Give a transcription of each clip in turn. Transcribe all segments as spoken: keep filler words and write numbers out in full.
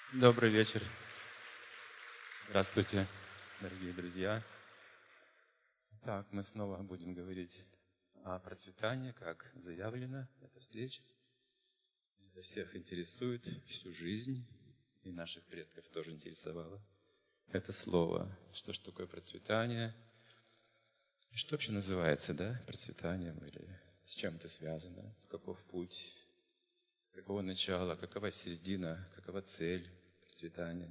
Добрый вечер. Здравствуйте, дорогие друзья. Так, мы снова будем говорить о процветании, как заявлено, эта встреча. Это всех интересует всю жизнь, и наших предков тоже интересовало это слово. Что ж такое процветание? Что вообще называется, да, процветанием? Или с чем это связано? Каков путь? Каково начало? Какова середина? Какова цель процветания?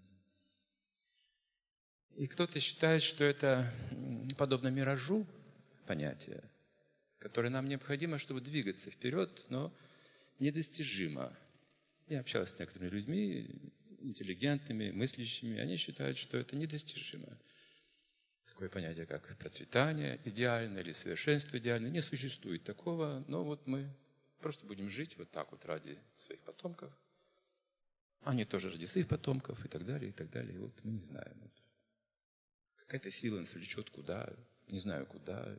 И кто-то считает, что это подобно миражу понятие, которое нам необходимо, чтобы двигаться вперед, но недостижимо. Я общался с некоторыми людьми, интеллигентными, мыслящими, они считают, что это недостижимо. Такое понятие, как процветание идеальное или совершенство идеальное, не существует такого, но вот мы просто будем жить вот так вот ради своих потомков. Они тоже ради своих потомков и так далее, и так далее. И вот мы не знаем. Какая-то сила нас влечет куда, не знаю куда.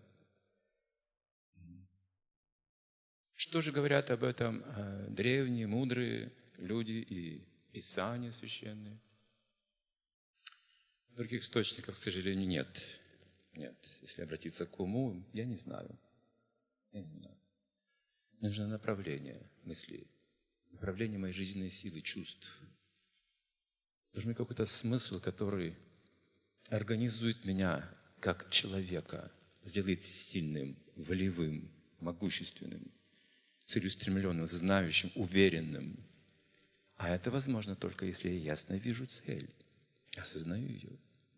Что же говорят об этом древние, мудрые люди и Писания священные? Других источников, к сожалению, нет. Нет. Если обратиться к уму, я не знаю. Я не знаю. Нужно направление мыслей, направление моей жизненной силы, чувств. Должен быть какой-то смысл, который организует меня как человека, сделает сильным, волевым, могущественным, целеустремленным, знающим, уверенным. А это возможно только если я ясно вижу цель, осознаю ее.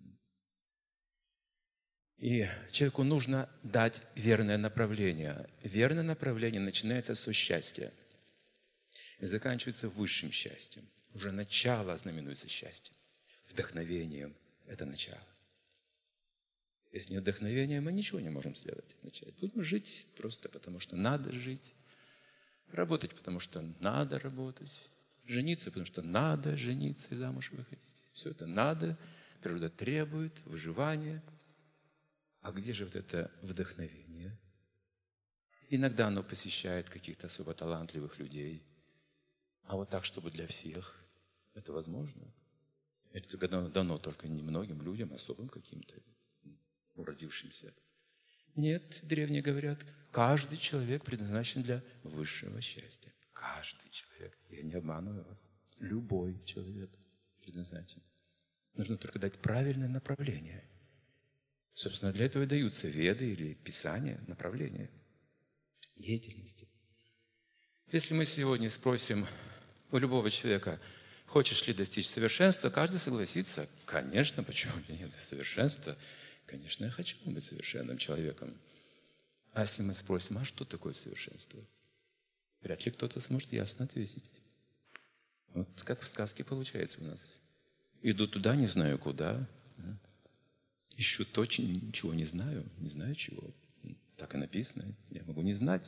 И человеку нужно дать верное направление. Верное направление начинается со счастья и заканчивается высшим счастьем. Уже начало знаменуется счастьем, вдохновением. Это начало. Если нет вдохновения, мы ничего не можем сделать. Начать. Будем жить просто потому, что надо жить. Работать, потому что надо работать. Жениться, потому что надо жениться и замуж выходить. Все это надо. Природа требует выживания. А где же вот это вдохновение? Иногда оно посещает каких-то особо талантливых людей. А вот так, чтобы для всех, это возможно? Это дано только немногим людям, особым каким-то, уродившимся. Нет, древние говорят, каждый человек предназначен для высшего счастья. Каждый человек. Я не обманываю вас. Любой человек предназначен. Нужно только дать правильное направление. Собственно, для этого и даются веды или писания, направления деятельности. Если мы сегодня спросим у любого человека, хочешь ли достичь совершенства, каждый согласится, конечно, почему нет совершенства? Конечно, я хочу быть совершенным человеком. А если мы спросим, а что такое совершенство? Вряд ли кто-то сможет ясно ответить. Вот как в сказке получается у нас. Иду туда, не знаю куда. Ищу то, чего не знаю, не знаю чего. Так и написано. Я могу не знать.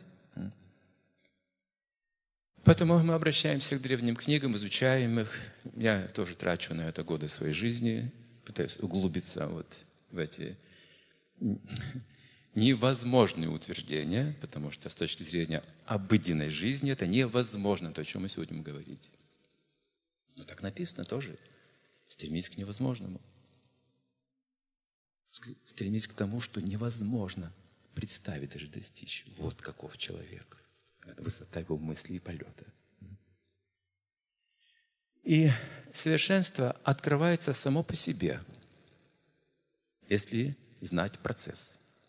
Поэтому мы обращаемся к древним книгам, изучаем их. Я тоже трачу на это годы своей жизни, пытаюсь углубиться вот в эти невозможные утверждения, потому что с точки зрения обыденной жизни это невозможно, то, о чем мы сегодня будем говорить. Но так написано тоже. Стремись к невозможному. Стремись к тому, что невозможно представить, даже достичь. Вот каков человек. Высота его мысли и полета. И совершенство открывается само по себе, если знать процесс.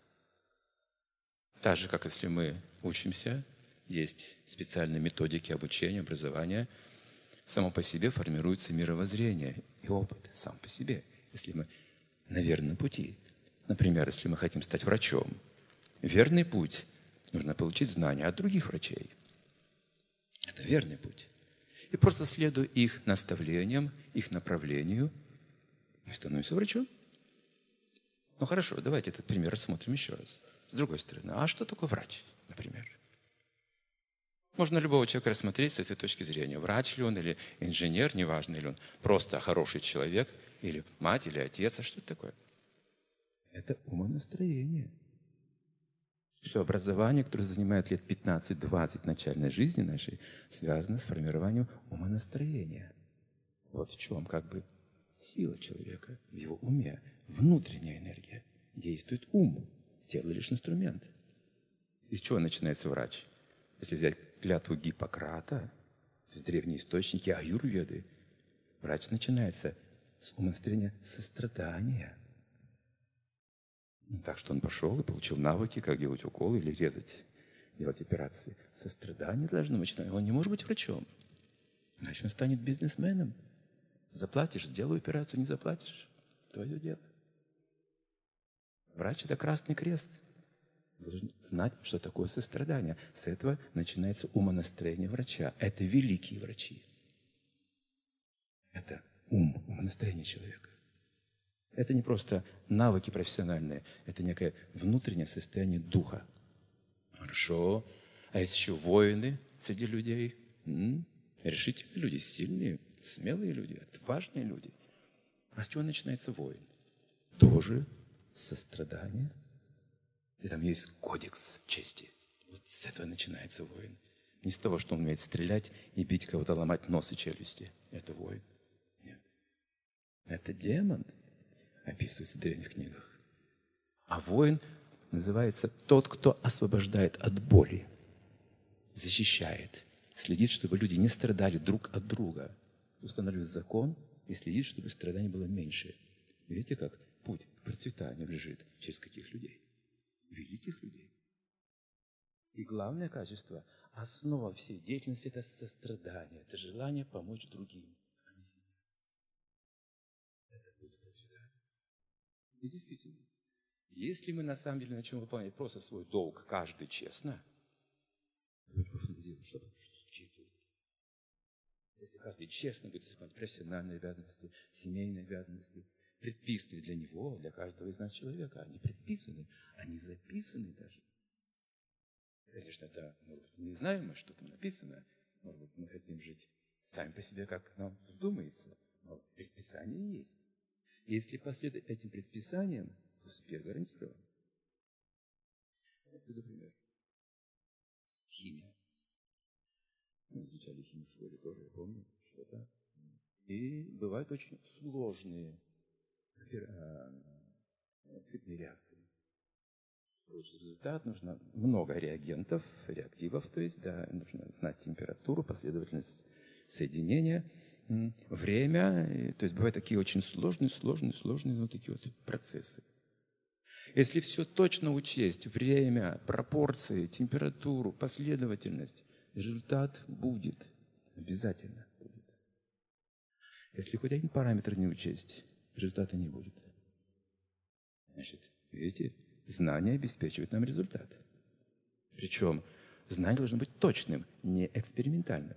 Так же, как если мы учимся, есть специальные методики обучения, образования, само по себе формируется мировоззрение и опыт сам по себе, если мы на верном пути. Например, если мы хотим стать врачом, верный путь – нужно получить знания от других врачей. Это верный путь. И просто следуя их наставлениям, их направлению, мы становимся врачом. Ну хорошо, давайте этот пример рассмотрим еще раз. С другой стороны, а что такое врач, например? Можно любого человека рассмотреть с этой точки зрения. Врач ли он или инженер, неважно, или он просто хороший человек, или мать, или отец. А что это такое? Это умонастроение. Все образование, которое занимает лет пятнадцать-двадцать начальной жизни нашей, связано с формированием умонастроения. Вот в чем как бы сила человека, в его уме, внутренняя энергия. Действует ум, тело лишь инструмент. Из чего начинается врач? Если взять клятву Гиппократа, то есть древние источники аюрведы, врач начинается с умонастроения сострадания. Так что он пошел и получил навыки, как делать уколы или резать, делать операции. Сострадание должно начинать. Он не может быть врачом, иначе он станет бизнесменом. Заплатишь, сделаю операцию, не заплатишь. Твое дело. Врач – это Красный Крест. Должен знать, что такое сострадание. С этого начинается умонастроение врача. Это великие врачи. Это ум, умонастроение человека. Это не просто навыки профессиональные, это некое внутреннее состояние духа. Хорошо. А есть еще воины среди людей. М-м? Решительные люди, сильные, смелые люди, отважные люди. А с чего начинается воин? Тоже сострадание. И там есть кодекс чести. Вот с этого начинается воин. Не с того, что он умеет стрелять и бить кого-то, ломать нос и челюсти. Это воин. Нет. Это демон, описывается в древних книгах. А воин называется тот, кто освобождает от боли, защищает, следит, чтобы люди не страдали друг от друга, устанавливает закон и следит, чтобы страданий было меньше. Видите, как путь к процветанию лежит через каких людей? Великих людей. И главное качество, основа всей деятельности – это сострадание, это желание помочь другим, а не себе. Это будет процветание. И действительно, если мы на самом деле начнем выполнять просто свой долг, каждый честно, что случится? Если каждый честно будет исполнять профессиональные обязанности, семейные обязанности, предписанные для него, для каждого из нас человека, они предписаны, они записаны даже. Конечно, это, может быть, не знаем мы, что там написано, может быть, мы хотим жить сами по себе, как нам вздумается, но предписание есть. И если последовать этим предписаниям, успех гарантирован. Вот, например, химия. Мы изучали химию в школе тоже, я помню, что-то. И бывают очень сложные цепные реакции. Получить результат нужно много реагентов, реактивов, то есть, да, нужно знать температуру, последовательность соединения, время. То есть бывают такие очень сложные, сложные, сложные вот такие вот процессы. Если все точно учесть, время, пропорции, температуру, последовательность, результат будет, обязательно будет. Если хоть один параметр не учесть, результата не будет. Значит, видите, знание обеспечивает нам результат. Причем знание должно быть точным, не экспериментальным.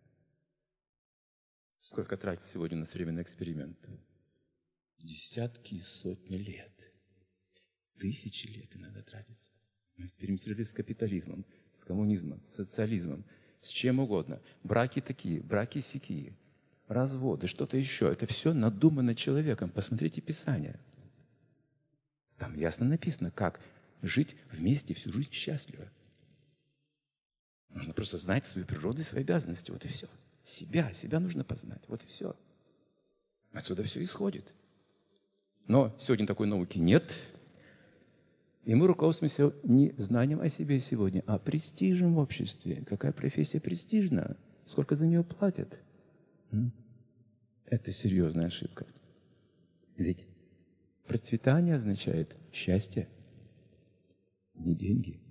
Сколько тратить сегодня на современный эксперимент? Десятки и сотни лет. Тысячи лет иногда тратится. Мы экспериментировали с капитализмом, с коммунизмом, с социализмом, с чем угодно. Браки такие, браки сякие, разводы, что-то еще. Это все надумано человеком. Посмотрите Писание. Там ясно написано, как жить вместе всю жизнь счастливо. Нужно просто знать свою природу и свои обязанности. Вот и все. Себя, себя нужно познать. Вот и все. Отсюда все исходит. Но сегодня такой науки нет. И мы руководствуемся не знанием о себе сегодня, а престижем в обществе. Какая профессия престижна? Сколько за нее платят? Это серьезная ошибка. Ведь процветание означает счастье, не деньги.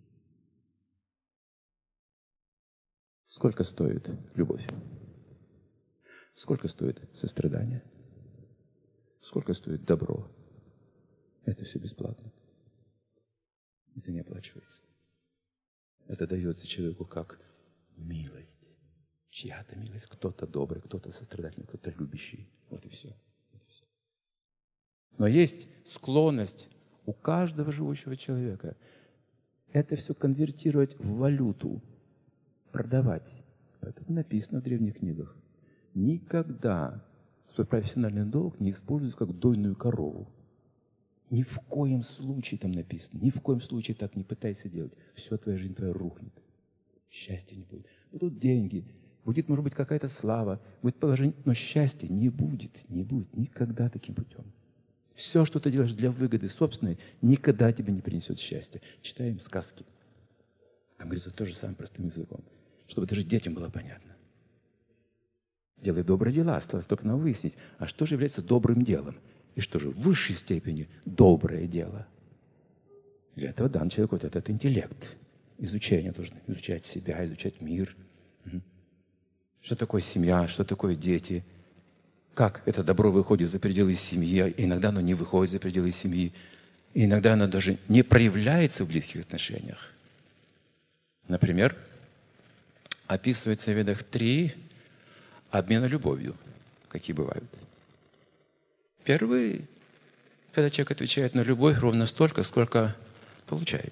Сколько стоит любовь? Сколько стоит сострадание? Сколько стоит добро? Это все бесплатно. Это не оплачивается. Это дается человеку как милость. Чья-то милость. Кто-то добрый, кто-то сострадательный, кто-то любящий. Вот и все. Вот и все. Но есть склонность у каждого живущего человека это все конвертировать в валюту, продавать. Это написано в древних книгах. Никогда свой профессиональный долг не используют как дойную корову. Ни в коем случае там написано, ни в коем случае так не пытайся делать. Все, твоя жизнь твоя рухнет. Счастья не будет. Вот тут деньги. Будет, может быть, какая-то слава, будет положение, но счастья не будет, не будет никогда таким путем. Все, что ты делаешь для выгоды собственной, никогда тебе не принесет счастья. Читаем сказки. Там говорится то же самое простым языком, чтобы даже детям было понятно. Делай добрые дела, осталось только нам выяснить, а что же является добрым делом? И что же в высшей степени доброе дело? Для этого дан человеку вот этот интеллект. Изучение должен изучать себя, изучать мир. Что такое семья, что такое дети? Как это добро выходит за пределы семьи, иногда оно не выходит за пределы семьи, и иногда оно даже не проявляется в близких отношениях. Например, описывается в Ведах три обмена любовью, какие бывают. Первый, когда человек отвечает на любовь ровно столько, сколько получает.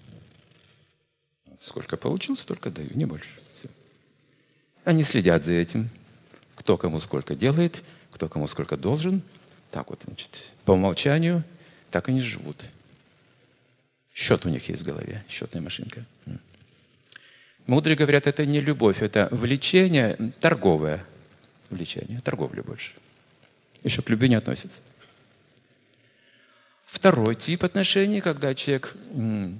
Сколько получил, столько даю, не больше. Все. Они следят за этим, кто кому сколько делает, кто кому сколько должен. Так вот, значит, по умолчанию так они живут. Счет у них есть в голове, счетная машинка. Мудрые говорят, это не любовь, это влечение торговое. Влечение, торговля больше. Еще к любви не относится. Второй тип отношений, когда человек м,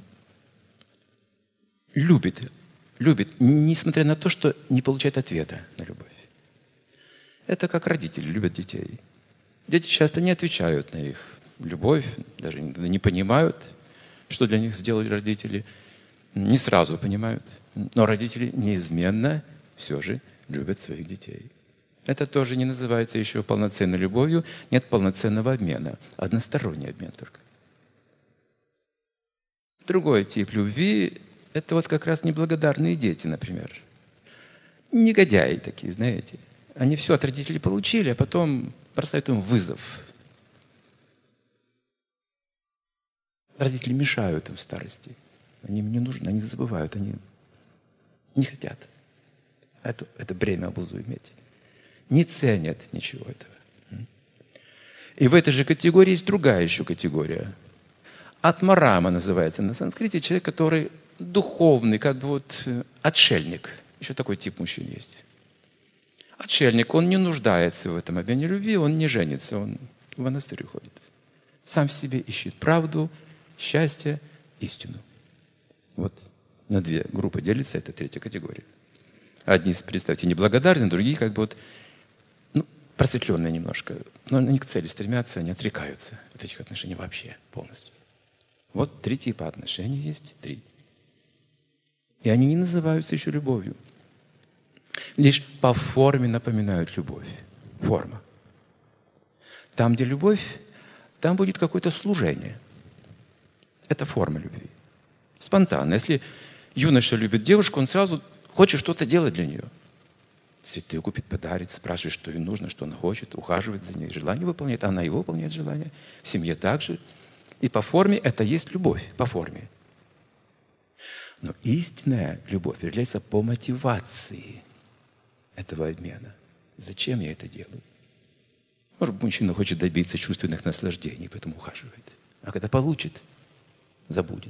любит, любит, несмотря на то, что не получает ответа на любовь. Это как родители любят детей. Дети часто не отвечают на их любовь, даже не понимают, что для них сделали родители. Не сразу понимают. Но родители неизменно все же любят своих детей. Это тоже не называется еще полноценной любовью. Нет полноценного обмена. Односторонний обмен только. Другой тип любви – это вот как раз неблагодарные дети, например. Негодяи такие, знаете. Они все от родителей получили, а потом бросают им вызов. Родители мешают им в старости. Они им не нужны, они забывают, они не хотят. Это, это бремя обузу иметь. Не ценят ничего этого. И в этой же категории есть другая еще категория. Атмарама называется на санскрите. Человек, который духовный, как бы вот отшельник. Еще такой тип мужчин есть. Отшельник, он не нуждается в этом обмене любви, он не женится, он в монастырь уходит. Сам в себе ищет правду, счастье, истину. Вот на две группы делится эта третья категория. Одни, представьте, неблагодарны, другие как бы вот, ну, просветленные немножко. Но они к цели стремятся, они отрекаются от этих отношений вообще полностью. Вот три типа отношений есть, три. И они не называются еще любовью. Лишь по форме напоминают любовь. Форма. Там, где любовь, там будет какое-то служение. Это форма любви. Спонтанно. Если юноша любит девушку, он сразу хочет что-то делать для нее. Цветы купит, подарит, спрашивает, что ей нужно, что она хочет, ухаживает за ней, желание выполняет, она его выполняет желание. В семье также. И по форме это есть любовь, по форме. Но истинная любовь является по мотивации этого обмена. Зачем я это делаю? Может быть, мужчина хочет добиться чувственных наслаждений, поэтому ухаживает. А когда получит, забудет.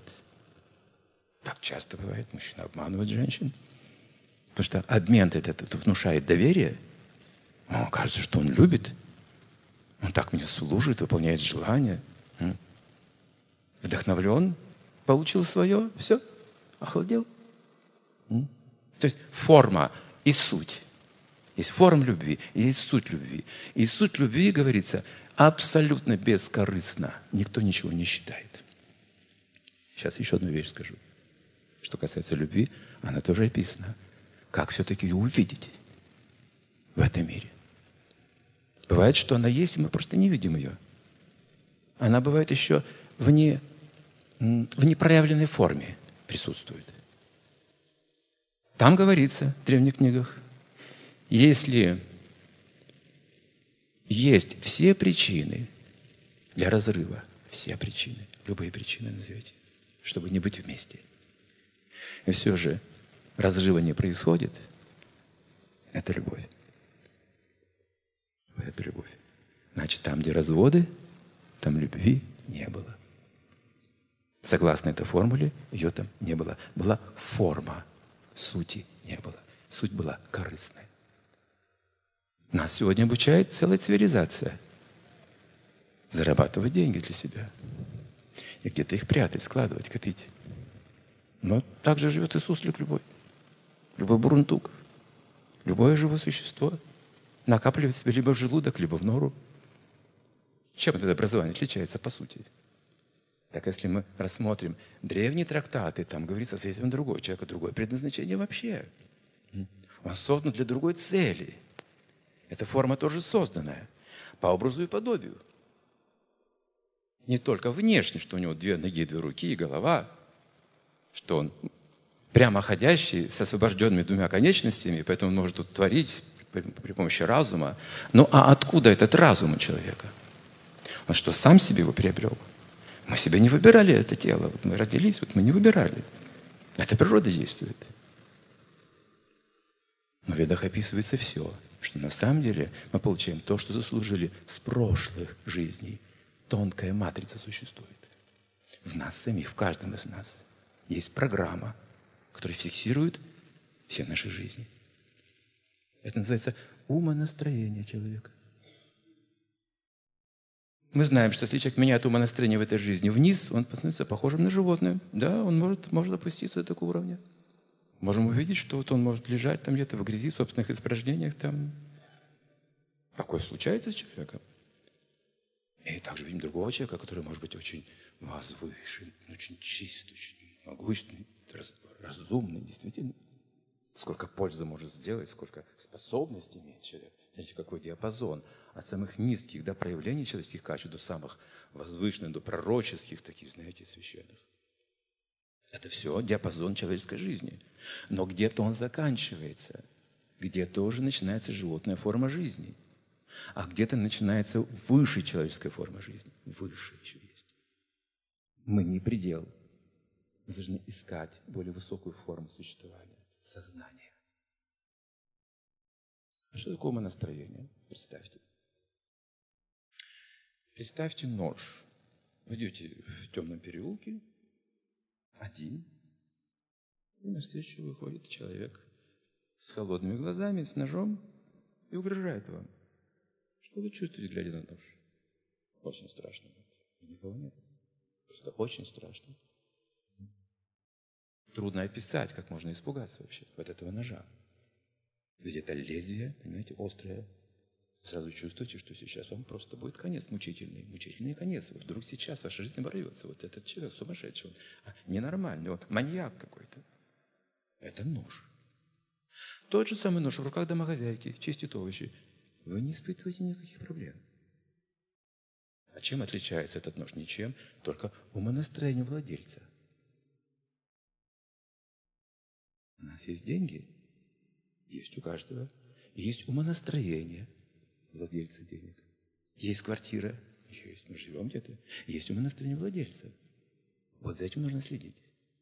Так часто бывает. Мужчина обманывает женщин. Потому что обмен этот внушает доверие. О, кажется, что он любит. Он так мне служит, выполняет желания. Вдохновлен, получил свое, все, охладел. То есть форма и суть. Есть форма любви, и есть суть любви. И суть любви, говорится, абсолютно бескорыстна. Никто ничего не считает. Сейчас еще одну вещь скажу. Что касается любви, она тоже описана. Как все-таки ее увидеть в этом мире? Бывает, что она есть, и мы просто не видим ее. Она бывает еще в, не, в непроявленной форме присутствует. Там говорится в древних книгах, если есть все причины для разрыва, все причины, любые причины назовите, чтобы не быть вместе, и все же разрыва не происходит, это любовь. Это любовь. Значит, там, где разводы, там любви не было. Согласно этой формуле, ее там не было. Была форма, сути не было. Суть была корыстная. Нас сегодня обучает целая цивилизация. Зарабатывать деньги для себя. И где-то их прятать, складывать, копить. Но так же живет и суслик любой. Любой бурундук. Любое живое существо накапливает себе либо в желудок, либо в нору. Чем это образование отличается по сути? Так если мы рассмотрим древние трактаты, там говорится совсем другой человек, другое предназначение вообще. Он создан для другой цели. Эта форма тоже созданная по образу и подобию. Не только внешне, что у него две ноги, две руки и голова, что он прямоходящий, с освобожденными двумя конечностями, поэтому он может тут творить при помощи разума. Ну а откуда этот разум у человека? Он что, сам себе его приобрел? Мы себе не выбирали это тело. Вот мы родились, вот мы не выбирали. Это природа действует. Но в ведах описывается все, что на самом деле мы получаем то, что заслужили с прошлых жизней. Тонкая матрица существует. В нас самих, в каждом из нас есть программа, которая фиксирует все наши жизни. Это называется умонастроение человека. Мы знаем, что если человек меняет умонастроение в этой жизни вниз, он становится похожим на животное. Да, он может, может опуститься до такого уровня. Можем увидеть, что вот он может лежать там где-то в грязи, в собственных испражнениях. Там. Такое случается с человеком. И также видим другого человека, который может быть очень возвышен, очень чист, очень могущественный, разумный, действительно. Сколько пользы может сделать, сколько способностей имеет человек. Смотрите, какой диапазон. От самых низких до проявлений человеческих качеств до самых возвышенных, до пророческих, таких, знаете, священных. Это все диапазон человеческой жизни. Но где-то он заканчивается. Где-то уже начинается животная форма жизни. А где-то начинается выше человеческая форма жизни. Выше еще есть. Мы не предел. Мы должны искать более высокую форму существования. Сознание. А что такое умонастроение? Представьте. Представьте нож. Вы идете в темном переулке, один, и навстречу выходит человек с холодными глазами, с ножом и угрожает вам. Что вы чувствуете, глядя на нож? Очень страшно. Никого нет. Просто очень страшно. Трудно описать, как можно испугаться вообще от этого ножа. Ведь это лезвие, понимаете, острое. Сразу чувствуете, что сейчас вам просто будет конец мучительный. Мучительный конец. Вот вдруг сейчас ваша жизнь оборвется. Вот этот человек сумасшедший, он а, ненормальный, вот маньяк какой-то. Это нож. Тот же самый нож в руках домохозяйки, чистит овощи. Вы не испытываете никаких проблем. А чем отличается этот нож? Ничем, только умонастроение владельца. У нас есть деньги, есть у каждого. Есть умонастроение владельца денег. Есть квартира, есть, мы живем где-то. Есть умонастроение владельца. Вот за этим нужно следить.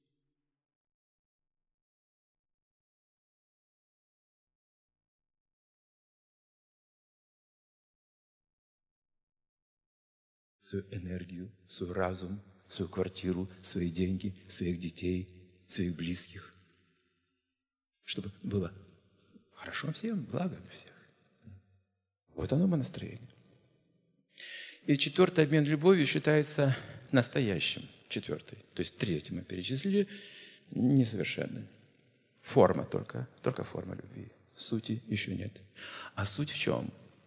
Свою энергию, свой разум, свою квартиру, свои деньги, своих детей, своих близких. Чтобы было хорошо всем, благо для всех. Вот оно умонастроение. И четвертый обмен любовью считается настоящим. Четвертый. То есть третий мы перечислили несовершенным. Форма только. Только форма любви. Сути еще нет. А суть в чем?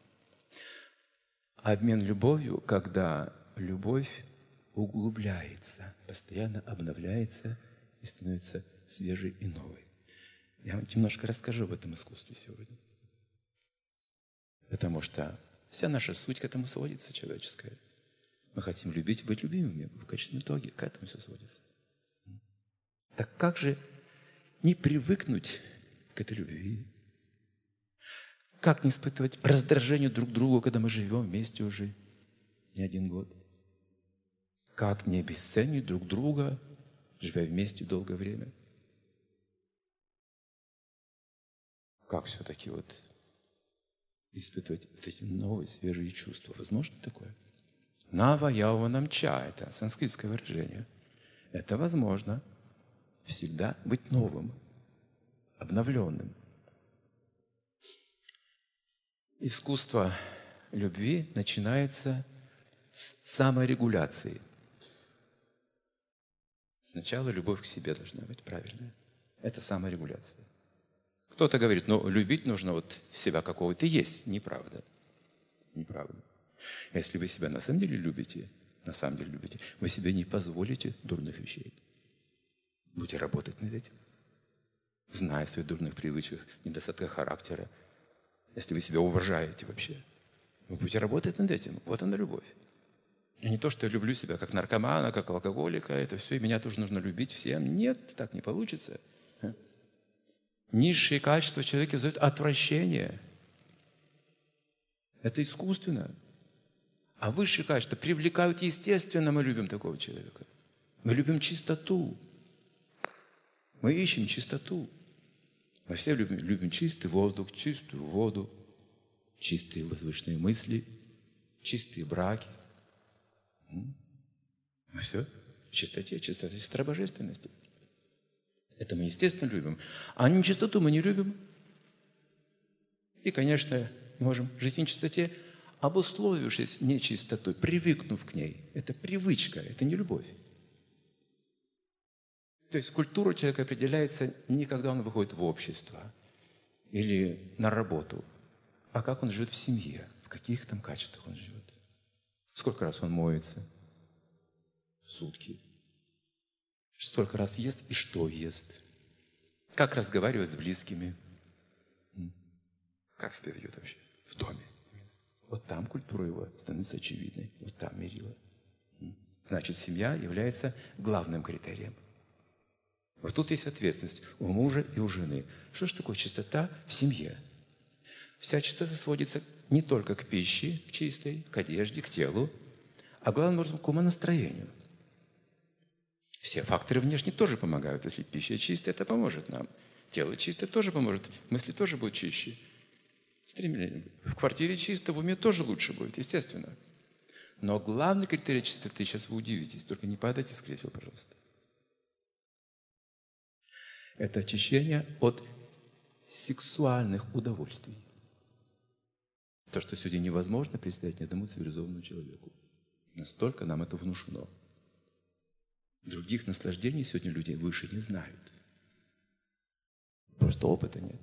Обмен любовью, когда любовь углубляется, постоянно обновляется и становится свежей и новой. Я вам немножко расскажу об этом искусстве сегодня. Потому что вся наша суть к этому сводится, человеческая. Мы хотим любить и быть любимыми. В конечном итоге к этому все сводится. Так как же не привыкнуть к этой любви? Как не испытывать раздражение друг к другу, когда мы живем вместе уже не один год? Как не обесценивать друг друга, живя вместе долгое время? Как все-таки вот испытывать вот эти новые, свежие чувства? Возможно такое? Нава ява намча – это санскритское выражение. Это возможно. Всегда быть новым, обновленным. Искусство любви начинается с саморегуляции. Сначала любовь к себе должна быть правильная. Это саморегуляция. Кто-то говорит, ну, любить нужно вот себя какого ты есть. Неправда. Неправда. Если вы себя на самом деле любите, на самом деле любите, вы себе не позволите дурных вещей. Будете работать над этим, зная о своих дурных привычках, недостатках характера. Если вы себя уважаете вообще, вы будете работать над этим. Вот она любовь. А не то, что я люблю себя как наркомана, как алкоголика, это все, и меня тоже нужно любить всем. Нет, так не получится. Низшие качества человека вызывают отвращение. Это искусственно. А высшие качества привлекают естественно. Мы любим такого человека. Мы любим чистоту. Мы ищем чистоту. Мы все любим, любим чистый воздух, чистую воду, чистые возвышенные мысли, чистые браки. Мы все в чистоте, чистота, чистота божественности. Это мы, естественно, любим. А нечистоту мы не любим. И, конечно, можем жить в нечистоте, обусловившись нечистотой, привыкнув к ней. Это привычка, это не любовь. То есть культура человека определяется не когда он выходит в общество или на работу, а как он живет в семье, в каких там качествах он живет. Сколько раз он моется в сутки, сколько раз ест и что ест, как разговаривает с близкими, как себя ведет вообще в доме. Вот там культура его становится очевидной, вот там мерило. Значит, семья является главным критерием. Вот тут есть ответственность у мужа и у жены. Что же такое чистота в семье? Вся чистота сводится не только к пище, к чистой, к одежде, к телу, а главным образом к умонастроению. Все факторы внешне тоже помогают. Если пища чистая, это поможет нам. Тело чистое тоже поможет. Мысли тоже будут чище. Стремление. В квартире чисто, в уме тоже лучше будет, естественно. Но главный критерий чистоты, сейчас вы удивитесь, только не падайте с кресел, пожалуйста. Это очищение от сексуальных удовольствий. То, что сегодня невозможно представить ни одному цивилизованному человеку. Настолько нам это внушено. Других наслаждений сегодня люди выше не знают. Просто опыта нет.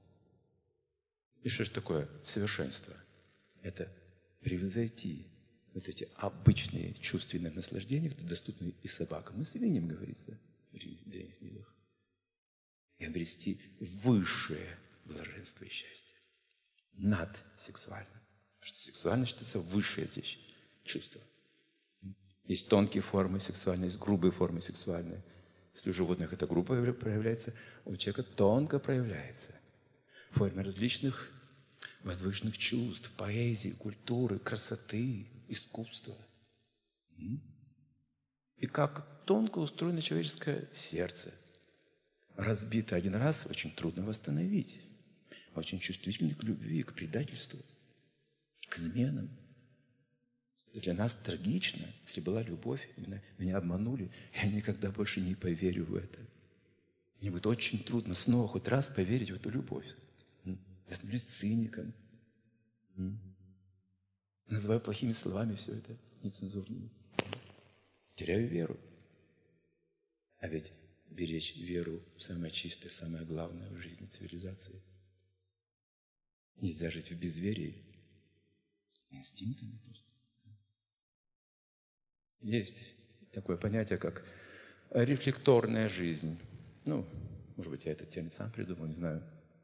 И что же такое совершенство? Это превзойти вот эти обычные чувственные наслаждения, которые доступны и собакам, и свиньям, говорится, в древних видах, и обрести высшее блаженство и счастье над сексуальным. Потому что сексуальность считается высшее здесь чувство. Есть тонкие формы сексуальной, есть грубые формы сексуальной. Если у животных эта группа проявляется, у человека тонко проявляется. В форме различных возвышенных чувств, поэзии, культуры, красоты, искусства. И как тонко устроено человеческое сердце. Разбито один раз, очень трудно восстановить. Очень чувствительны к любви, к предательству, к изменам. Для нас трагично, если была любовь, меня, меня обманули, я никогда больше не поверю в это. Мне будет очень трудно снова хоть раз поверить в эту любовь. Я становлюсь циником. Называю плохими словами все это, нецензурными. Теряю веру. А ведь беречь веру в самое чистое, самое главное в жизни цивилизации. Нельзя жить в безверии. Инстинктами просто. Есть такое понятие, как рефлекторная жизнь. Ну, может быть, я этот термин сам придумал, не знаю.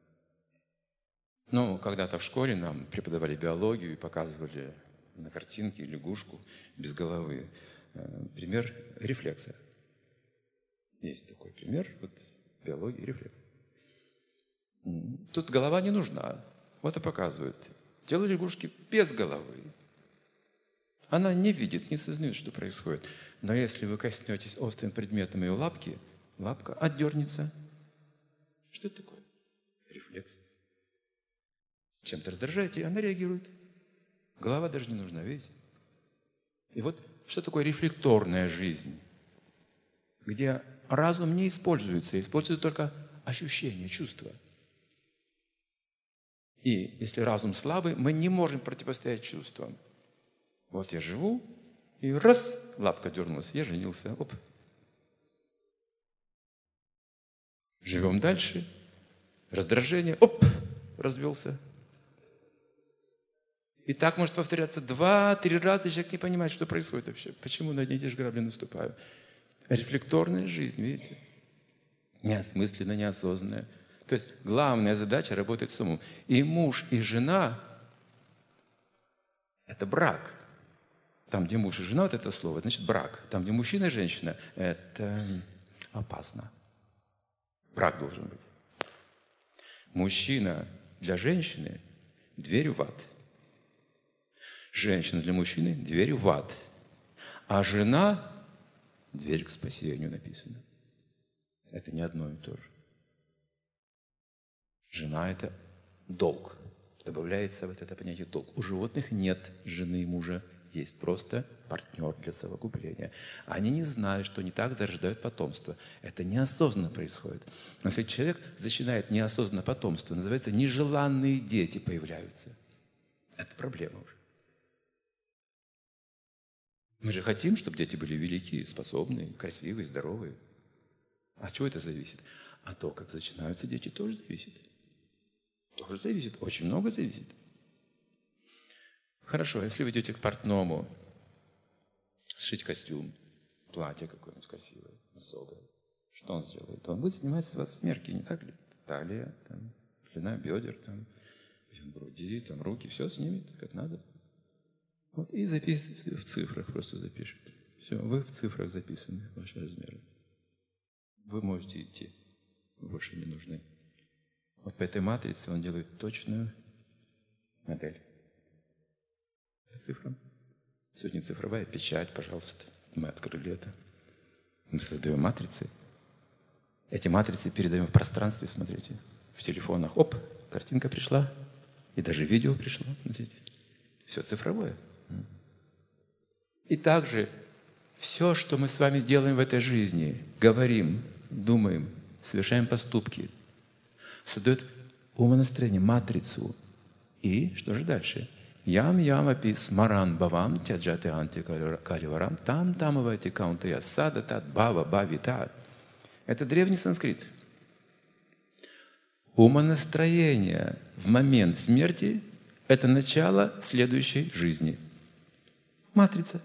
Ну, когда-то в школе нам преподавали биологию и показывали на картинке лягушку без головы. Пример рефлекса. Есть такой пример, вот биология, рефлекс. Тут голова не нужна. Вот и показывают. Тело лягушки без головы. Она не видит, не сознает, что происходит. Но если вы коснетесь острым предметом ее лапки, лапка отдернется. Что это такое? Рефлекс. Чем-то раздражаете, и она реагирует. Голова даже не нужна, видите? И вот что такое рефлекторная жизнь? Где разум не используется, используется только ощущение, чувство. И если разум слабый, мы не можем противостоять чувствам. Вот я живу, и раз, лапка дернулась, я женился. Оп. Живем дальше. Раздражение, оп, развелся. И так может повторяться два-три раза, и человек не понимает, что происходит вообще. Почему на одни и те же грабли наступаю? Рефлекторная жизнь, видите? Неосмысленная, неосознанная. То есть главная задача работать с умом. И муж, и жена – это брак. Там, где муж и жена, вот это слово, значит брак. Там, где мужчина и женщина, это опасно. Брак должен быть. Мужчина для женщины – дверь в ад. Женщина для мужчины – дверь в ад. А жена – дверь к спасению написано. Это не одно и то же. Жена – это долг. Добавляется вот это понятие долг. У животных нет жены и мужа. Есть просто партнер для совокупления. Они не знают, что не так зарождают потомство. Это неосознанно происходит. Но если человек зачинает неосознанно потомство, называется нежеланные дети появляются. Это проблема уже. Мы же хотим, чтобы дети были великие, способные, красивые, здоровые. А от чего это зависит? А то, как зачинаются дети, тоже зависит. Тоже зависит. Очень много зависит. Хорошо, если вы идете к портному сшить костюм, платье какое-нибудь красивое, особое, что он сделает? Он будет снимать с вас мерки, не так ли? Талия, там, длина бедер, там, груди, там, руки, все снимет, как надо. Вот, и записывает в цифрах, просто запишет. Все, вы в цифрах записаны, ваши размеры. Вы можете идти, вы больше не нужны. Вот по этой матрице он делает точную модель. По цифрам. Сегодня цифровая печать, пожалуйста. Мы открыли это. Мы создаем матрицы. Эти матрицы передаем в пространстве, смотрите. В телефонах, оп, картинка пришла. И даже видео пришло, смотрите. Все цифровое. И также все, что мы с вами делаем в этой жизни, говорим, думаем, совершаем поступки, создает умонастроение, матрицу. И что же дальше? Ям-ям апис маран бавам тяджаты анти каливарам там тамавати каунтая сада тат бава бавита. Это древний санскрит. Умонастроение в момент смерти – это начало следующей жизни. Матрица.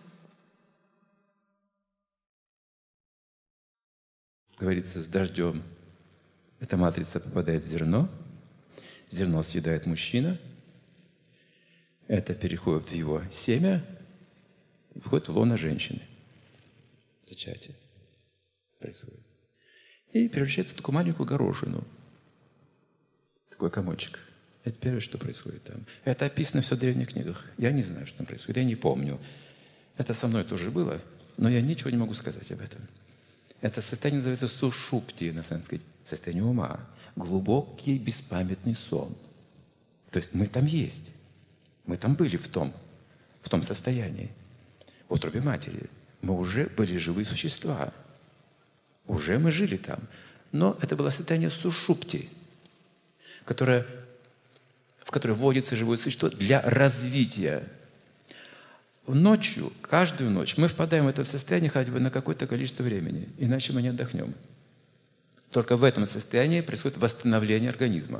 Говорится, с дождем эта матрица попадает в зерно, зерно съедает мужчина, это переходит в его семя, входит в лоно женщины. Зачатие происходит. И превращается в такую маленькую горошину. Такой комочек. Это первое, что происходит там. Это описано все в древних книгах. Я не знаю, что там происходит, я не помню. Это со мной тоже было, но я ничего не могу сказать об этом. Это состояние называется сушупти на санскрите. Состояние ума. Глубокий беспамятный сон. То есть мы там есть. Мы там были в том, в том состоянии. В утробе матери. Мы уже были живые существа. Уже мы жили там. Но это было состояние сушупти, которое, в которое вводится живое существо для развития. Ночью, каждую ночь мы впадаем в это состояние хотя бы на какое-то количество времени, иначе мы не отдохнем. Только в этом состоянии происходит восстановление организма,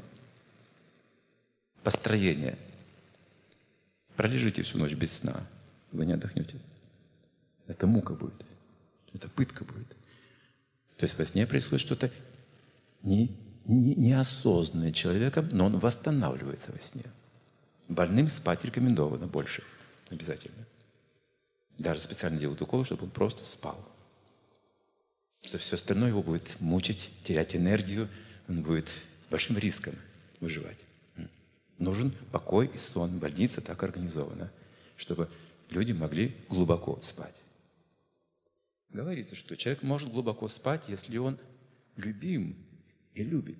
построение. Пролежите всю ночь без сна, вы не отдохнете. Это мука будет, это пытка будет. То есть во сне происходит что-то не, не, неосознанное человеком, но он восстанавливается во сне. Больным спать рекомендовано больше, обязательно. Даже специально делают уколы, чтобы он просто спал. За все остальное его будет мучить, терять энергию, он будет большим риском выживать. Нужен покой и сон. Больница так организована, чтобы люди могли глубоко спать. Говорится, что человек может глубоко спать, если он любим и любит.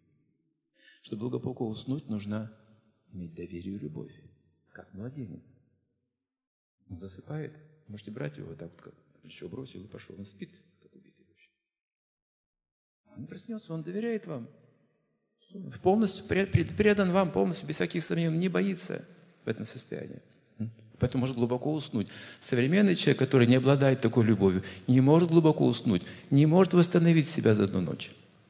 Чтобы глубоко уснуть, нужно иметь доверие и любовь, как младенец. Он засыпает, можете брать его вот так вот, как плечо бросил и пошел. Он спит, как убитый вообще. Он проснется, он доверяет вам. полностью предан вам, полностью, без всяких сомнений, не боится в этом состоянии. Поэтому может глубоко уснуть. Современный человек, который не обладает такой любовью, не может глубоко уснуть, не может восстановить себя за одну ночь,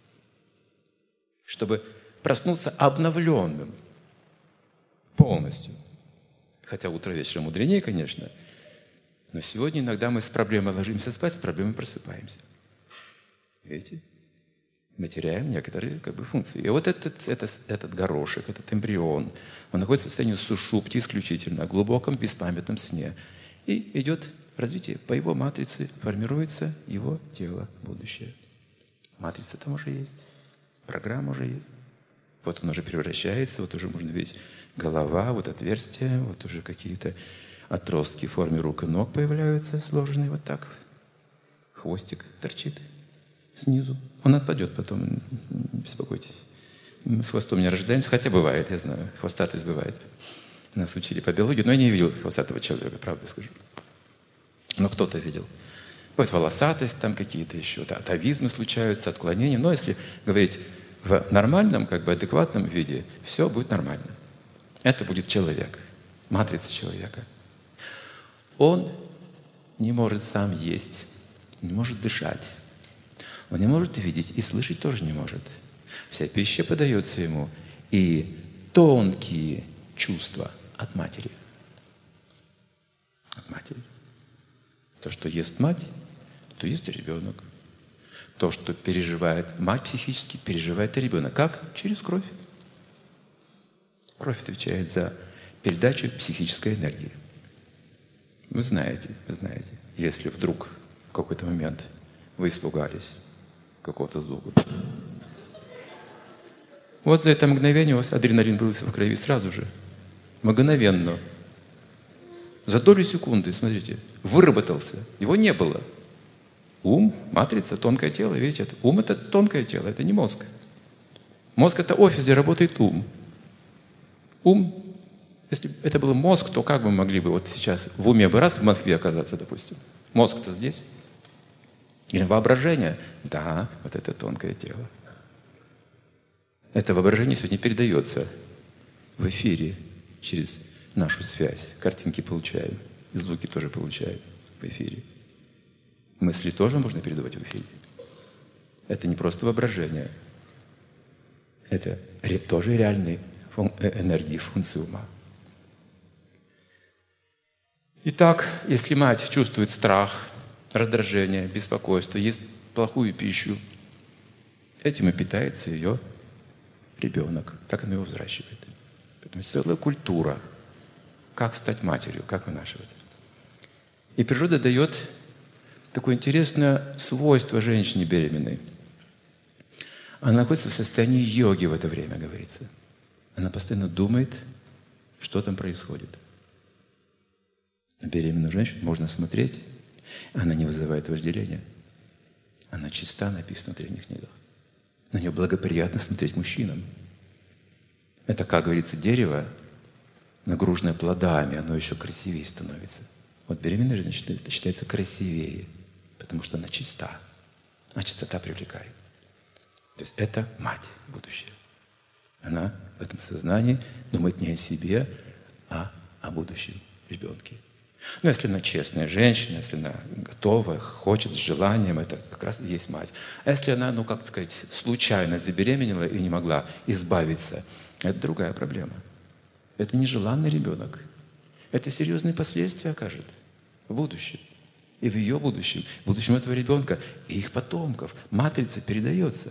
чтобы проснуться обновленным полностью. Хотя утро вечером мудренее, конечно, но сегодня иногда мы с проблемой ложимся спать, с проблемой просыпаемся. Видите? Мы теряем некоторые как бы, функции. И вот этот, этот, этот горошек, этот эмбрион, он находится в состоянии сушупти исключительно, глубоком беспамятном сне. И идет развитие. По его матрице формируется его тело будущее. Матрица там уже есть, программа уже есть. Вот он уже превращается, вот уже можно видеть голова, вот отверстие, вот уже какие-то отростки в форме рук и ног появляются, сложенные вот так. Хвостик торчит снизу. Он отпадет потом, не беспокойтесь. Мы с хвостом не рождаемся, хотя бывает, я знаю, хвостатость бывает. Нас учили по биологии, но я не видел хвостатого человека, правда скажу. Но кто-то видел. Бывает волосатость, там какие-то еще атовизмы случаются, отклонения. Но если говорить в нормальном, как бы адекватном виде, все будет нормально. Это будет человек, матрица человека. Он не может сам есть, не может дышать. Он не может видеть и слышать тоже не может. Вся пища подается ему, и тонкие чувства от матери. От матери. То, что ест мать, то ест и ребенок. То, что переживает мать психически, переживает и ребенок. Как? Через кровь. Кровь отвечает за передачу психической энергии. Вы знаете, вы знаете, если вдруг в какой-то момент вы испугались какого-то звука, вот за это мгновение у вас адреналин появился в крови сразу же, мгновенно, за долю секунды, смотрите, выработался, его не было. Ум, матрица, тонкое тело, видите, это, ум – это тонкое тело, это не мозг. Мозг – это офис, где работает ум. Ум, если бы это был мозг, то как бы мы могли бы вот сейчас в уме бы раз в Москве оказаться, допустим? Мозг-то здесь. Или воображение? Да, вот это тонкое тело. Это воображение сегодня передается в эфире через нашу связь. Картинки получаем, и звуки тоже получаем в эфире. Мысли тоже можно передавать в эфире. Это не просто воображение. Это тоже реальные энергии, функции ума. Итак, если мать чувствует страх, раздражение, беспокойство, ест плохую пищу, этим и питается ее ребенок. Так она его взращивает. Поэтому целая культура. Как стать матерью, как вынашивать. И природа дает такое интересное свойство женщине беременной. Она находится в состоянии йоги в это время, говорится. Она постоянно думает, что там происходит. На беременную женщину можно смотреть, она не вызывает вожделения. Она чиста, написано в древних книгах. На нее благоприятно смотреть мужчинам. Это, как говорится, дерево, нагруженное плодами, оно еще красивее становится. Вот беременная женщина считается красивее, потому что она чиста. А чистота привлекает. То есть это мать будущее. Она в этом сознании думает не о себе, а о будущем ребенке. Но если она честная женщина, если она готова, хочет, с желанием, это как раз и есть мать. А если она, ну как сказать, случайно забеременела и не могла избавиться, это другая проблема. Это нежеланный ребенок. Это серьезные последствия окажет в будущем. И в ее будущем, в будущем этого ребенка и их потомков. Матрица передается.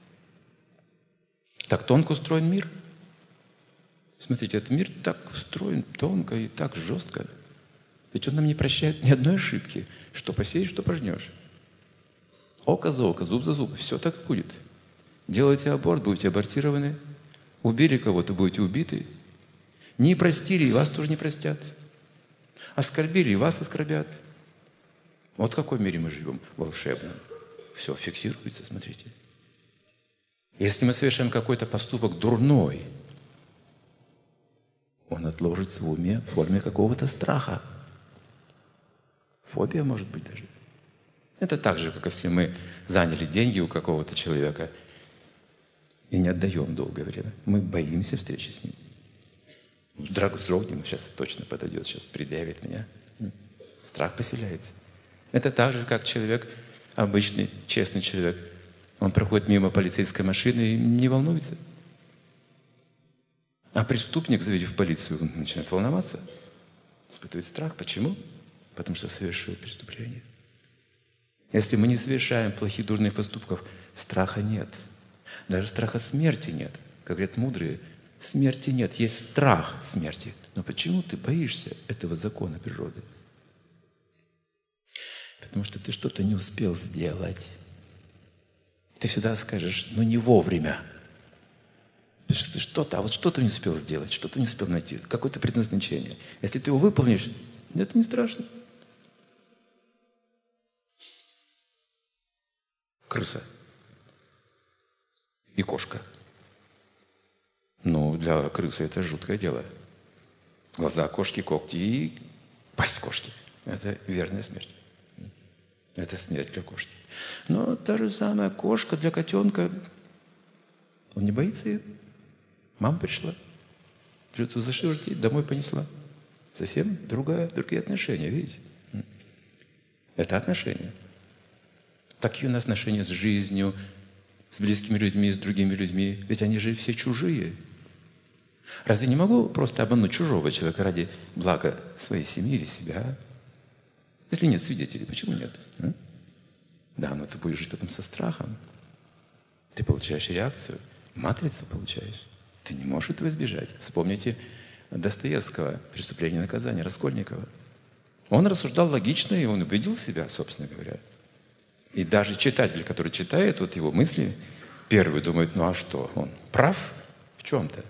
Так тонко устроен мир. Смотрите, этот мир так устроен тонко и так жестко. Ведь он нам не прощает ни одной ошибки. Что посеешь, что пожнешь. Око за око, зуб за зуб. Все так будет. Делаете аборт, будете абортированы. Убили кого-то, будете убиты. Не простили, и вас тоже не простят. Оскорбили, и вас оскорбят. Вот в каком мире мы живем, волшебном. Все фиксируется, смотрите. Если мы совершаем какой-то поступок дурной, он отложится в уме в форме какого-то страха. Фобия может быть даже. Это так же, как если мы заняли деньги у какого-то человека, и не отдаем долгое время. Мы боимся встречи с Ним. Вдруг вздрогнем, сейчас точно подойдет, сейчас предъявит меня. Страх поселяется. Это так же, как человек, обычный, честный человек. Он проходит мимо полицейской машины и не волнуется. А преступник, завидев полицию, он начинает волноваться, испытывает страх. Почему? Потому что совершил преступление. Если мы не совершаем плохих, дурных поступков, страха нет. Даже страха смерти нет. Как говорят мудрые, смерти нет, есть страх смерти. Но почему ты боишься этого закона природы? Потому что ты что-то не успел сделать. Ты всегда скажешь, но не вовремя. Потому что ты что-то, а вот что-то не успел сделать, что-то не успел найти, какое-то предназначение. Если ты его выполнишь, это не страшно. Крыса и кошка. Ну, для крысы это жуткое дело. Глаза кошки, когти и пасть кошки. Это верная смерть. Это смерть для кошки. Но та же самая кошка для котенка. Он не боится ее. Мама пришла. Что-то за шиворот домой понесла. Совсем другая, другие отношения, видите? Это отношения. Такие у нас отношения с жизнью, с близкими людьми, с другими людьми. Ведь они же все чужие. Разве не могу просто обмануть чужого человека ради блага своей семьи или себя? Если нет свидетелей, почему нет? А? Да, но ты будешь жить потом со страхом. Ты получаешь реакцию, матрицу получаешь. Ты не можешь этого избежать. Вспомните Достоевского «Преступление и наказание» Раскольникова. Он рассуждал логично, и он убедил себя, собственно говоря. И даже читатель, который читает вот его мысли, первый думает, ну а что, он прав в чем-то?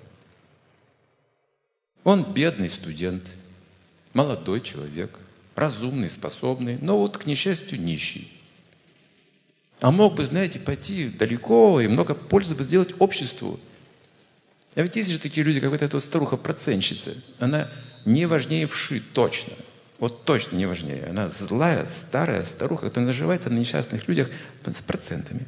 Он бедный студент, молодой человек, разумный, способный, но вот, к несчастью, нищий. А мог бы, знаете, пойти далеко и много пользы бы сделать обществу. А ведь есть же такие люди, как вот эта вот старуха-процентщица. Она не важнее вши, точно. Вот точно не важнее. Она злая, старая старуха, которая наживается на несчастных людях с процентами.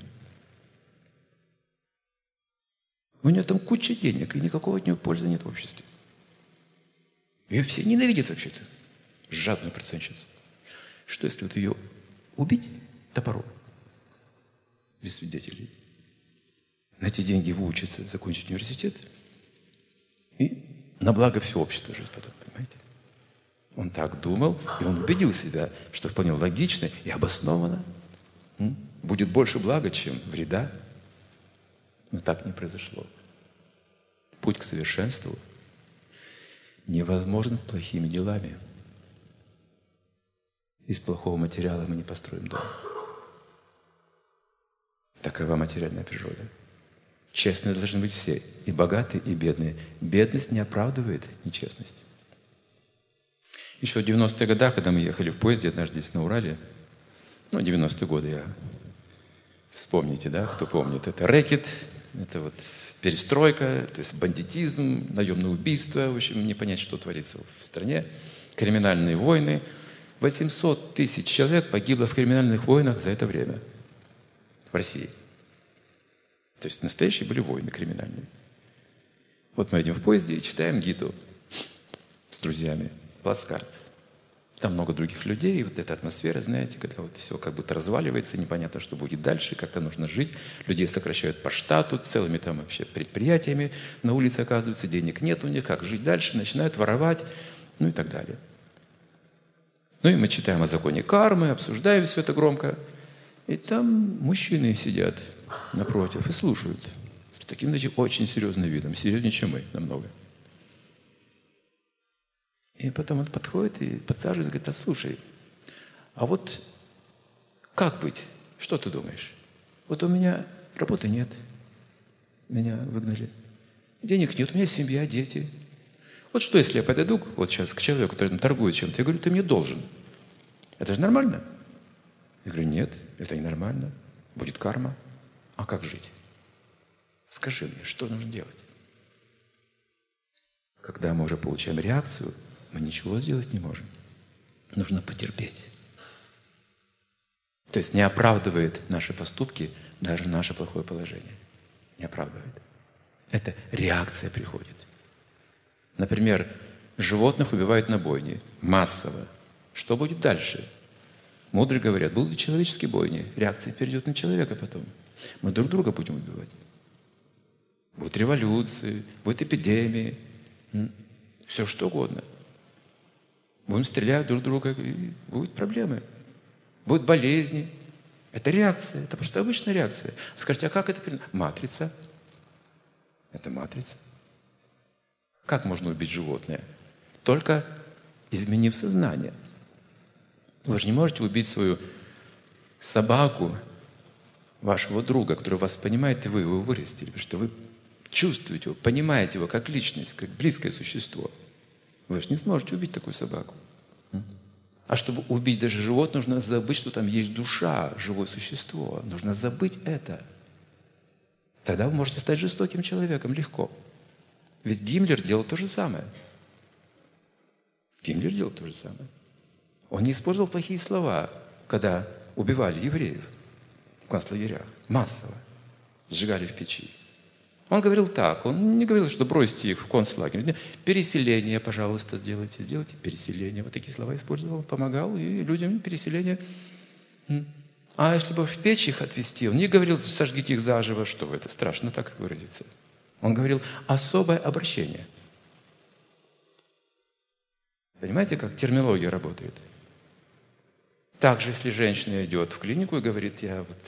У нее там куча денег, и никакого от нее пользы нет в обществе. Ее все ненавидят вообще-то. Жадную процентщицу. Что, если вот ее убить топором? Без свидетелей. На эти деньги выучиться, закончить университет. И на благо всего общества жить потом, понимаете? Он так думал, и он убедил себя, что вполне логично и обоснованно. М? Будет больше блага, чем вреда. Но так не произошло. Путь к совершенству невозможен плохими делами. Из плохого материала мы не построим дом. Такова материальная природа. Честные должны быть все, и богатые, и бедные. Бедность не оправдывает нечестность. Еще в девяностых годах, когда мы ехали в поезде однажды здесь на Урале, ну, девяностые годы, я... вспомните, да, кто помнит, это рэкет, это вот перестройка, то есть бандитизм, наемное убийство, в общем, не понять, что творится в стране, криминальные войны. восемьсот тысяч человек погибло в криминальных войнах за это время в России. То есть настоящие были войны криминальные. Вот мы идем в поезде и читаем гиду с друзьями, плацкарт. Там много других людей, и вот эта атмосфера, знаете, когда вот все как будто разваливается, непонятно, что будет дальше, как-то нужно жить. Людей сокращают по штату, целыми там вообще предприятиями на улице оказывается, денег нет у них, как жить дальше, начинают воровать, ну и так далее. Ну и мы читаем о законе кармы, обсуждаем все это громко. И там мужчины сидят напротив и слушают. С таким, значит, очень серьезным видом, серьезнее, чем мы, намного. И потом он подходит и подсаживается и говорит, а слушай, а вот как быть? Что ты думаешь? Вот у меня работы нет, меня выгнали. Денег нет, у меня семья, дети. Вот что, если я подойду вот сейчас к человеку, который там торгует чем-то, я говорю, ты мне должен. Это же нормально? Я говорю, нет, это не нормально. Будет карма. А как жить? Скажи мне, что нужно делать? Когда мы уже получаем реакцию, мы ничего сделать не можем. Нужно потерпеть. То есть не оправдывает наши поступки даже наше плохое положение. Не оправдывает. Это реакция приходит. Например, животных убивают на бойне массово. Что будет дальше? Мудрые говорят, будут человеческие бойни. Реакция перейдет на человека потом. Мы друг друга будем убивать. Будут революции, будут эпидемии, все что угодно. Будем стрелять друг друга, и будут проблемы. Будут болезни. Это реакция, это просто обычная реакция. Скажите, а как это? Матрица. Это матрица. Как можно убить животное? Только изменив сознание. Вы же не можете убить свою собаку, вашего друга, который вас понимает, и вы его вырастили, потому что вы чувствуете его, понимаете его как личность, как близкое существо. Вы же не сможете убить такую собаку. А чтобы убить даже животное, нужно забыть, что там есть душа, живое существо. Нужно забыть это. Тогда вы можете стать жестоким человеком легко. Ведь Гиммлер делал то же самое. Гиммлер делал то же самое. Он не использовал плохие слова, когда убивали евреев в концлагерях. Массово. Сжигали в печи. Он говорил так. Он не говорил, что бросьте их в концлагерь. Переселение, пожалуйста, сделайте. Сделайте переселение. Вот такие слова использовал. Помогал и людям переселение. А если бы в печь их отвезти, он не говорил, сожгите их заживо, что вы, это страшно так выразиться. Он говорил особое обращение. Понимаете, как терминология работает? Также, если женщина идет в клинику и говорит, я вот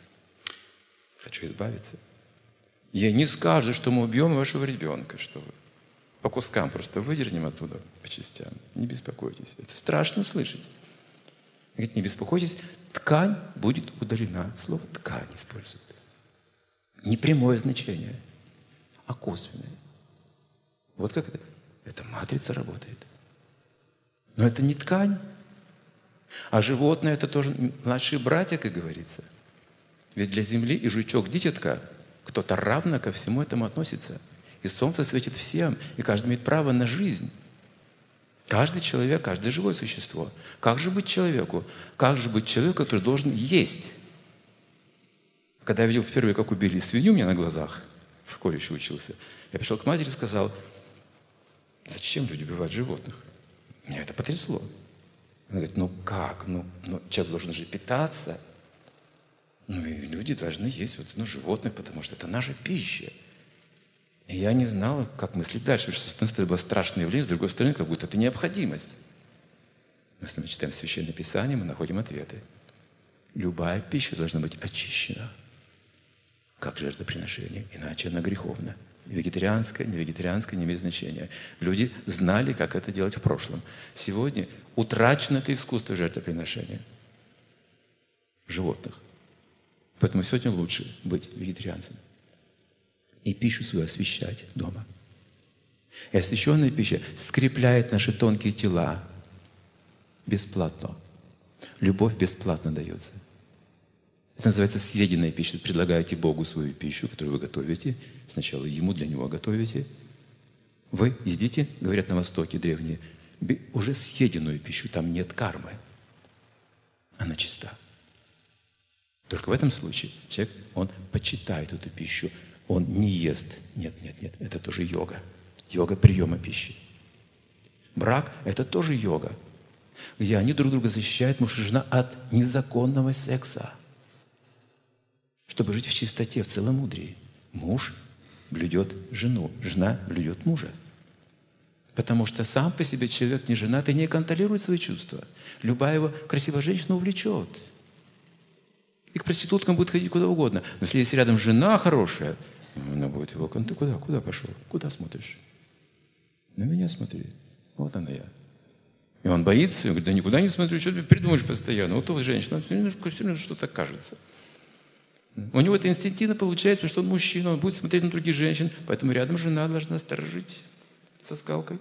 хочу избавиться, ей не скажут, что мы убьем вашего ребенка, что вы по кускам просто выдернем оттуда, по частям. Не беспокойтесь. Это страшно слышать. Говорит, не беспокойтесь, ткань будет удалена. Слово «ткань» используют. Не прямое значение, а косвенное. Вот как это? Это матрица работает. Но это не ткань. А животное – это тоже младшие братья, как говорится. Ведь для земли и жучок-дитятка кто-то равно ко всему этому относится. И солнце светит всем, и каждый имеет право на жизнь. Каждый человек, каждое живое существо. Как же быть человеку? Как же быть человеку, который должен есть? Когда я видел впервые, как убили свинью у меня на глазах, в школе еще учился, я пришел к матери и сказал, зачем люди убивают животных? Меня это потрясло. Она говорит, ну как? Ну, ну человек должен же питаться. Ну и люди должны есть вот, ну, животных, потому что это наша пища. И я не знал, как мыслить дальше, потому что с одной стороны это было страшное явление, с другой стороны, как будто это необходимость. Но если мы читаем Священное Писание, мы находим ответы. Любая пища должна быть очищена, как жертвоприношение, иначе она греховна. Вегетарианское, не вегетарианское не имеет значения. Люди знали, как это делать в прошлом. Сегодня утрачено это искусство жертвоприношения животных. Поэтому сегодня лучше быть вегетарианцем. И пищу свою освящать дома. И освященная пища скрепляет наши тонкие тела бесплатно. Любовь бесплатно дается. Это называется съеденная пища. Предлагаете Богу свою пищу, которую вы готовите. Сначала Ему, для Него готовите. Вы едите, говорят на Востоке древние, уже съеденную пищу. Там нет кармы. Она чиста. Только в этом случае человек, он почитает эту пищу. Он не ест. Нет, нет, нет. Это тоже йога. Йога приема пищи. Брак – это тоже йога. Где они друг друга защищают, муж и жена, от незаконного секса. Чтобы жить в чистоте, в целомудрии. Муж блюдет жену, жена блюдет мужа. Потому что сам по себе человек не женатый не контролирует свои чувства. Любая его красивая женщина увлечет. И к проституткам будет ходить куда угодно. Но если есть рядом жена хорошая, она будет его контролировать. Ты куда? Куда пошел? Куда смотришь? На меня смотри. Вот она я. И он боится, он говорит, да никуда не смотрю, что ты придумаешь постоянно. Вот у женщина, все равно что-то кажется. У него это инстинктивно получается, потому что он мужчина, он будет смотреть на других женщин, поэтому рядом жена должна сторожить со скалкой.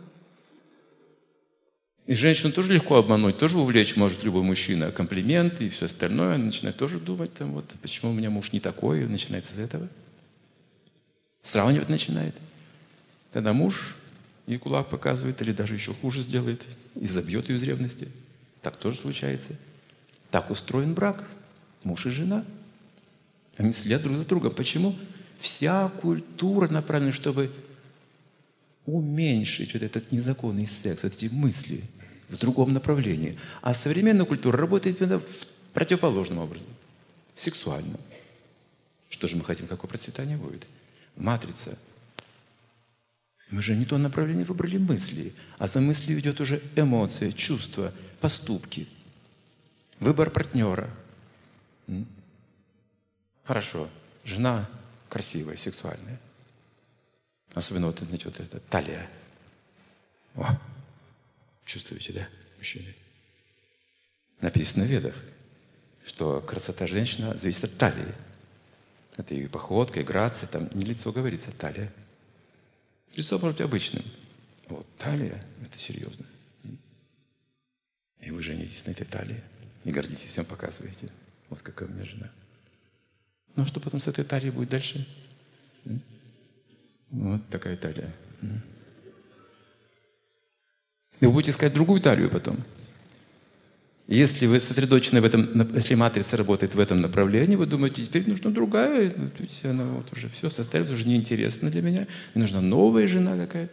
И женщину тоже легко обмануть, тоже увлечь может любой мужчина. Комплименты и все остальное. Она начинает тоже думать, там, вот, почему у меня муж не такой, начинается с этого. Сравнивать начинает. Тогда муж ей кулак показывает, или даже еще хуже сделает, и забьет ее из ревности. Так тоже случается. Так устроен брак. Муж и жена. Они следят друг за другом. Почему? Вся культура направлена, чтобы уменьшить вот этот незаконный секс, вот эти мысли в другом направлении. А современная культура работает именно в противоположном образе, сексуально. Что же мы хотим, какое процветание будет? Матрица. Мы же не то направление выбрали мысли, а за мыслью идет уже эмоция, чувства, поступки, выбор партнера. Хорошо, жена красивая, сексуальная. Особенно вот, знаете, вот эта талия. О, чувствуете, да, мужчины? Написано в Ведах, что красота женщины зависит от талии. Это и походка, и грация, там не лицо говорится, а талия. Лицо может быть обычным. А вот талия – это серьезно. И вы женитесь на этой талии. Не гордитесь, всем показываете. Вот какая у меня жена. Ну, что потом с этой талией будет дальше? Вот такая талия. И вы будете искать другую талию потом. Если вы сосредоточены в этом, если матрица работает в этом направлении, вы думаете, теперь нужна другая, ведь она вот уже все состоялось, уже неинтересно для меня, мне нужна новая жена какая-то.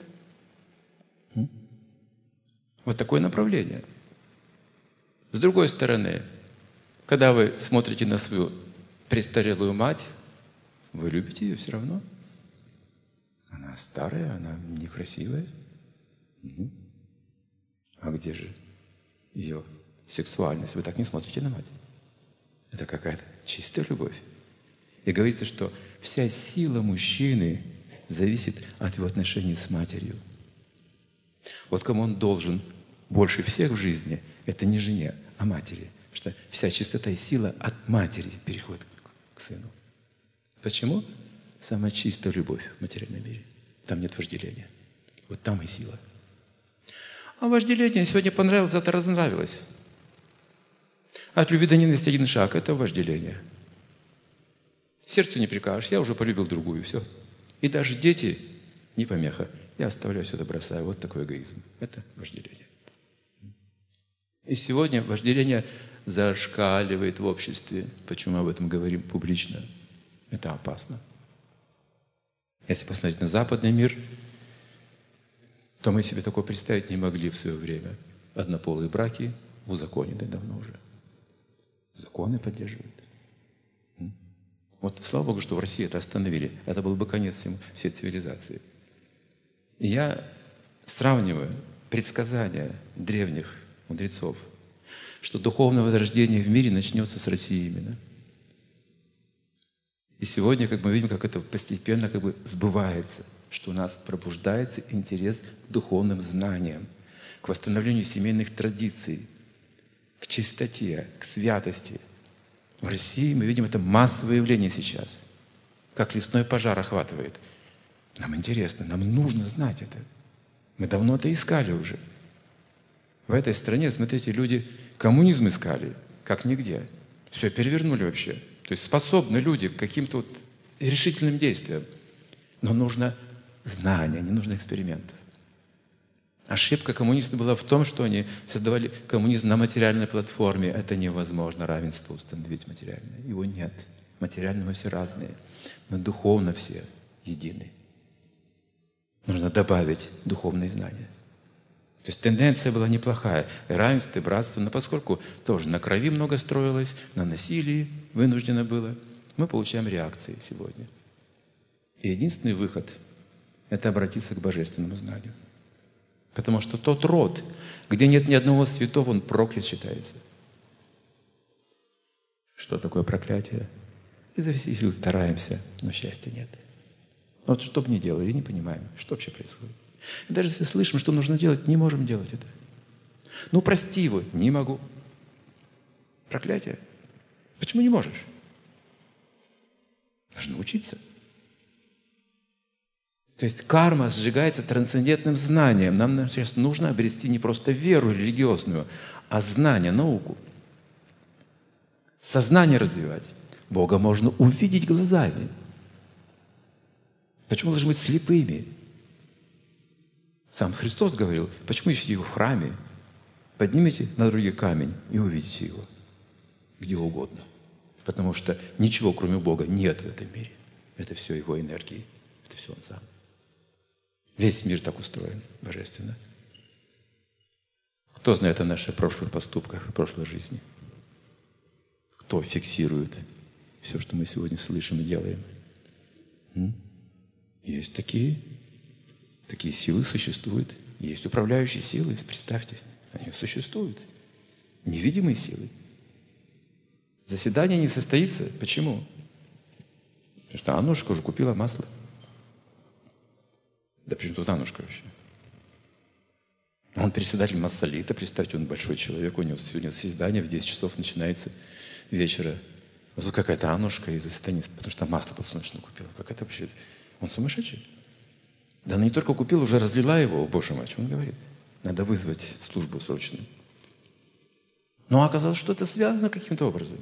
Вот такое направление. С другой стороны, когда вы смотрите на свою престарелую мать, вы любите ее все равно. Она старая, она некрасивая. Угу. А где же ее сексуальность? Вы так не смотрите на мать. Это какая-то чистая любовь. И говорится, что вся сила мужчины зависит от его отношений с матерью. Вот кому он должен больше всех в жизни, это не жене, а матери. Потому что вся чистота и сила от матери переходит к сыну. Почему? Самая чистая любовь в материальном мире. Там нет вожделения. Вот там и сила. А вожделение сегодня понравилось, завтра разнравилось. От любви до ненависти один шаг – это вожделение. Сердцу не прикажешь, я уже полюбил другую, все. И даже дети не помеха. Я оставляю сюда, бросаю. Вот такой эгоизм. Это вожделение. И сегодня вожделение зашкаливает в обществе. Почему мы об этом говорим публично? Это опасно. Если посмотреть на западный мир, то мы себе такое представить не могли в свое время. Однополые браки узаконены давно уже. Законы поддерживают. Вот слава Богу, что в России это остановили. Это был бы конец всем, всей цивилизации. И я сравниваю предсказания древних мудрецов, что духовное возрождение в мире начнется с России именно. И сегодня, как мы видим, как это постепенно как бы сбывается, что у нас пробуждается интерес к духовным знаниям, к восстановлению семейных традиций, к чистоте, к святости. В России мы видим это массовое явление сейчас, как лесной пожар охватывает. Нам интересно, нам нужно знать это. Мы давно это искали уже. В этой стране, смотрите, люди коммунизм искали, как нигде. Все перевернули вообще. То есть способны люди к каким-то вот решительным действиям. Но нужно знание, не нужно экспериментов. Ошибка коммунистов была в том, что они создавали коммунизм на материальной платформе. Это невозможно, равенство установить материальное. Его нет. Материально мы все разные. Мы духовно все едины. Нужно добавить духовные знания. То есть тенденция была неплохая. И равенство, и братство. Но поскольку тоже на крови много строилось, на насилии вынуждено было, мы получаем реакции сегодня. И единственный выход – это обратиться к божественному знанию. Потому что тот род, где нет ни одного святого, он проклят считается. Что такое проклятие? Изо всех сил стараемся, но счастья нет. Вот что бы ни делали, не понимаем, что вообще происходит. И даже если слышим, что нужно делать, не можем делать это. Ну, прости его, не могу. Проклятие. Почему не можешь? Нужно учиться. То есть карма сжигается трансцендентным знанием. Нам сейчас нужно обрести не просто веру религиозную, а знание, науку. Сознание развивать. Бога можно увидеть глазами. Почему должны быть слепыми? Сам Христос говорил, почему ищете его в храме? Поднимите на другой камень и увидите его. Где угодно. Потому что ничего, кроме Бога, нет в этом мире. Это все его энергии. Это все он сам. Весь мир так устроен, божественно. Кто знает о наших прошлых поступках, прошлой жизни? Кто фиксирует все, что мы сегодня слышим и делаем? М? Есть такие. Такие силы существуют. Есть управляющие силы, представьте. Они существуют. Невидимые силы. Заседание не состоится. Почему? Потому что Аннушка уже купила масло. Да почему тут Аннушка вообще? Он председатель Массолита, представьте, он большой человек, у него сегодня заседание в десять часов начинается вечера. А тут какая-то Аннушка из заседания, потому что масло подсолнечное купила. Какая-то вообще... Он сумасшедший? Да она не только купила, уже разлила его. О, Боже мой, о чем он говорит? Надо вызвать службу срочно. Но оказалось, что это связано каким-то образом.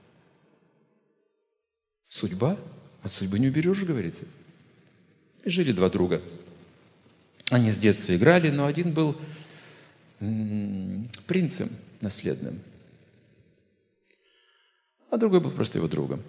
Судьба? От судьбы не уберешь, говорится. И жили два друга. Они с детства играли, но один был м-м, принцем наследным, а другой был просто его другом.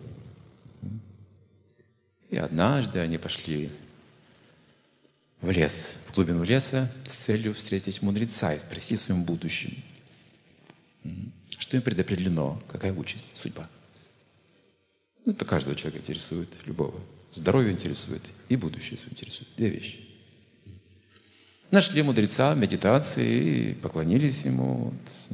И однажды они пошли в лес, в глубину леса с целью встретить мудреца и спросить о своем будущем. Что им предопределено, какая участь, судьба. Ну, это каждого человека интересует, любого. Здоровье интересует и будущее интересует. Две вещи. Нашли мудреца в медитации и поклонились ему.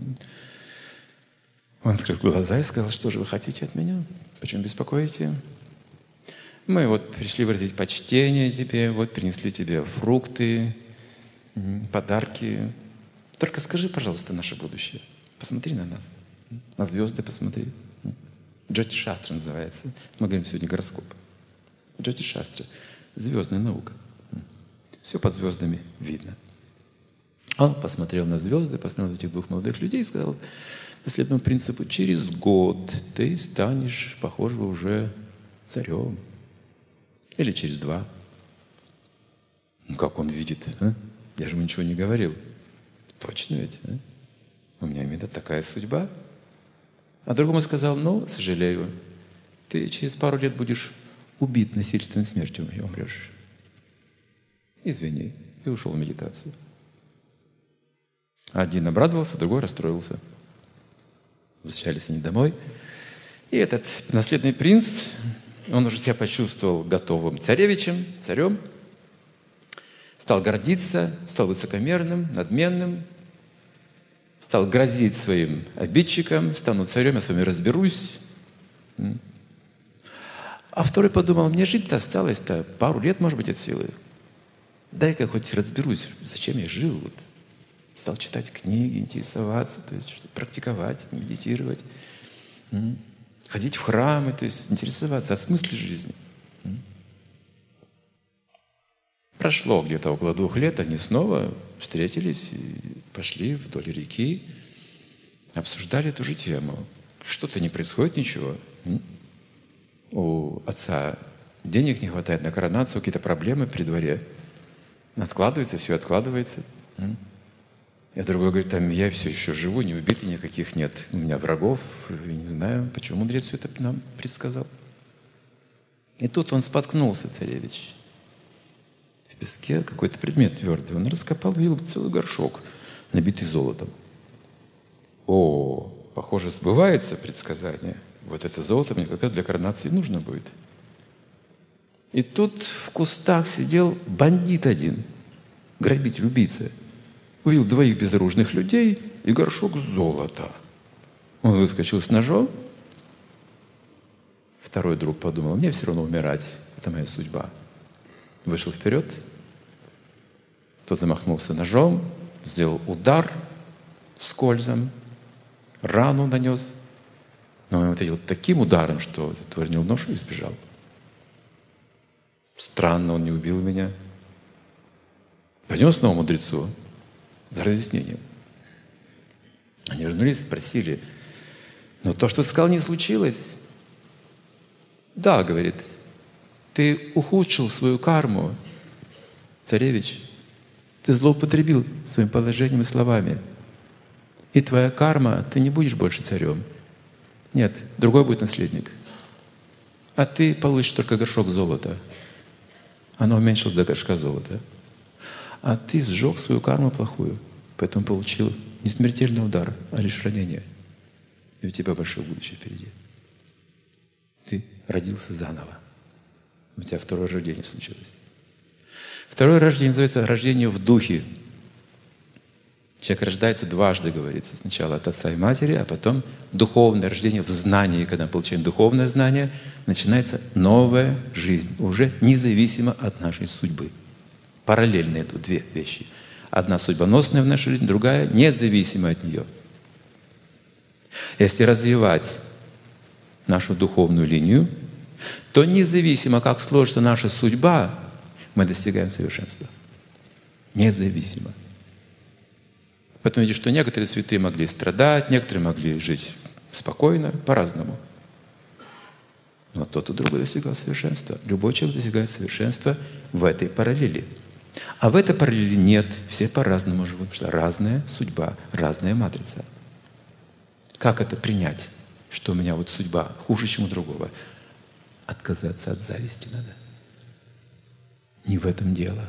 Он открыл глаза и сказал: что же вы хотите от меня? Почему беспокоите? Мы вот пришли выразить почтение тебе, вот принесли тебе фрукты, подарки. Только скажи, пожалуйста, наше будущее. Посмотри на нас. На звезды посмотри. Джоти Шастра называется. Мы говорим сегодня гороскоп. Джоти Шастра. Звездная наука. Все под звездами видно. Он посмотрел на звезды, посмотрел на этих двух молодых людей и сказал наследному принципу: через год ты станешь, похоже, уже царем. Или через два. Ну, как он видит, а? Я же ему ничего не говорил. Точно ведь, а? У меня именно такая судьба. А другому сказал: ну, сожалею, ты через пару лет будешь убит насильственной смертью и умрешь. Извини. И ушел в медитацию. Один обрадовался, другой расстроился. Возвращались они домой. И этот наследный принц, он уже себя почувствовал готовым царевичем, царем. Стал гордиться, стал высокомерным, надменным. Стал грозить своим обидчикам: стану царем, я с вами разберусь. А второй подумал: мне жить-то осталось-то пару лет, может быть, от силы. Дай-ка хоть разберусь, зачем я жил. Вот. Стал читать книги, интересоваться, то есть что-то практиковать, медитировать, ходить в храмы, то есть интересоваться о смысле жизни. Прошло где-то около двух лет, они снова встретились и пошли вдоль реки, обсуждали ту же тему. Что-то не происходит, ничего. У отца денег не хватает на коронацию, какие-то проблемы при дворе. Откладывается, все откладывается. И другой говорит: там я все еще живу, не убитый, никаких нет. У меня врагов, я не знаю, почему мудрец все это нам предсказал. И тут он споткнулся, царевич. В песке какой-то предмет твердый. Он раскопал, видел целый горшок, набитый золотом. О, похоже, сбывается предсказание. Вот это золото мне как раз для коронации нужно будет. И тут в кустах сидел бандит один, грабитель, убийца. Увидел двоих безоружных людей и горшок золота. Он выскочил с ножом. Второй друг подумал: мне все равно умирать, это моя судьба. Вышел вперед. Тот замахнулся ножом, сделал удар скользом, рану нанес. Но он ответил таким ударом, что этот тварь нож и сбежал. Странно, он не убил меня. Пойдем снова мудрецу за разъяснением. Они вернулись, спросили: но то, что ты сказал, не случилось? Да, говорит, ты ухудшил свою карму, царевич. Ты злоупотребил своим положением и словами. И твоя карма, ты не будешь больше царем. Нет, другой будет наследник. А ты получишь только горшок золота. Оно уменьшилось до горшка золота. А ты сжег свою карму плохую, поэтому получил не смертельный удар, а лишь ранение. И у тебя большое будущее впереди. Ты родился заново. У тебя второе рождение случилось. Второе рождение называется рождение в духе. Человек рождается дважды, говорится. Сначала от отца и матери, а потом духовное рождение в знании. Когда мы получаем духовное знание, начинается новая жизнь, уже независимо от нашей судьбы. Параллельно идут две вещи. Одна судьбоносная в нашей жизни, другая независимая от нее. Если развивать нашу духовную линию, то независимо, как сложится наша судьба, мы достигаем совершенства. Независимо. Поэтому видите, что некоторые святые могли страдать, некоторые могли жить спокойно, по-разному. Но тот и другой достигал совершенства. Любой человек достигает совершенства в этой параллели. А в этой параллели нет. Все по-разному живут, потому что разная судьба, разная матрица. Как это принять, что у меня вот судьба хуже, чем у другого? Отказаться от зависти надо. Не в этом дело.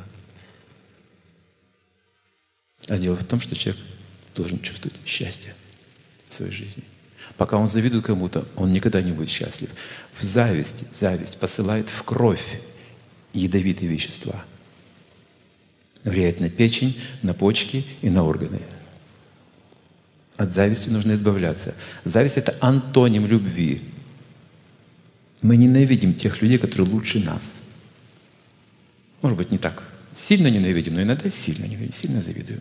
А дело в том, что человек должен чувствовать счастье в своей жизни. Пока он завидует кому-то, он никогда не будет счастлив. В зависти, зависть посылает в кровь ядовитые вещества. Влияет на печень, на почки и на органы. От зависти нужно избавляться. Зависть — это антоним любви. Мы ненавидим тех людей, которые лучше нас. Может быть, не так сильно ненавидим, но иногда сильно ненавидим, сильно завидуем.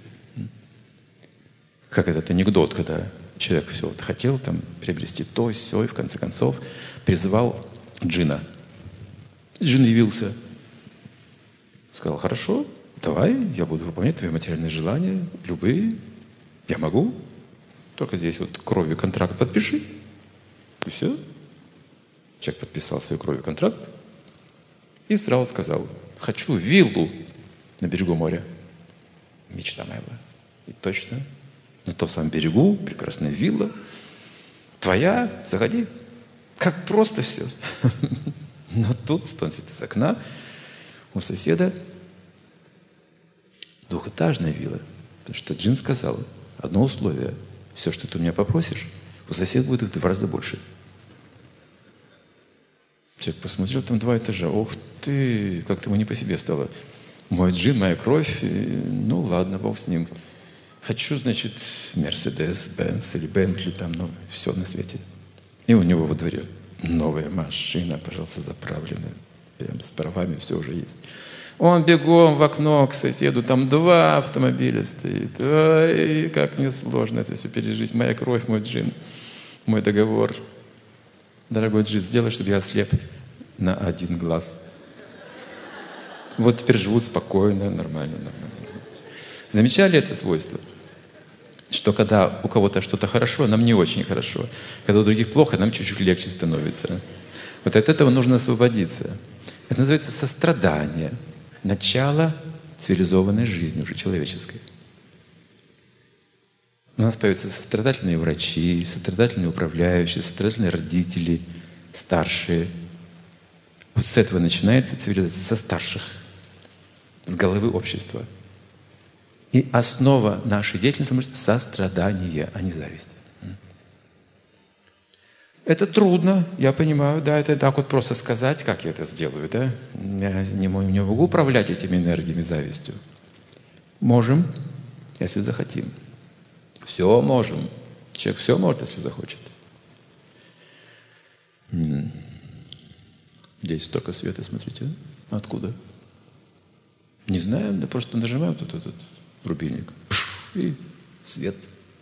Как этот анекдот, когда человек все вот хотел там приобрести то, сё, и в конце концов призвал джинна. Джин явился, сказал: хорошо, давай, я буду выполнять твои материальные желания, любые, я могу. Только здесь вот кровью контракт подпиши, и все. Человек подписал свою кровью контракт и сразу сказал: хочу виллу на берегу моря. Мечта моя была. И точно, на том самом берегу прекрасная вилла. Твоя, заходи. Как просто все. Но тут, смотрите, из окна у соседа двухэтажная вилла. Потому что джин сказал: одно условие. Все, что ты у меня попросишь, у соседа будет в два раза больше. Человек посмотрел, там два этажа. Ох ты, как-то ему не по себе стало. Мой джин, моя кровь. И, ну ладно, бог с ним. Хочу, значит, Мерседес, Бенц или Бентли, там, ну, все на свете. И у него во дворе новая машина, пожалуйста, заправленная. Прям с правами все уже есть. Он бегом в окно к соседу, там два автомобиля стоит. Ой, как мне сложно это все пережить. Моя кровь, мой джин, мой договор. Дорогой джин, сделай, чтобы я ослеп на один глаз. Вот теперь живут спокойно, нормально, нормально. Замечали это свойство? Что когда у кого-то что-то хорошо, нам не очень хорошо. Когда у других плохо, нам чуть-чуть легче становится. Вот от этого нужно освободиться. Это называется сострадание. Начало цивилизованной жизни, уже человеческой. У нас появятся сострадательные врачи, сострадательные управляющие, сострадательные родители, старшие. Вот с этого начинается цивилизация, со старших, с головы общества. И основа нашей деятельности может сострадание, а не зависть. Это трудно, я понимаю, да, это так вот просто сказать, как я это сделаю, да? Я не, не могу управлять этими энергиями, завистью. Можем, если захотим. Все можем. Человек все может, если захочет. М-м. Здесь столько света, смотрите. Откуда? Не знаем, да просто нажимаем тут этот рубильник. Пш, и свет.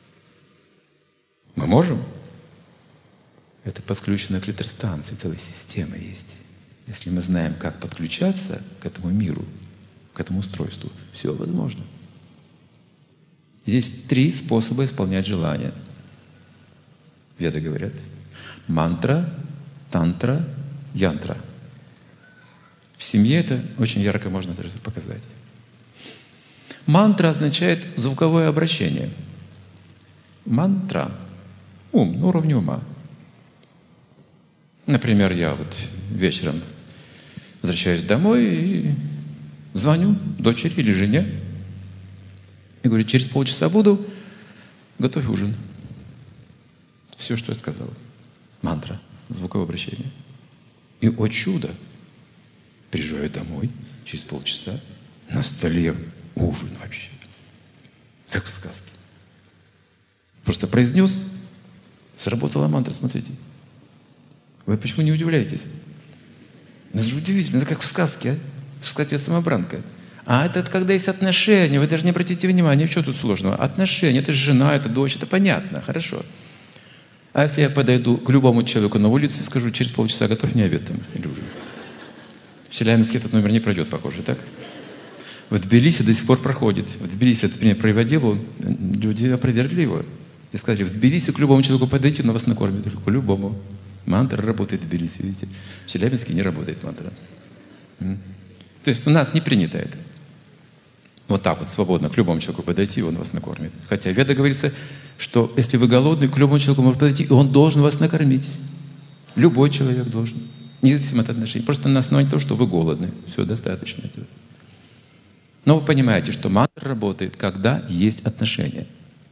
Мы можем? Это подключено к электростанции, целая система есть. Если мы знаем, как подключаться к этому миру, к этому устройству, все возможно. Здесь три способа исполнять желания. Веды говорят: мантра, тантра, янтра. В семье это очень ярко можно даже показать. Мантра означает звуковое обращение. Мантра — ум, на уровне ума. Например, я вот вечером возвращаюсь домой и звоню дочери или жене и говорю: через полчаса буду, готовь ужин. Все, что я сказал. Мантра, звуковое обращение. И, о чудо, приезжаю домой через полчаса, на столе ужин вообще. Как в сказке. Просто произнес, сработала мантра, смотрите. Вы почему не удивляетесь? Это же удивительно, это как в сказке, а? В сказке «Самобранка». А это когда есть отношения, вы даже не обратите внимания, что тут сложного? Отношения, это жена, это дочь, это понятно, хорошо. А если я подойду к любому человеку на улице и скажу: через полчаса готовь мне обед там или ужин? В Челябинске этот номер не пройдет, похоже, так? В Тбилиси до сих пор проходит. В Тбилиси этот пример проводил, он, люди опровергли его. И сказали: в Тбилиси к любому человеку подойти, но вас накормят. К любому. Мантра работает в Тбилиси, видите. В Челябинске не работает мантра. То есть у нас не принято это. Вот так вот, свободно, к любому человеку подойти, он вас накормит. Хотя в Ведах говорится, что если вы голодны, к любому человеку можно подойти, и он должен вас накормить. Любой человек должен. Независимо от отношений. Просто на основании того, что вы голодны. Все, достаточно этого. Но вы понимаете, что мантра работает, когда есть отношения.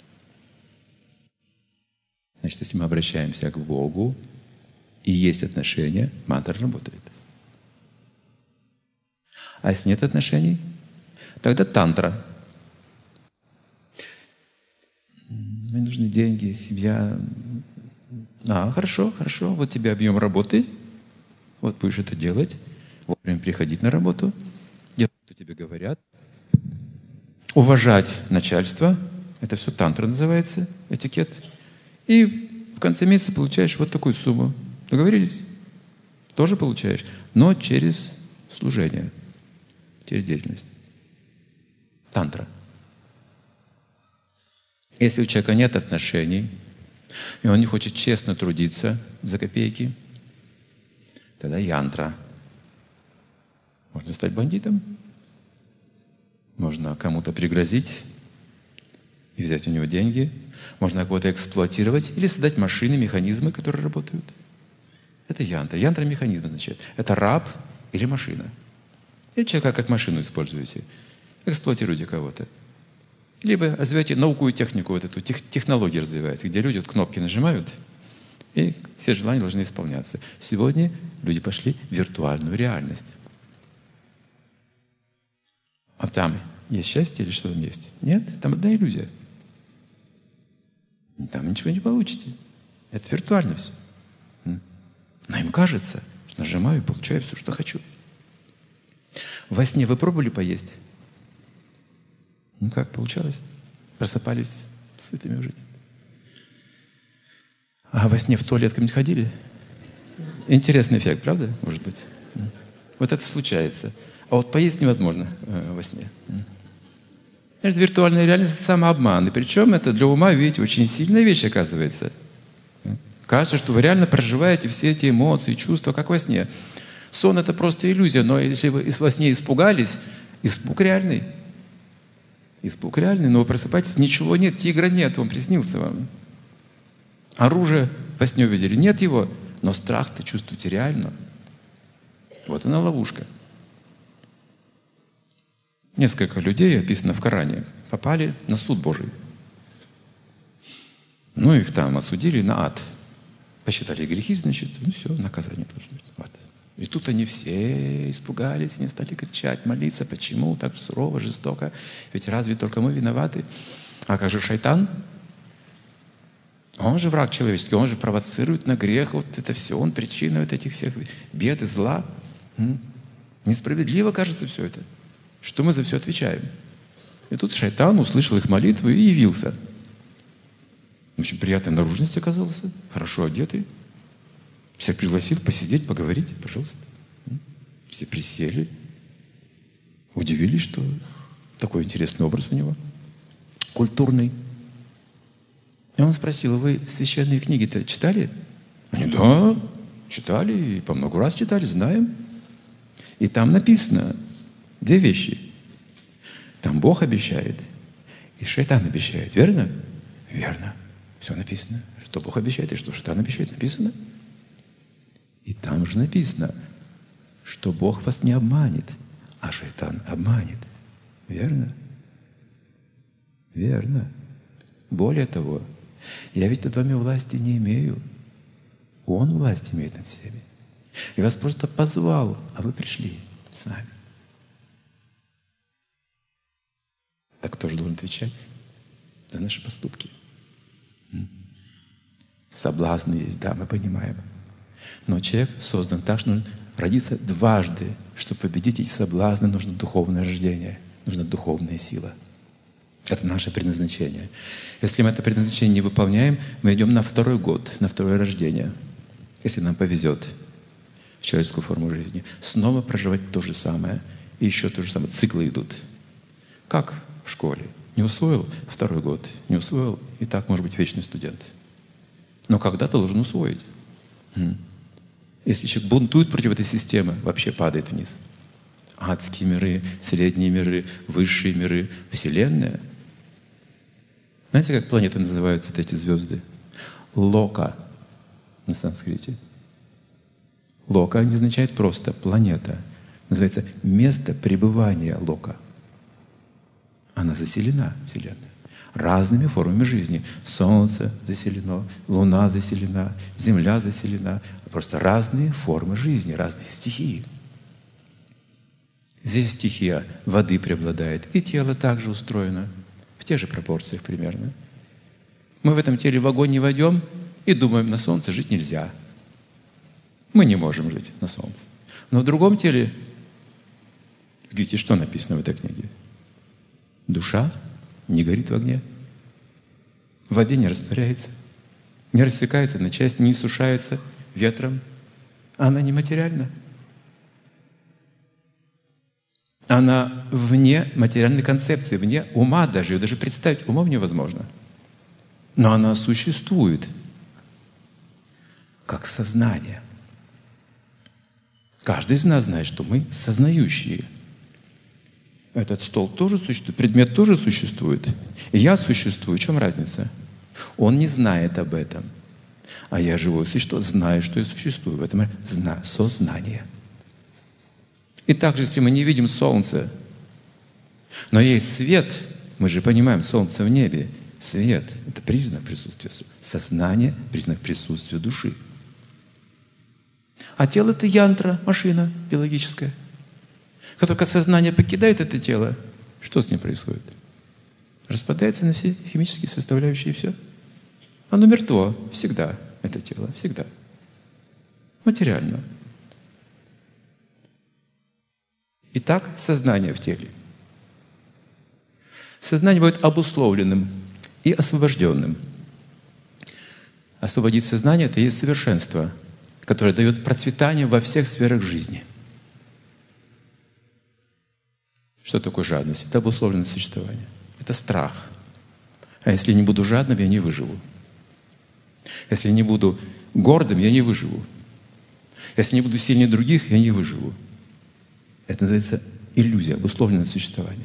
Значит, если мы обращаемся к Богу, и есть отношения, мантра работает. А если нет отношений, тогда тантра. Мне нужны деньги, семья. А, хорошо, хорошо. Вот тебе объем работы. Вот будешь это делать. Вовремя приходить на работу. Делать, что тебе говорят. Уважать начальство. Это все тантра называется, этикет. И в конце месяца получаешь вот такую сумму. Договорились? Тоже получаешь. Но через служение. Через деятельность. Тантра. Если у человека нет отношений, и он не хочет честно трудиться за копейки, тогда янтра. Можно стать бандитом, можно кому-то пригрозить и взять у него деньги, можно кого-то эксплуатировать или создать машины, механизмы, которые работают. Это янтра. Янтра — механизм, значит. Это раб или машина. И человека как машину используете. Эксплуатируете кого-то. Либо развиваете науку и технику, вот эту тех, технологию развиваете, где люди вот кнопки нажимают, и все желания должны исполняться. Сегодня люди пошли в виртуальную реальность. А там есть счастье или что там есть? Нет, там одна иллюзия. Там ничего не получите. Это виртуально все. Но им кажется, что нажимаю и получаю все, что хочу. Во сне вы пробовали поесть? Ну как, получалось? Просыпались сытыми уже? А во сне в туалет как-нибудь ходили? Интересный эффект, правда? Может быть. Вот это случается. А вот поесть невозможно э, во сне. Это виртуальная реальность — это самообман. И причем это для ума, видите, очень сильная вещь оказывается. Кажется, что вы реально проживаете все эти эмоции, чувства, как во сне. Сон — это просто иллюзия, но если вы во сне испугались, испуг реальный. Испуг реальный, но вы просыпаетесь, ничего нет, тигра нет, он приснился вам. Оружие во сне увидели, нет его, но страх-то чувствуете реально. Вот она ловушка. Несколько людей, описано в Коране, попали на суд Божий. Ну, их там осудили на ад. Посчитали грехи, значит, ну все, наказание должно быть. Вот. И тут они все испугались, не стали кричать, молиться. Почему так сурово, жестоко? Ведь разве только мы виноваты? А как же шайтан? Он же враг человеческий, он же провоцирует на грех. Вот это все, он причина вот этих всех бед и зла. М? Несправедливо кажется все это. Что мы за все отвечаем? И тут шайтан услышал их молитвы и явился. Очень приятной наружности оказался, хорошо одетый. Всех пригласил посидеть, поговорить, пожалуйста. Все присели. Удивились, что такой интересный образ у него. Культурный. И он спросил: вы священные книги-то читали? Они: да, читали, и по много раз читали, знаем. И там написано две вещи. Там Бог обещает, и шайтан обещает. Верно? Верно. Все написано. Что Бог обещает и что шайтан обещает, написано. И там же написано, что Бог вас не обманет, а шайтан обманет. Верно? Верно. Более того, я ведь над вами власти не имею. Он власть имеет над всеми. И вас просто позвал, а вы пришли с нами. Так кто же должен отвечать за наши поступки? Соблазны есть, да, мы понимаем. Но человек создан так, что нужно родиться дважды. Чтобы победить эти соблазны, нужно духовное рождение, нужна духовная сила. Это наше предназначение. Если мы это предназначение не выполняем, мы идем на второй год, на второе рождение. Если нам повезет в человеческую форму жизни. Снова проживать то же самое. И еще то же самое. Циклы идут. Как в школе. Не усвоил — второй год. Не усвоил — и так может быть вечный студент. Но когда-то должен усвоить. Если человек бунтует против этой системы, вообще падает вниз. Адские миры, средние миры, высшие миры, Вселенная. Знаете, как планеты называются, вот эти звезды? Лока на санскрите. Лока не означает просто планета. Называется место пребывания Лока. Она заселена, Вселенная, разными формами жизни. Солнце заселено, Луна заселена, Земля заселена. Просто разные формы жизни, разные стихии. Здесь стихия воды преобладает, и тело также устроено в тех же пропорциях примерно. Мы в этом теле в огонь не войдем и думаем, на солнце жить нельзя. Мы не можем жить на солнце. Но в другом теле, видите, что написано в этой книге? Душа не горит в огне, в воде не растворяется, не рассекается на части, не иссушается ветром. Она нематериальна. Она вне материальной концепции, вне ума даже. Ее даже представить умом невозможно. Но она существует как сознание. Каждый из нас знает, что мы сознающие. Этот стол тоже существует, предмет тоже существует. И я существую. В чем разница? Он не знает об этом. А я живое существо, знаю, что я существую. В этом зна- сознание. И также, если мы не видим солнце, но есть свет, мы же понимаем, солнце в небе, свет — это признак присутствия сознания, признак присутствия души. А тело — это янтра, машина биологическая. Как только сознание покидает это тело, что с ним происходит? Распадается на все химические составляющие, и все. Оно мертво всегда, это тело, всегда. Материально. Итак, сознание в теле. Сознание будет обусловленным и освобожденным. Освободить сознание — это и есть совершенство, которое дает процветание во всех сферах жизни. Что такое жадность? Это обусловленное существование. Это страх. А если не буду жадным, я не выживу. Если не буду гордым, я не выживу. Если не буду сильнее других, я не выживу. Это называется иллюзия, обусловленное существование.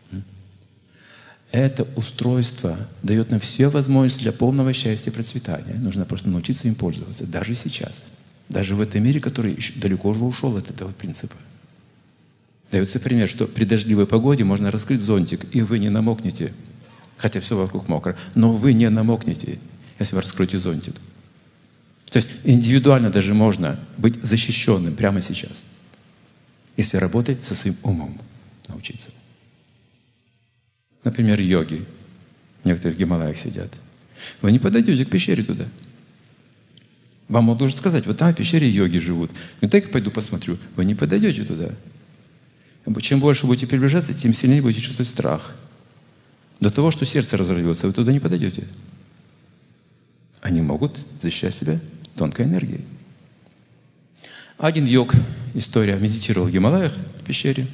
Это устройство дает нам все возможности для полного счастья и процветания. Нужно просто научиться им пользоваться, даже сейчас. Даже в этом мире, который еще далеко уже ушел от этого принципа. Дается пример, что при дождливой погоде можно раскрыть зонтик, и вы не намокнете, хотя все вокруг мокро, но вы не намокнете, если вы раскроете зонтик. То есть индивидуально даже можно быть защищенным прямо сейчас, если работать со своим умом, научиться. Например, йоги. Некоторые в Гималаях сидят. Вы не подойдете к пещере туда. Вам могут уже сказать, вот там в пещере йоги живут. Ну дай-ка пойду посмотрю. Вы не подойдете туда. Чем больше будете приближаться, тем сильнее будете чувствовать страх. До того, что сердце разорвется, вы туда не подойдете. Они могут защищать себя тонкой энергией. Один йог, история, медитировал в Гималаях, в пещере.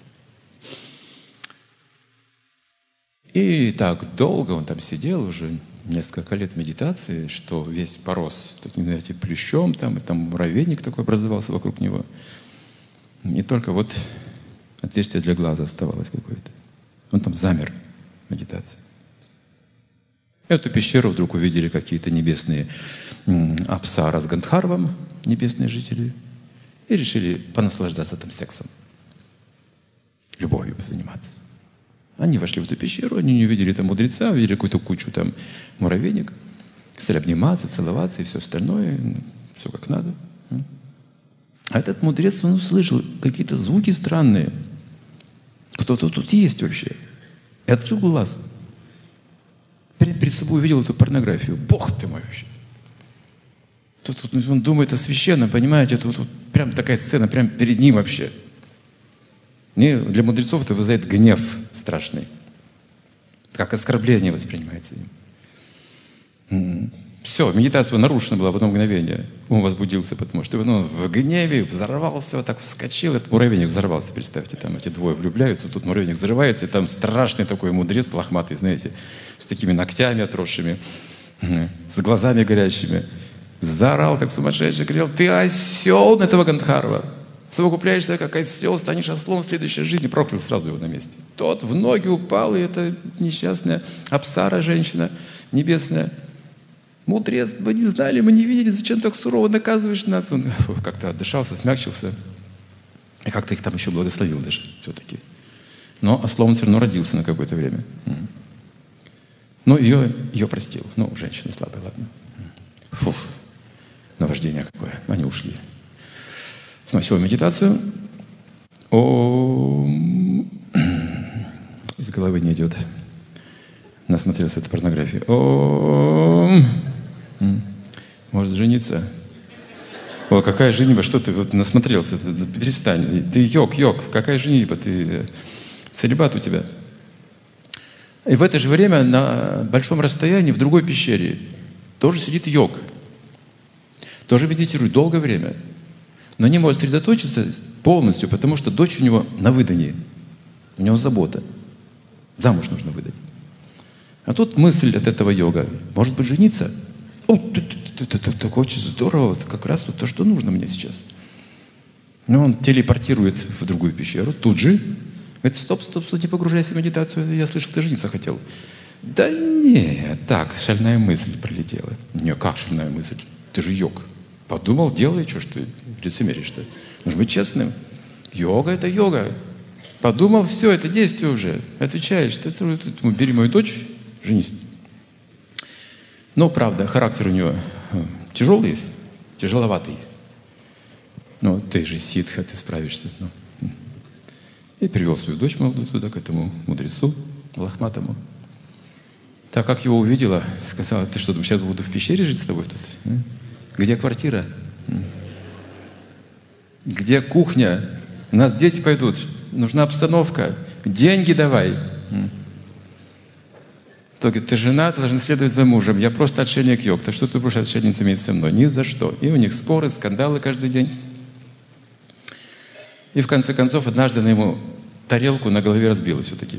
И так долго он там сидел, уже несколько лет медитации, что весь порос, таким, знаете, плющом, там, и там муравейник такой образовался вокруг него. Не только вот отверстие для глаза оставалось какое-то. Он там замер в медитации. Эту пещеру вдруг увидели какие-то небесные Апсара с Гандхарвом, небесные жители, и решили понаслаждаться там сексом, любовью позаниматься. Они вошли в эту пещеру, они не увидели там мудреца, увидели какую-то кучу там муравейник, стали обниматься, целоваться и все остальное, все как надо. А этот мудрец, он услышал какие-то звуки странные. Кто-то тут есть вообще. И открыл глаз. Прямо перед собой увидел эту порнографию. Бог ты мой вообще. Тут, тут он думает о священном, понимаете? Тут, тут прям такая сцена, прям перед ним вообще. Не, для мудрецов это вызывает гнев страшный. Как оскорбление воспринимается им. Все, медитация нарушена была в одно мгновение. Ум возбудился, потому что он в гневе взорвался, вот так вскочил. Этот муравейник взорвался, представьте, там эти двое влюбляются, тут муравейник взрывается, и там страшный такой мудрец лохматый, знаете, с такими ногтями отросшими, с глазами горящими. Заорал, как сумасшедший, говорил: ты осел на этого Гандхарва. Совокупляешься, как осел, станешь ослом в следующей жизни. Проклял сразу его на месте. Тот в ноги упал, и эта несчастная Апсара, женщина небесная: мудрец, мы не знали, мы не видели, зачем так сурово наказываешь нас? Он как-то отдышался, смягчился, и как-то их там еще благословил даже все-таки. Но ослом все равно родился на какое-то время. Но ее, ее простил. Ну, женщина слабая, ладно. Фух, наваждение какое. Они ушли. Сносил медитацию. О, из головы не идет. Насмотрелся этой порнографии. О, может жениться? О, какая женитьба? Что ты вот насмотрелся? Перестань. Ты йог, йог. Какая женитьба? Ты целибат у тебя. И в это же время на большом расстоянии в другой пещере тоже сидит йог. Тоже медитирует долгое время. Но не может сосредоточиться полностью, потому что дочь у него на выдании. У него забота. Замуж нужно выдать. А тут мысль от этого йога: может быть, жениться? О, это очень здорово, вот как раз вот то, что нужно мне сейчас. Но он телепортирует в другую пещеру, тут же. Говорит: стоп, стоп, стоп, не погружайся в медитацию, я слышал, ты жениться хотел. Да не, так, шальная мысль пролетела. Не, как шальная мысль? Ты же йог. Подумал, делай, что ж ты лицемеришь-то. Нужно быть честным. Йога — это йога. Подумал, все, это действие уже. Отвечаешь, ты, ты, ты, ты, бери мою дочь, женись. Но, правда, характер у него тяжелый, тяжеловатый. Но ты же ситха, ты справишься. Ну. И привел свою дочь молодую туда, к этому мудрецу лохматому. Так как его увидела, сказала: ты что, думаешь, сейчас буду в пещере жить с тобой тут? Где квартира? Где кухня? У нас дети пойдут. Нужна обстановка. Деньги давай. То говорит: ты жена, ты должна следовать за мужем. Я просто отшельник йог. Ты что ты будешь отшельницей иметь со мной? Ни за что. И у них споры, скандалы каждый день. И в конце концов однажды она ему тарелку на голове разбила все-таки.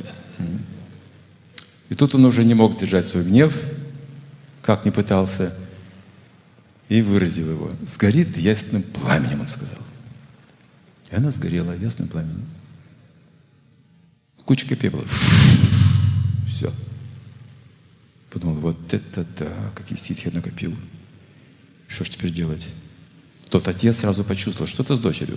И тут он уже не мог сдержать свой гнев, как ни пытался, и выразил его. Сгорит ясным пламенем, он сказал. И она сгорела ясным пламенем. Кучка пепла. Все. Подумал: вот это да, какие ситхи я накопил. Что ж теперь делать? Тот отец сразу почувствовал, что-то с дочерью.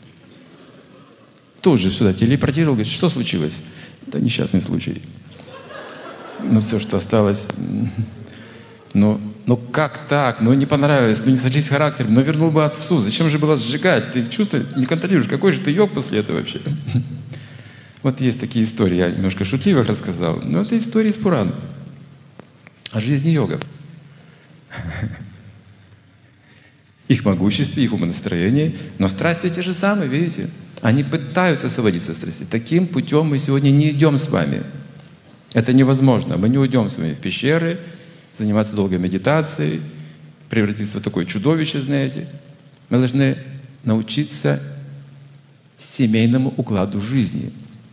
Тут же сюда телепортировал, говорит: что случилось? Да несчастный случай. Ну все, что осталось. Ну, ну как так? Ну не понравилось, ну не сошлись характером, но вернул бы отцу. Зачем же было сжигать? Ты чувство не контролируешь. Какой же ты йог после этого вообще? Вот есть такие истории, я немножко шутливо их рассказал, но это истории из Пуран о жизни йогов. Их могуществе, их умонастроении, но страсти те же самые, видите? Они пытаются освободиться от страстей. Таким путем мы сегодня не идем с вами. Это невозможно. Мы не уйдем с вами в пещеры, заниматься долгой медитацией, превратиться в такое чудовище, знаете. Мы должны научиться семейному укладу жизни.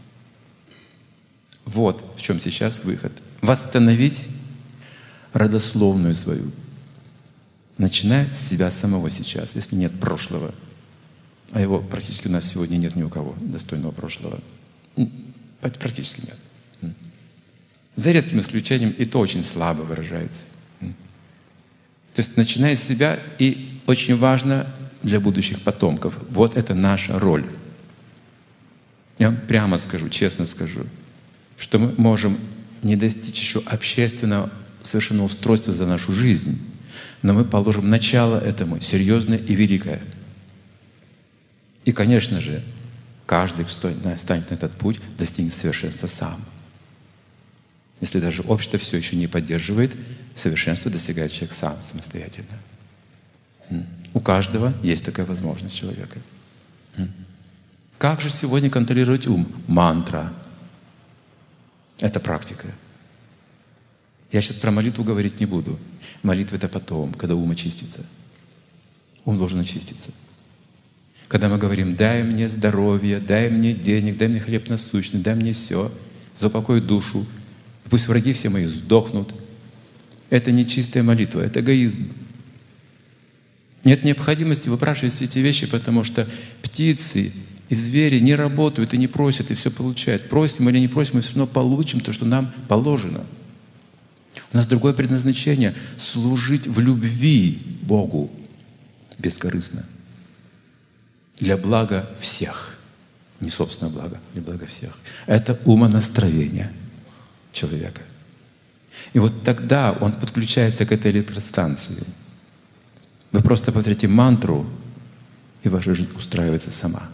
Вот в чем сейчас выход. Восстановить родословную свою. Начиная с себя самого сейчас, если нет прошлого. А его практически у нас сегодня нет ни у кого достойного прошлого. Практически нет. За редким исключением и то очень слабо выражается. То есть начиная с себя, и очень важно для будущих потомков. Вот это наша роль. Я вам прямо скажу, честно скажу, что мы можем не достичь еще общественного совершенного устройства за нашу жизнь, но мы положим начало этому, серьезное и великое. И, конечно же, каждый, кто станет на этот путь, достигнет совершенства сам. Если даже общество все еще не поддерживает, совершенство достигает человек сам, самостоятельно. У каждого есть такая возможность человека. Как же сегодня контролировать ум? Мантра. Это практика. Я сейчас про молитву говорить не буду. Молитва — это потом, когда ум очистится. Ум должен очиститься. Когда мы говорим: «Дай мне здоровье, дай мне денег, дай мне хлеб насущный, дай мне все, заупокой душу, пусть враги все мои сдохнут». Это не чистая молитва, это эгоизм. Нет необходимости выпрашивать все эти вещи, потому что птицы и звери не работают и не просят, и все получают. Просим или не просим, мы все равно получим то, что нам положено. У нас другое предназначение — служить в любви Богу бескорыстно. Для блага всех. Не собственного блага, для блага всех. Это умонастроение человека. И вот тогда он подключается к этой электростанции. Вы просто повторите мантру, и ваша жизнь устраивается сама.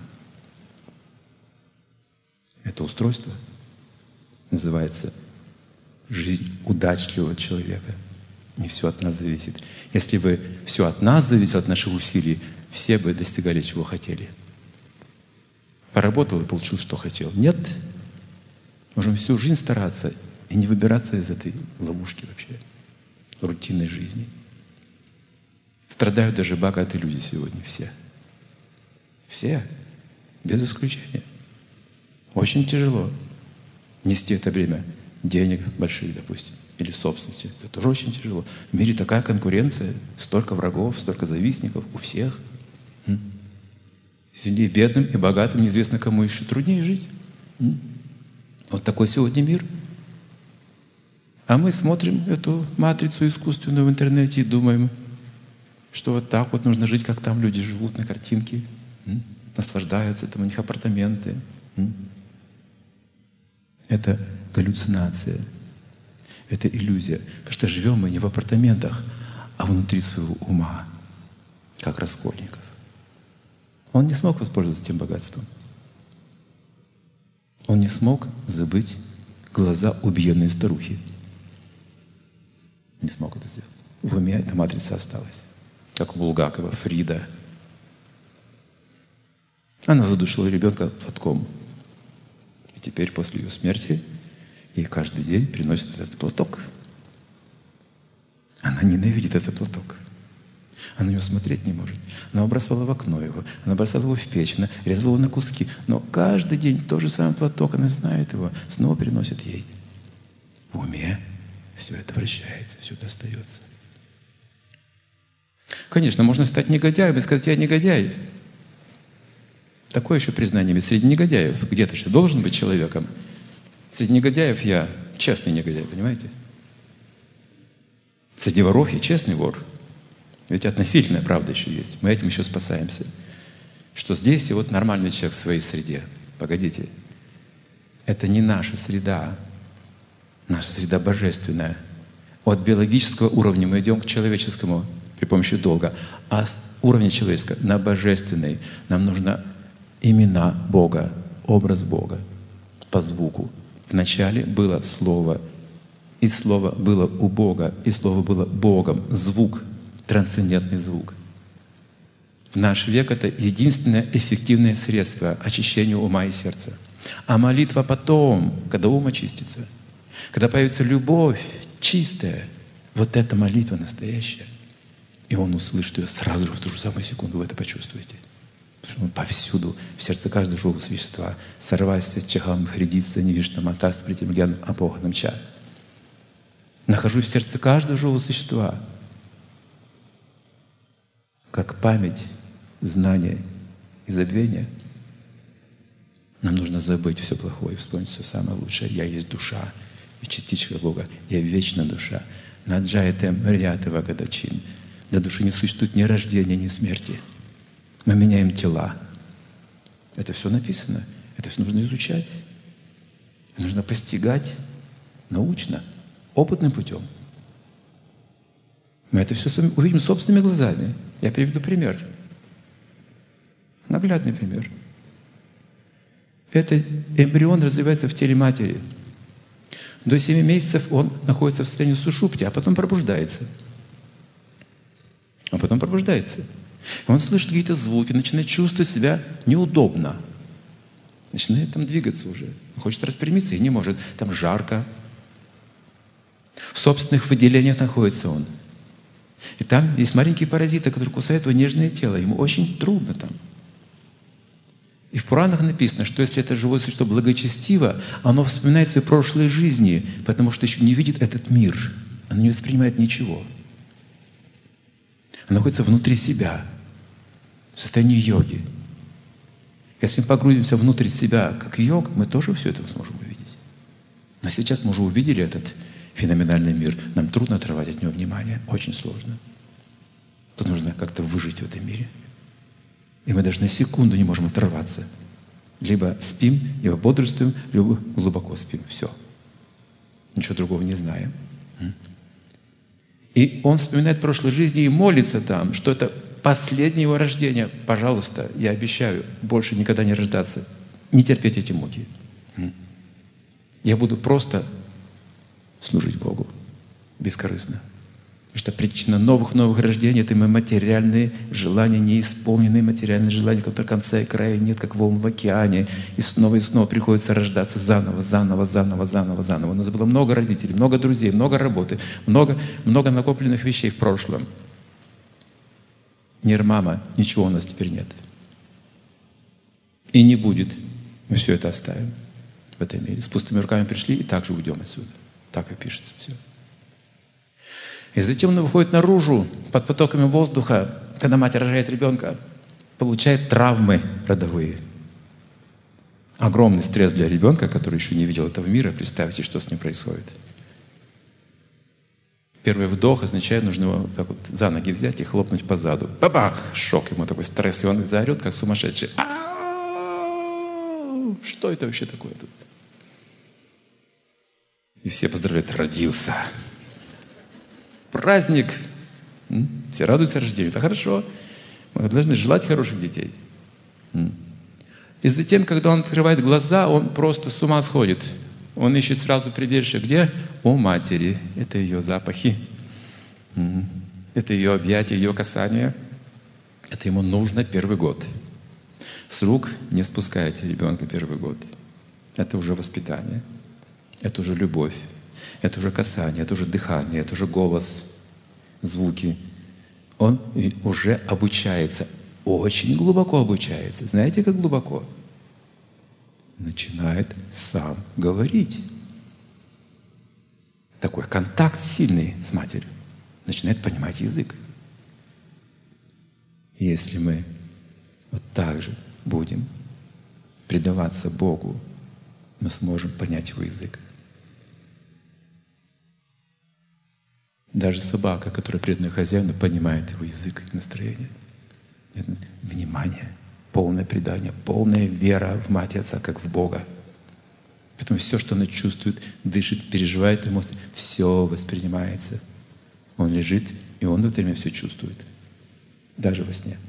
Это устройство называется жизнь удачливого человека. Не все от нас зависит. Если бы все от нас зависело, от наших усилий, все бы достигали, чего хотели. Поработал и получил, что хотел. Нет. Можем всю жизнь стараться и не выбираться из этой ловушки вообще, рутинной жизни. Страдают даже богатые люди сегодня, все. Все, без исключения. Очень тяжело нести это бремя денег больших, допустим, или собственности. Это тоже очень тяжело. В мире такая конкуренция, столько врагов, столько завистников у всех. И бедным, и богатым, неизвестно кому еще труднее жить. Вот такой сегодня мир. А мы смотрим эту матрицу искусственную в интернете и думаем, что вот так вот нужно жить, как там люди живут на картинке, наслаждаются, там у них апартаменты. Это галлюцинация, это иллюзия. Потому что живем мы не в апартаментах, а внутри своего ума, как Раскольников. Он не смог воспользоваться тем богатством. Он не смог забыть глаза убиенной старухи. Не смог это сделать. В уме эта матрица осталась. Как у Булгакова, Фрида. Она задушила ребенка платком. И теперь после ее смерти ей каждый день приносят этот платок. Она ненавидит этот платок. Она на него смотреть не может. Она бросала в окно его, она бросала его в печь, она резала его на куски. Но каждый день тот же самый платок, она знает его, снова приносит ей. В уме все это вращается, все это остается. Конечно, можно стать негодяем и сказать: «Я негодяй». Такое еще признание есть среди негодяев. Где-то что должен быть человеком. Среди негодяев я честный негодяй, понимаете? Среди воров я честный вор. Ведь относительная правда еще есть. Мы этим еще спасаемся. Что здесь и вот нормальный человек в своей среде. Погодите. Это не наша среда. Наша среда божественная. От биологического уровня мы идем к человеческому при помощи долга. А с уровня человеческого на божественный нам нужно имена Бога, образ Бога по звуку. Вначале было Слово, и Слово было у Бога, и Слово было Богом. Звук, трансцендентный звук. В наш век это единственное эффективное средство очищения ума и сердца. А молитва потом, когда ум очистится, когда появится любовь чистая, вот эта молитва настоящая. И он услышит ее сразу же, в ту же самую секунду вы это почувствуете. Потому что он повсюду, в сердце каждого живого существа. Сарвася, чахам, хридится, невишна, матаст, притемген, апоханам ча. Нахожусь в сердце каждого живого существа. Как память, знание и забвение. Нам нужно забыть все плохое и вспомнить все самое лучшее. Я есть душа. частичка Бога. Я вечная душа. Наджаятем ряты вагадачин. Для души не существует ни рождения, ни смерти. Мы меняем тела. Это все написано. Это все нужно изучать. Нужно постигать научно, опытным путем. Мы это все с вами увидим собственными глазами. Я приведу пример. Наглядный пример. Это эмбрион развивается в теле матери. До семи месяцев он находится в состоянии сушупти, а потом пробуждается. А потом пробуждается. Он слышит какие-то звуки, начинает чувствовать себя неудобно. Начинает там двигаться уже. Он хочет распрямиться и не может. Там жарко. В собственных выделениях находится он. И там есть маленькие паразиты, которые кусают его нежное тело. Ему очень трудно там. И в Пуранах написано, что если это живое существо благочестиво, оно вспоминает свои прошлые жизни, потому что еще не видит этот мир. Оно не воспринимает ничего. Оно находится внутри себя, в состоянии йоги. Если мы погрузимся внутрь себя, как йог, мы тоже все это сможем увидеть. Но сейчас мы уже увидели этот феноменальный мир. Нам трудно отрывать от него внимание. Очень сложно. Тут нужно как-то выжить в этом мире. И мы даже на секунду не можем оторваться. Либо спим, либо бодрствуем, либо глубоко спим. Все. Ничего другого не знаем. И он вспоминает прошлой жизни и молится там, что это последнее его рождение. Пожалуйста, я обещаю, больше никогда не рождаться. Не терпеть эти муки. Я буду просто служить Богу бескорыстно. Потому что причина новых-новых рождений — это мои материальные желания, неисполненные материальные желания, которые конца и края нет, как волн в океане. И снова и снова приходится рождаться заново, заново, заново, заново, заново. У нас было много родителей, много друзей, много работы, много, много накопленных вещей в прошлом. Нир мама, ничего у нас теперь нет. И не будет. Мы все это оставим в этом мире. С пустыми руками пришли и также уйдем отсюда. Так и пишется все. И затем он выходит наружу под потоками воздуха, когда мать рожает ребенка, получает травмы родовые. Огромный стресс для ребенка, который еще не видел этого мира. Представьте, что с ним происходит. Первый вдох означает, нужно его вот так вот за ноги взять и хлопнуть по заду. Бабах! Шок, ему такой стресс, и он заорет, как сумасшедший. А-а-а! Что это вообще такое тут? И все поздравляют, родился. Праздник. Все радуются рождению. Это хорошо. Мы должны желать хороших детей. И затем, когда он открывает глаза, он просто с ума сходит. Он ищет сразу прибежище. Где? У матери. Это ее запахи. Это ее объятия, ее касания. Это ему нужно первый год. С рук не спускайте ребенка первый год. Это уже воспитание. Это уже любовь. Это уже касание, это уже дыхание, это уже голос, звуки. Он уже обучается, очень глубоко обучается. Знаете, как глубоко? Начинает сам говорить. Такой контакт сильный с матерью. Начинает понимать язык. Если мы вот так же будем предаваться Богу, мы сможем понять Его язык. Даже собака, которая предана хозяину, понимает его язык и настроение. Это внимание, полное предание, полная вера в Мать и Отца, как в Бога. Поэтому все, что она чувствует, дышит, переживает эмоции, все воспринимается. Он лежит, и он в это время все чувствует. Даже во сне.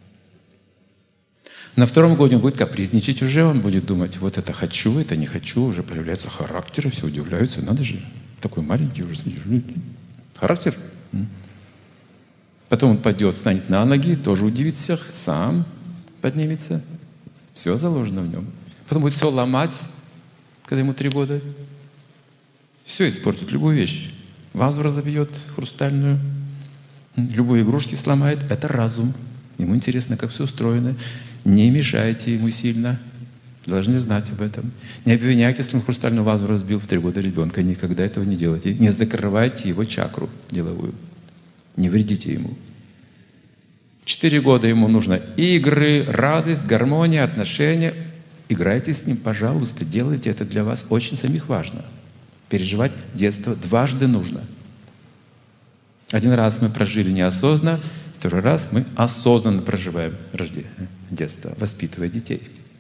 На втором годе он будет капризничать уже, он будет думать, вот это хочу, это не хочу, уже появляется характер, все удивляются, надо же, такой маленький уже характер. Потом он пойдет, станет на ноги, тоже удивит всех, сам поднимется. Все заложено в нем. Потом будет все ломать, когда ему три года. Все испортит, любую вещь. Вазу разобьет хрустальную, любые игрушки сломает. Это разум. Ему интересно, как все устроено. Не мешайте ему сильно. Должны знать об этом. Не обвиняйте, если он хрустальную вазу разбил в три года ребенка. Никогда этого не делайте. Не закрывайте его чакру деловую. Не вредите ему. Четыре года ему нужно игры, радость, гармония, отношения. Играйте с ним, пожалуйста, делайте это для вас очень самих важно. Переживать детство дважды нужно. Один раз мы прожили неосознанно, второй раз мы осознанно проживаем рождение, детство, воспитывая детей.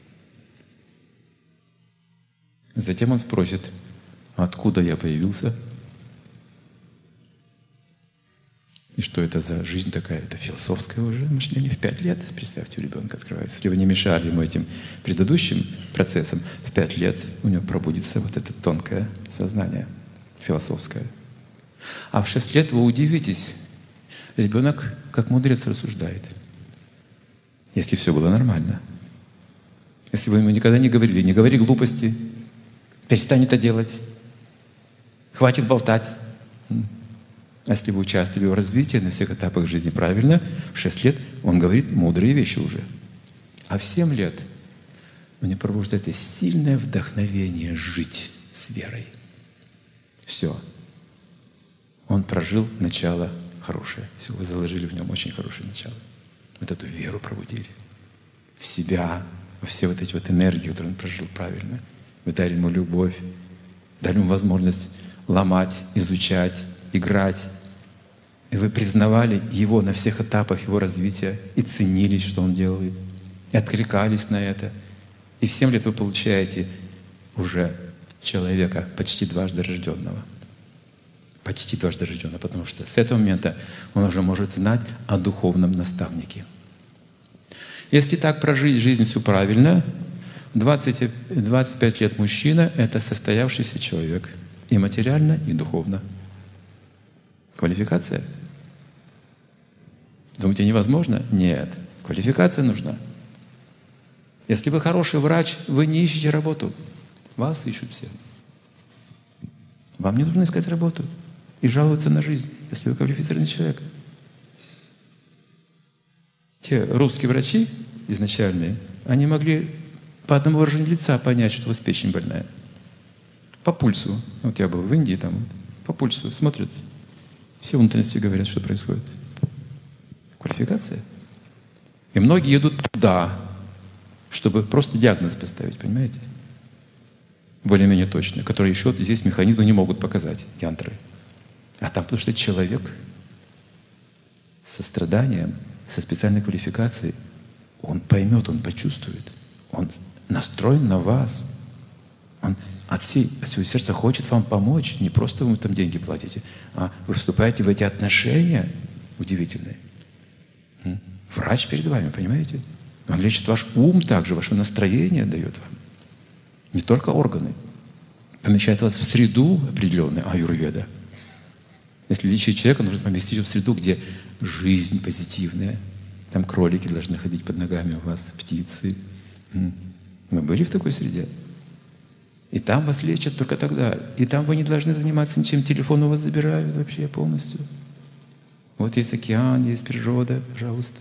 Затем он спросит, откуда я появился? И что это за жизнь такая? Это философское уже мышление в пять лет. Представьте, у ребенка открывается. Если вы не мешали ему этим предыдущим процессам, в пять лет у него пробудится вот это тонкое сознание философское. А в шесть лет вы удивитесь, ребенок как мудрец рассуждает. Если все было нормально. Если вы ему никогда не говорили, не говори глупости, перестань это делать, хватит болтать. А если вы участвовали в его развитии на всех этапах жизни правильно, в шесть лет он говорит мудрые вещи уже. А в семь лет у него пробуждается сильное вдохновение жить с верой. Все. Он прожил начало хорошее. Все, вы заложили в нем очень хорошее начало. Вот эту веру пробудили. В себя, во все вот эти вот энергии, которые он прожил правильно. Вы дали ему любовь, дали ему возможность ломать, изучать, играть. И вы признавали его на всех этапах его развития и ценились, что он делает, и откликались на это. И в семь лет вы получаете уже человека почти дважды рожденного. Почти дважды рожденного, потому что с этого момента он уже может знать о духовном наставнике. Если так прожить жизнь всю правильно, двадцать, двадцать пять лет мужчина — это состоявшийся человек и материально, и духовно. Квалификация? Думаете, невозможно? Нет. Квалификация нужна. Если вы хороший врач, вы не ищете работу. Вас ищут все. Вам не нужно искать работу и жаловаться на жизнь, если вы квалифицированный человек. Те русские врачи изначальные, они могли по одному выражению лица понять, что у вас печень больная. По пульсу. Вот я был в Индии, там по пульсу смотрят. Все внутренности говорят, что происходит. Квалификация. И многие идут туда, чтобы просто диагноз поставить, понимаете? Более-менее точно, который еще здесь механизмы не могут показать, янтры. А там потому что человек со страданием, со специальной квалификацией, он поймет, он почувствует, он настроен на вас. Он от, всей, от всего сердца хочет вам помочь. Не просто вы там деньги платите, а вы вступаете в эти отношения удивительные. Врач перед вами, понимаете? Он лечит ваш ум также, ваше настроение дает вам. Не только органы. Помещает вас в среду определенную, аюрведа. Если лечить человека, нужно поместить его в среду, где жизнь позитивная. Там кролики должны ходить под ногами у вас, птицы. Мы были в такой среде. И там вас лечат только тогда. И там вы не должны заниматься ничем. Телефон у вас забирают вообще полностью. Вот есть океан, есть природа, пожалуйста.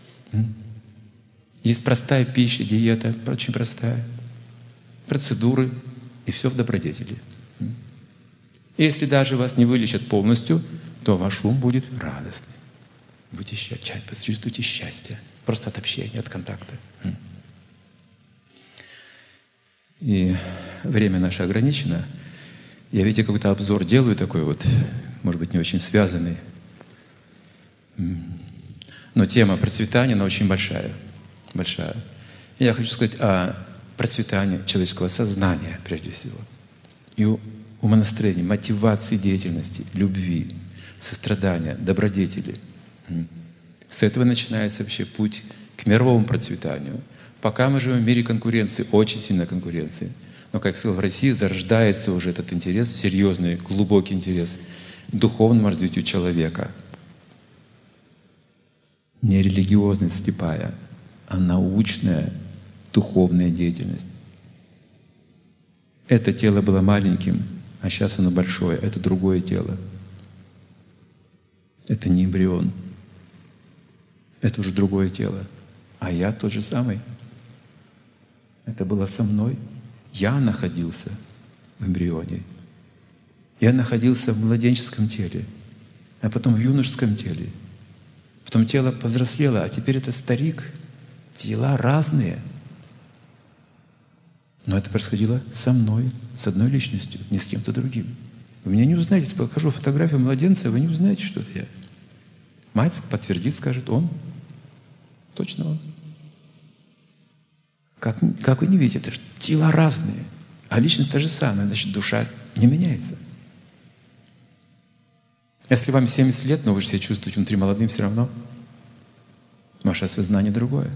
Есть простая пища, диета, очень простая. Процедуры, и все в добродетели. И если даже вас не вылечат полностью, то ваш ум будет радостный. Будете счастье, почувствуйте счастье. Просто от общения, от контакта. И время наше ограничено. Я, видите, какой-то обзор делаю такой вот, может быть, не очень связанный. Но тема процветания, она очень большая. Большая. И я хочу сказать о процветании человеческого сознания, прежде всего. И умонастроения, мотивации деятельности, любви, сострадания, добродетели. С этого начинается вообще путь к мировому процветанию. Пока мы живем в мире конкуренции, очень сильной конкуренции. Но, как я сказал, в России зарождается уже этот интерес, серьезный, глубокий интерес к духовному развитию человека. Не религиозность слепая, а научная, духовная деятельность. Это тело было маленьким, а сейчас оно большое. Это другое тело. Это не эмбрион. Это уже другое тело. А я тот же самый. Это было со мной. Я находился в эмбрионе. Я находился в младенческом теле, а потом в юношеском теле. Потом тело повзрослело, а теперь это старик. Тела разные. Но это происходило со мной, с одной личностью, не с кем-то другим. Вы меня не узнаете, если покажу фотографию младенца, вы не узнаете, что это я. Мать подтвердит, скажет, он. Точно он. Как, как вы не видите, это же тела разные, а личность та же самая, значит, душа не меняется. Если вам семьдесят лет, но вы же себя чувствуете внутри молодым все равно, ваше сознание другое.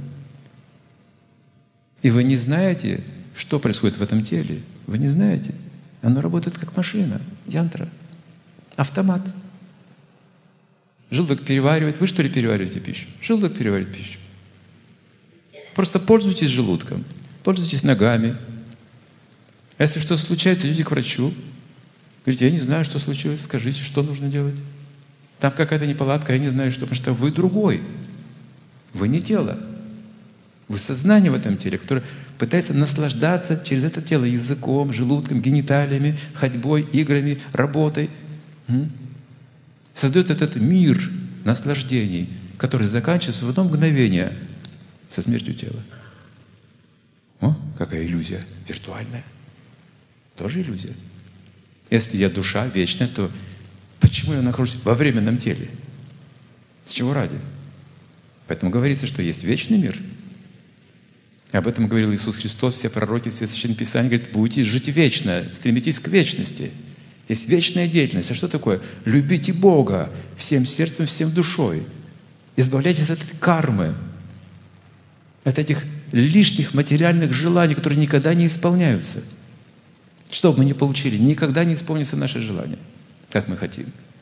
И вы не знаете, что происходит в этом теле. Вы не знаете. Оно работает как машина, янтра, автомат. Желудок переваривает. Вы что ли перевариваете пищу? Желудок переваривает пищу. Просто пользуйтесь желудком, пользуйтесь ногами. А если что-то случается, идите к врачу. Говорите, я не знаю, что случилось, скажите, что нужно делать. Там какая-то неполадка, я не знаю, что, потому что вы другой. Вы не тело. Вы сознание в этом теле, которое пытается наслаждаться через это тело языком, желудком, гениталиями, ходьбой, играми, работой. М? Создает этот мир наслаждений, который заканчивается в одно мгновение со смертью тела. О, какая иллюзия виртуальная. Тоже иллюзия. Если я душа вечная, то почему я нахожусь во временном теле? С чего ради? Поэтому говорится, что есть вечный мир. И об этом говорил Иисус Христос, все пророки, все священные писания говорят, будете жить вечно, стремитесь к вечности. Есть вечная деятельность. А что такое? Любите Бога всем сердцем, всем душой. Избавляйтесь от этой кармы, от этих лишних материальных желаний, которые никогда не исполняются. Что бы мы ни получили, никогда не исполнится наше желание, как мы хотим.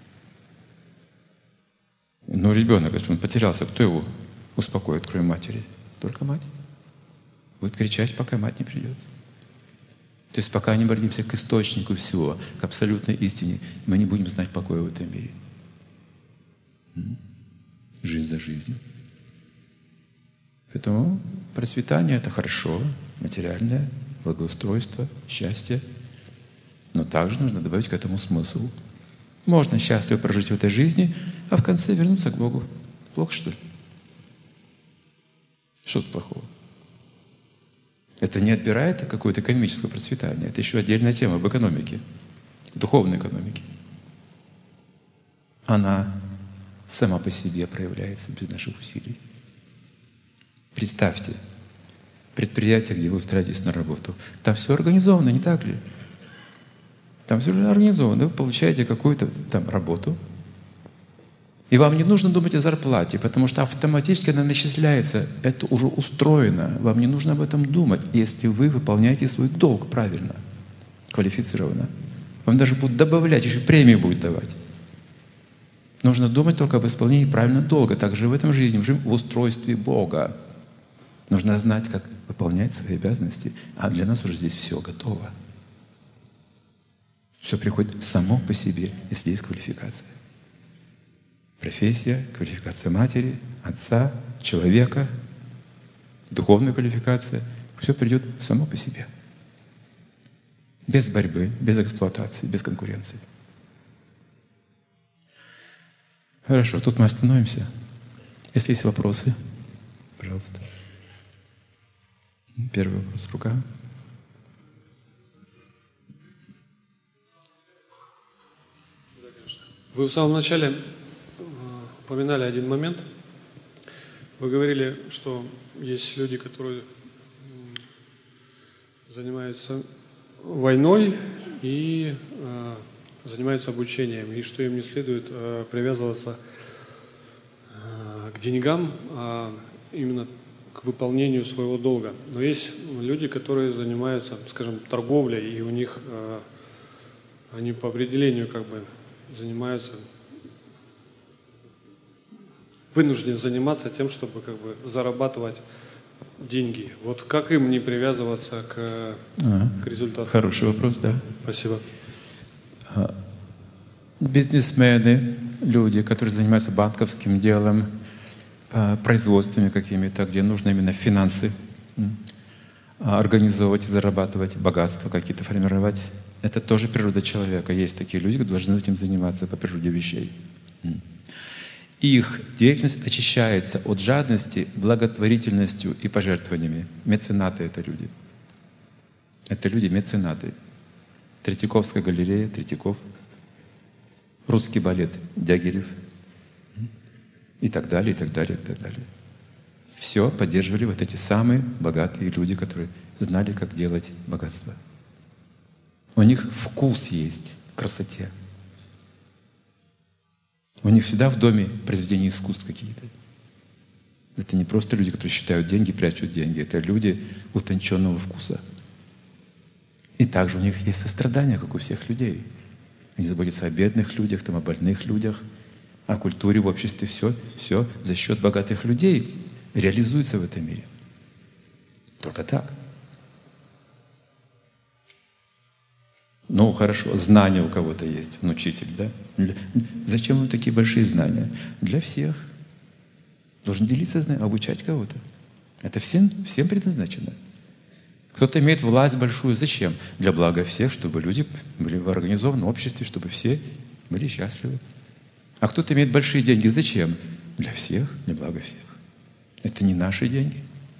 Но ребенок, если он потерялся, кто его успокоит, кроме матери? Только мать. Будет кричать, пока мать не придет. То есть пока не обратимся к источнику всего, к абсолютной истине, мы не будем знать покоя в этом мире. Жизнь за жизнью. Поэтому процветание — это хорошо, материальное, благоустройство, счастье. Но также нужно добавить к этому смысл. Можно счастливо прожить в этой жизни, а в конце вернуться к Богу. Плохо, что ли? Что тут плохого? Это не отбирает какое-то экономическое процветание. Это еще отдельная тема об экономике, духовной экономике. Она сама по себе проявляется без наших усилий. Представьте, предприятие, где вы устраиваетесь на работу. Там все организовано, не так ли? Там все уже организовано. Вы получаете какую-то там работу, и вам не нужно думать о зарплате, потому что автоматически она начисляется. Это уже устроено. Вам не нужно об этом думать, если вы выполняете свой долг правильно, квалифицированно. Вам даже будут добавлять, еще премию будут давать. Нужно думать только об исполнении правильного долга. Также в этом жизни, в устройстве Бога. Нужно знать, как выполнять свои обязанности. А для нас уже здесь все готово. Все приходит само по себе, если есть квалификация. Профессия, квалификация матери, отца, человека, духовная квалификация. Все придет само по себе. Без борьбы, без эксплуатации, без конкуренции. Хорошо, тут мы остановимся. Если есть вопросы, пожалуйста. Первый вопрос, рука. Вы в самом начале упоминали один момент. Вы говорили, что есть люди, которые занимаются войной и э, занимаются обучением, и что им не следует э, привязываться э, к деньгам, а именно к выполнению своего долга. Но есть люди, которые занимаются, скажем, торговлей, и у них э, они по определению как бы занимаются, вынуждены заниматься тем, чтобы как бы зарабатывать деньги. Вот как им не привязываться к, а, к результату? Хороший вопрос, да. Спасибо. Бизнесмены, люди, которые занимаются банковским делом, производствами какими-то, где нужно именно финансы организовывать, зарабатывать, богатство какие-то формировать. Это тоже природа человека. Есть такие люди, которые должны этим заниматься по природе вещей. Их деятельность очищается от жадности благотворительностью и пожертвованиями. Меценаты — это люди. Это люди-меценаты. Третьяковская галерея, Третьяков. русский балет Дягилев и так далее, и так далее, и так далее. Все поддерживали вот эти самые богатые люди, которые знали, как делать богатство. У них вкус есть к красоте. У них всегда в доме произведения искусств какие-то. Это не просто люди, которые считают деньги, прячут деньги. Это люди утонченного вкуса. И также у них есть сострадание, как у всех людей. Они заботятся о бедных людях, там, о больных людях, о культуре в обществе. Все, все за счет богатых людей реализуется в этом мире. Только так. Ну, хорошо, знания у кого-то есть, он учитель, да? Зачем вам такие большие знания? Для всех. Должен делиться знаниями, обучать кого-то. Это всем, всем предназначено. Кто-то имеет власть большую. Зачем? Для блага всех, чтобы люди были в организованном обществе, чтобы все были счастливы. А кто-то имеет большие деньги. Зачем? Для всех, для блага всех. Это не наши деньги.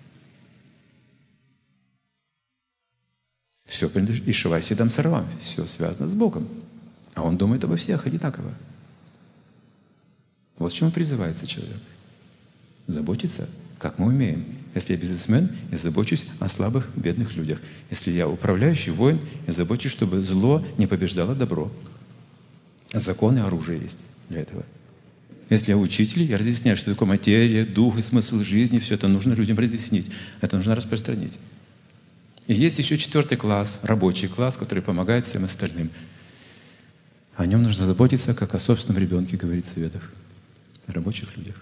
Все принадлежит Ишиваси Дам Сарвам. Все связано с Богом. А он думает обо всех одинаково. Вот к чему призывается человек. Заботиться, как мы умеем. Если я бизнесмен, я забочусь о слабых, бедных людях. Если я управляющий воин, я забочусь, чтобы зло не побеждало добро. Закон и оружие есть для этого. Если я учитель, я разъясняю, что такое материя, дух и смысл жизни. Все это нужно людям разъяснить. Это нужно распространить. И есть еще четвертый класс, рабочий класс, который помогает всем остальным. О нем нужно заботиться, как о собственном ребенке, говорится в Ведах. О рабочих людях.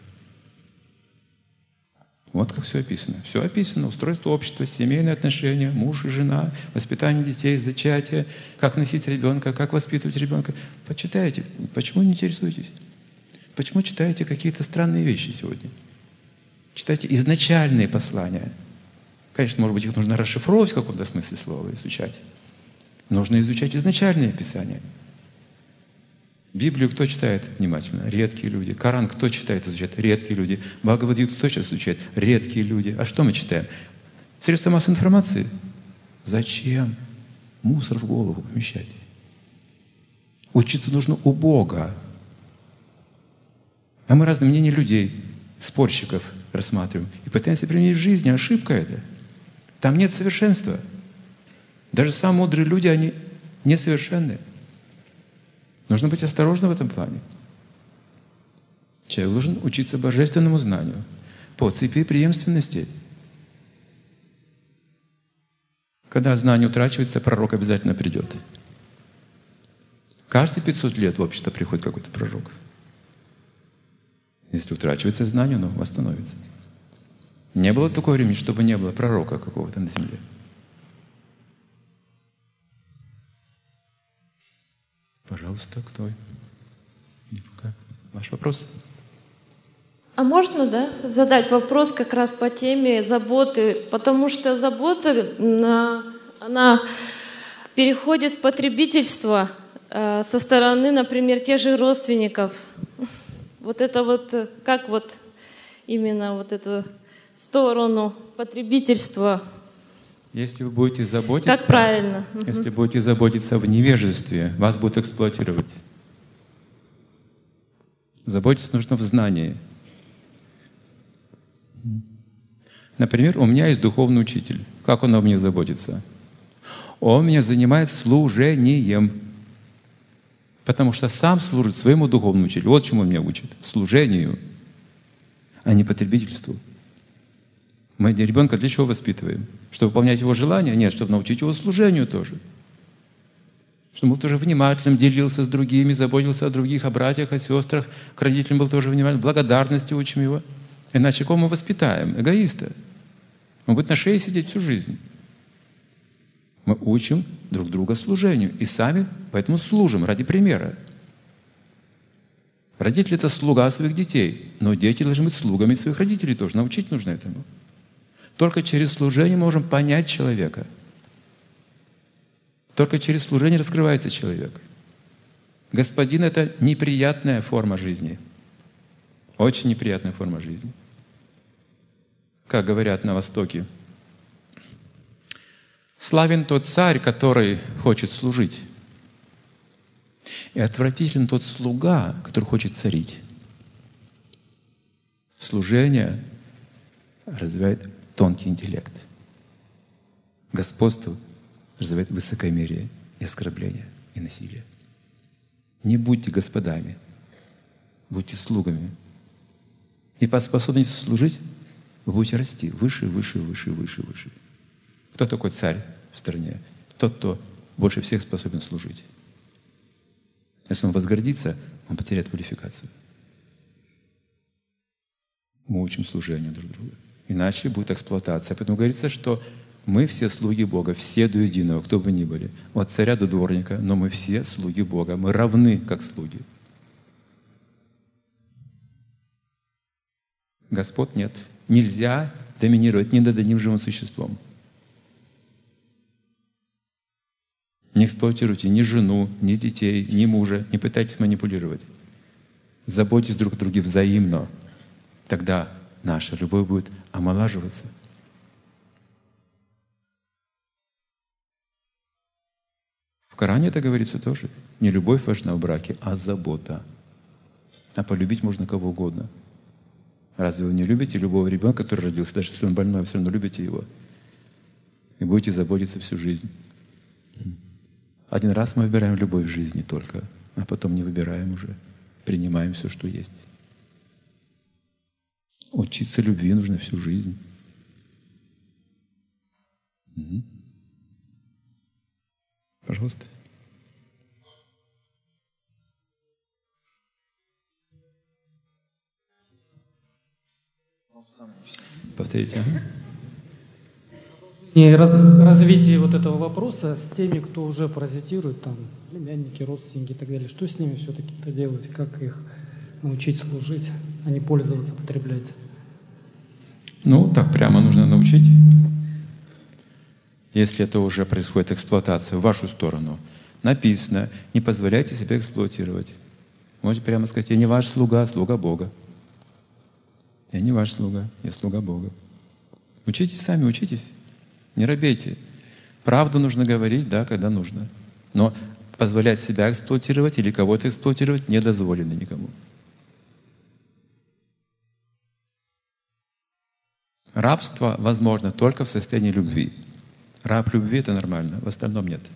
Вот как все описано. Все описано. Устройство общества, семейные отношения, муж и жена, воспитание детей, зачатие, как носить ребенка, как воспитывать ребенка. Почитайте. Почему не интересуетесь? Почему читаете какие-то странные вещи сегодня? Читайте изначальные послания. Конечно, может быть, их нужно расшифровывать в каком-то смысле слова, изучать. Нужно изучать изначальные писания. Библию кто читает внимательно? Редкие люди. Коран кто читает, изучает? Редкие люди. Бхагавад-гиту кто сейчас изучает? Редкие люди. А что мы читаем? Средства массовой информации? Зачем мусор в голову помещать? Учиться нужно у Бога. А мы разные мнения людей, спорщиков рассматриваем и пытаемся применить в жизни. Ошибка это. Там нет совершенства. Даже самые мудрые люди, они несовершенны. Нужно быть осторожным в этом плане. Человек должен учиться божественному знанию по цепи преемственности. Когда знание утрачивается, пророк обязательно придет. Каждые пятьсот лет в общество приходит какой-то пророк. Если утрачивается знание, оно восстановится. Не было такого времени, чтобы не было пророка какого-то на земле. Пожалуйста, кто? Ваш вопрос? А можно, да, задать вопрос как раз по теме заботы? Потому что забота, она переходит в потребительство со стороны, например, тех же родственников. Вот это вот, как вот именно вот эту сторону потребительства. Если вы будете заботиться, как правильно? Если будете заботиться в невежестве, вас будут эксплуатировать. Заботиться нужно в знании. Например, у меня есть духовный учитель. Как он о мне заботится? Он меня занимает служением. Потому что сам служит своему духовному учителю. Вот чему он меня учит. Служению, а не потребительству. Мы ребенка для чего воспитываем? Чтобы выполнять его желания? Нет, чтобы научить его служению тоже. Чтобы он был тоже внимательным, делился с другими, заботился о других, о братьях, о сестрах. К родителям был тоже внимательным. Благодарности учим его. Иначе кого мы воспитаем? Эгоиста. Он будет на шее сидеть всю жизнь. Мы учим друг друга служению. И сами поэтому служим ради примера. Родители — это слуга своих детей. Но дети должны быть слугами своих родителей тоже. Научить нужно этому. Только через служение мы можем понять человека. Только через служение раскрывается человек. Господин — это неприятная форма жизни. Очень неприятная форма жизни. Как говорят на Востоке, славен тот царь, который хочет служить. И отвратителен тот слуга, который хочет царить. Служение развивает тонкий интеллект. Господство развивает высокомерие и оскорбление, и насилие. Не будьте господами, будьте слугами. И по способности служить вы будете расти выше, выше, выше, выше, выше. Кто такой царь в стране? Тот, кто больше всех способен служить. Если он возгордится, он потеряет квалификацию. Мы учим служению друг друга. Иначе будет эксплуатация. Поэтому говорится, что мы все слуги Бога, все до единого, кто бы ни были. От царя до дворника, но мы все слуги Бога. Мы равны, как слуги. Господ нет. Нельзя доминировать ни над одним живым существом. Не эксплуатируйте ни жену, ни детей, ни мужа, не пытайтесь манипулировать. Заботьтесь друг о друге взаимно. Тогда наша любовь будет омолаживаться. В Коране это говорится тоже. Не любовь важна в браке, а забота. А полюбить можно кого угодно. Разве вы не любите любого ребенка, который родился? Даже если он больной, вы все равно любите его. И будете заботиться всю жизнь. Один раз мы выбираем любовь в жизни только, а потом не выбираем уже. Принимаем все, что есть. Учиться любви нужно всю жизнь. Угу. Пожалуйста. Повторите. Ага. И раз, развитие вот этого вопроса с теми, кто уже паразитирует, там, племянники, родственники и так далее, что с ними все-таки-то делать, как их научить служить, а не пользоваться, потреблять? Ну, так прямо нужно научить. Если это уже происходит эксплуатация в вашу сторону, написано, не позволяйте себя эксплуатировать. Можете прямо сказать, я не ваш слуга, а слуга Бога. Я не ваш слуга, я слуга Бога. Учитесь сами, учитесь. Не робейте. Правду нужно говорить, да, когда нужно. Но позволять себя эксплуатировать или кого-то эксплуатировать не дозволено никому. Рабство возможно только в состоянии любви. Раб любви — это нормально, в остальном нет.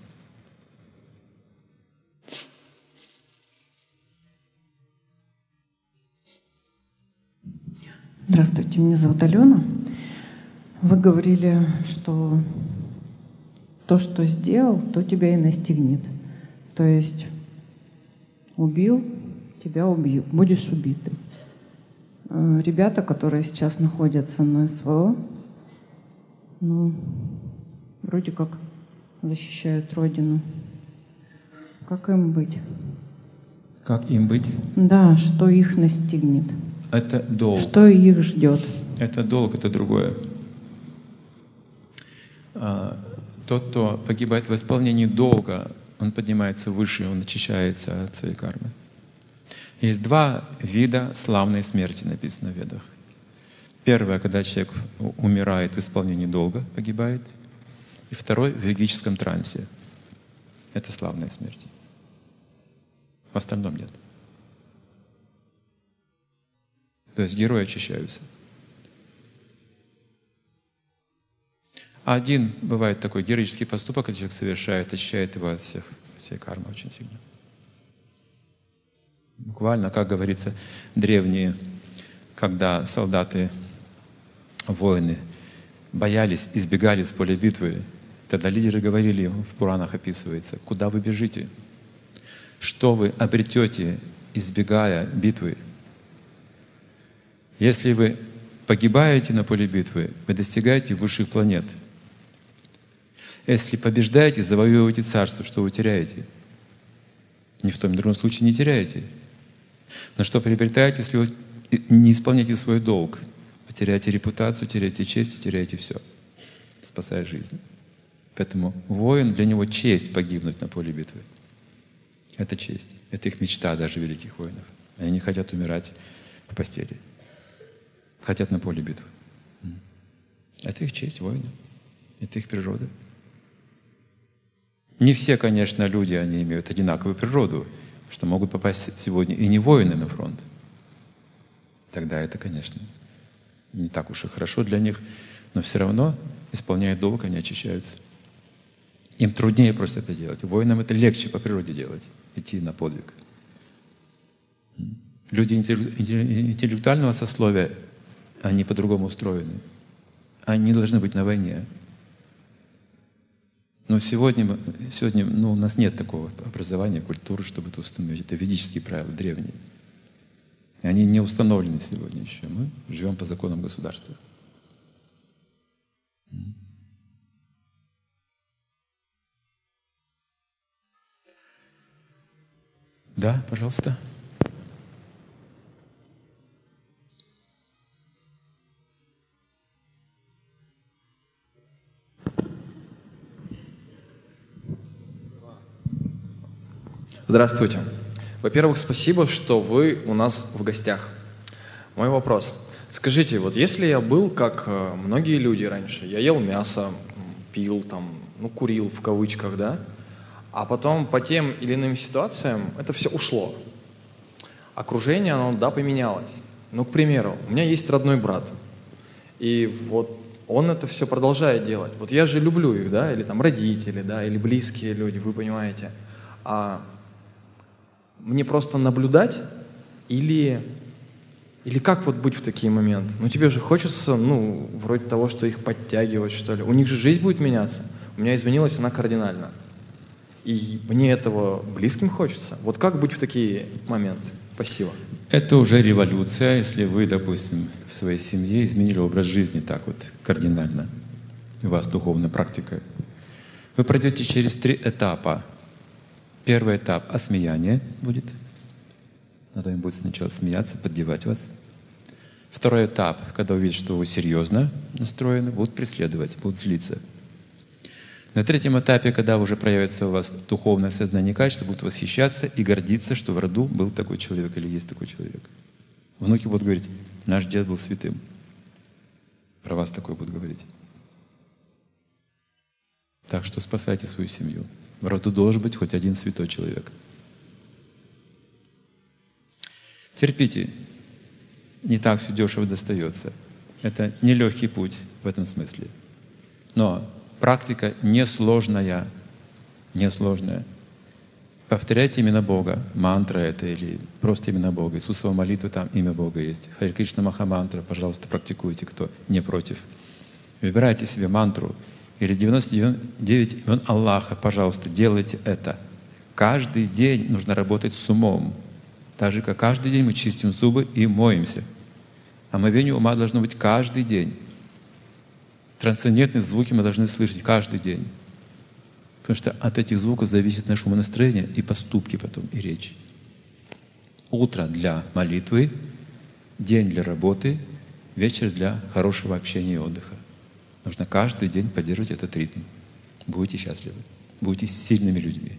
Здравствуйте, меня зовут Алена. Вы говорили, что то, что сделал, то тебя и настигнет. То есть убил, тебя убьют, будешь убитым. Ребята, которые сейчас находятся на СВО, ну, вроде как защищают Родину. Как им быть? Как им быть? Да, что их настигнет. Это долг. Что их ждет? Это долг, это другое. Тот, кто погибает в исполнении долга, он поднимается выше, он очищается от своей кармы. Есть два вида славной смерти, написано в Ведах. Первое, когда человек умирает в исполнении долга, погибает. И второй — в йогическом трансе. Это славная смерть. В остальном нет. То есть герои очищаются. А один бывает такой героический поступок, когда человек совершает, очищает его от всех, от всей кармы очень сильно. Буквально, как говорится, древние, когда солдаты, воины боялись, избегали с поля битвы, тогда лидеры говорили, в Пуранах описывается, куда вы бежите, что вы обретете, избегая битвы. Если вы погибаете на поле битвы, вы достигаете высших планет. Если побеждаете, завоевываете царство, что вы теряете? Ни в том, ни в другом случае не теряете. Но что приобретаете, если вы не исполняете свой долг? Вы теряете репутацию, теряете честь и теряете все, спасая жизнь. Поэтому воин, для него честь погибнуть на поле битвы. Это честь. Это их мечта даже великих воинов. Они не хотят умирать в постели. Хотят на поле битвы. Это их честь воина. Это их природа. Не все, конечно, люди, они имеют одинаковую природу. что могут попасть сегодня и не воины на фронт. Тогда это, конечно, не так уж и хорошо для них, но все равно, исполняя долг, они очищаются. Им труднее просто это делать. Воинам это легче по природе делать, идти на подвиг. Люди интеллектуального сословия, они по-другому устроены. Они не должны быть на войне. Но сегодня, мы, сегодня ну, у нас нет такого образования, культуры, чтобы это установить. Это ведические правила, древние. И они не установлены сегодня еще. Мы живем по законам государства. Да, пожалуйста. Здравствуйте. Во-первых, спасибо, что вы у нас в гостях. Мой вопрос. Скажите, вот если я был, как многие люди раньше, я ел мясо, пил, там, ну, курил в кавычках, да, а потом по тем или иным ситуациям это все ушло. Окружение, оно, да, поменялось. Ну, к примеру, у меня есть родной брат, и вот он это все продолжает делать. Вот я же люблю их, да, или там родители, да, или близкие люди, вы понимаете. А мне просто наблюдать или, или как вот быть в такие моменты? Ну, тебе же хочется, ну, вроде того, что их подтягивать, что ли. У них же жизнь будет меняться. У меня изменилась она кардинально. И мне этого близким хочется. Вот как быть в такие моменты? Спасибо. Это уже революция, если вы, допустим, в своей семье изменили образ жизни так вот кардинально. У вас духовная практика. Вы пройдете через три этапа. Первый этап — осмеяние будет. Надо им будет сначала смеяться, поддевать вас. Второй этап, когда увидят, что вы серьезно настроены, будут преследовать, будут злиться. На третьем этапе, когда уже проявится у вас духовное сознание качества, будут восхищаться и гордиться, что в роду был такой человек или есть такой человек. Внуки будут говорить: наш дед был святым. Про вас такое будут говорить. Так что спасайте свою семью. В роду должен быть хоть один святой человек. Терпите. Не так все дешево достается. Это нелегкий путь в этом смысле. Но практика несложная. Несложная. Повторяйте имена Бога. Мантра это или просто имена Бога. Иисусова молитва, там имя Бога есть. Харе Кришна Махамантра, пожалуйста, практикуйте, кто не против. Выбирайте себе мантру. Или девяносто девять имен Аллаха, пожалуйста, делайте это. Каждый день нужно работать с умом. Так же, как каждый день мы чистим зубы и моемся. Омовение ума должно быть каждый день. Трансцендентные звуки мы должны слышать каждый день. Потому что от этих звуков зависит наше умонастроение и поступки потом, и речь. Утро для молитвы, день для работы, вечер для хорошего общения и отдыха. Нужно каждый день поддерживать этот ритм. Будете счастливы. Будете сильными людьми.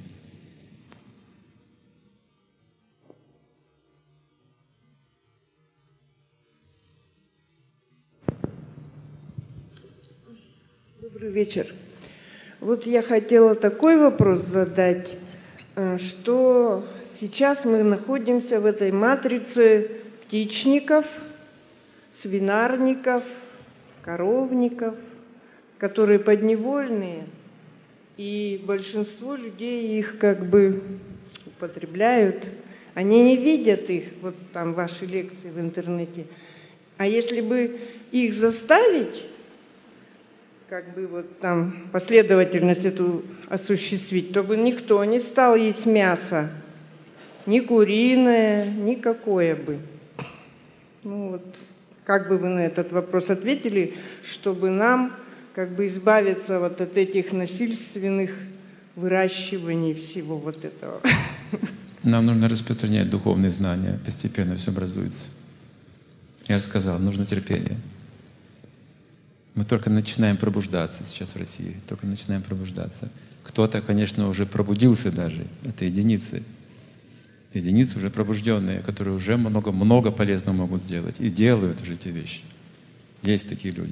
Добрый вечер. Вот я хотела такой вопрос задать, что сейчас мы находимся в этой матрице птичников, свинарников, коровников, которые подневольные, и большинство людей их как бы употребляют. Они не видят их, вот там ваши лекции в интернете. А если бы их заставить, как бы вот там последовательность эту осуществить, то бы никто не стал есть мясо, ни куриное, никакое бы. Ну вот, как бы вы на этот вопрос ответили, чтобы нам как бы избавиться вот от этих насильственных выращиваний всего вот этого? Нам нужно распространять духовные знания, постепенно все образуется. Я же сказал, нужно терпение. Мы только начинаем пробуждаться сейчас в России, только начинаем пробуждаться. Кто-то, конечно, уже пробудился даже, это единицы. Единицы уже пробужденные, которые уже много-много полезного могут сделать и делают уже эти вещи. Есть такие люди.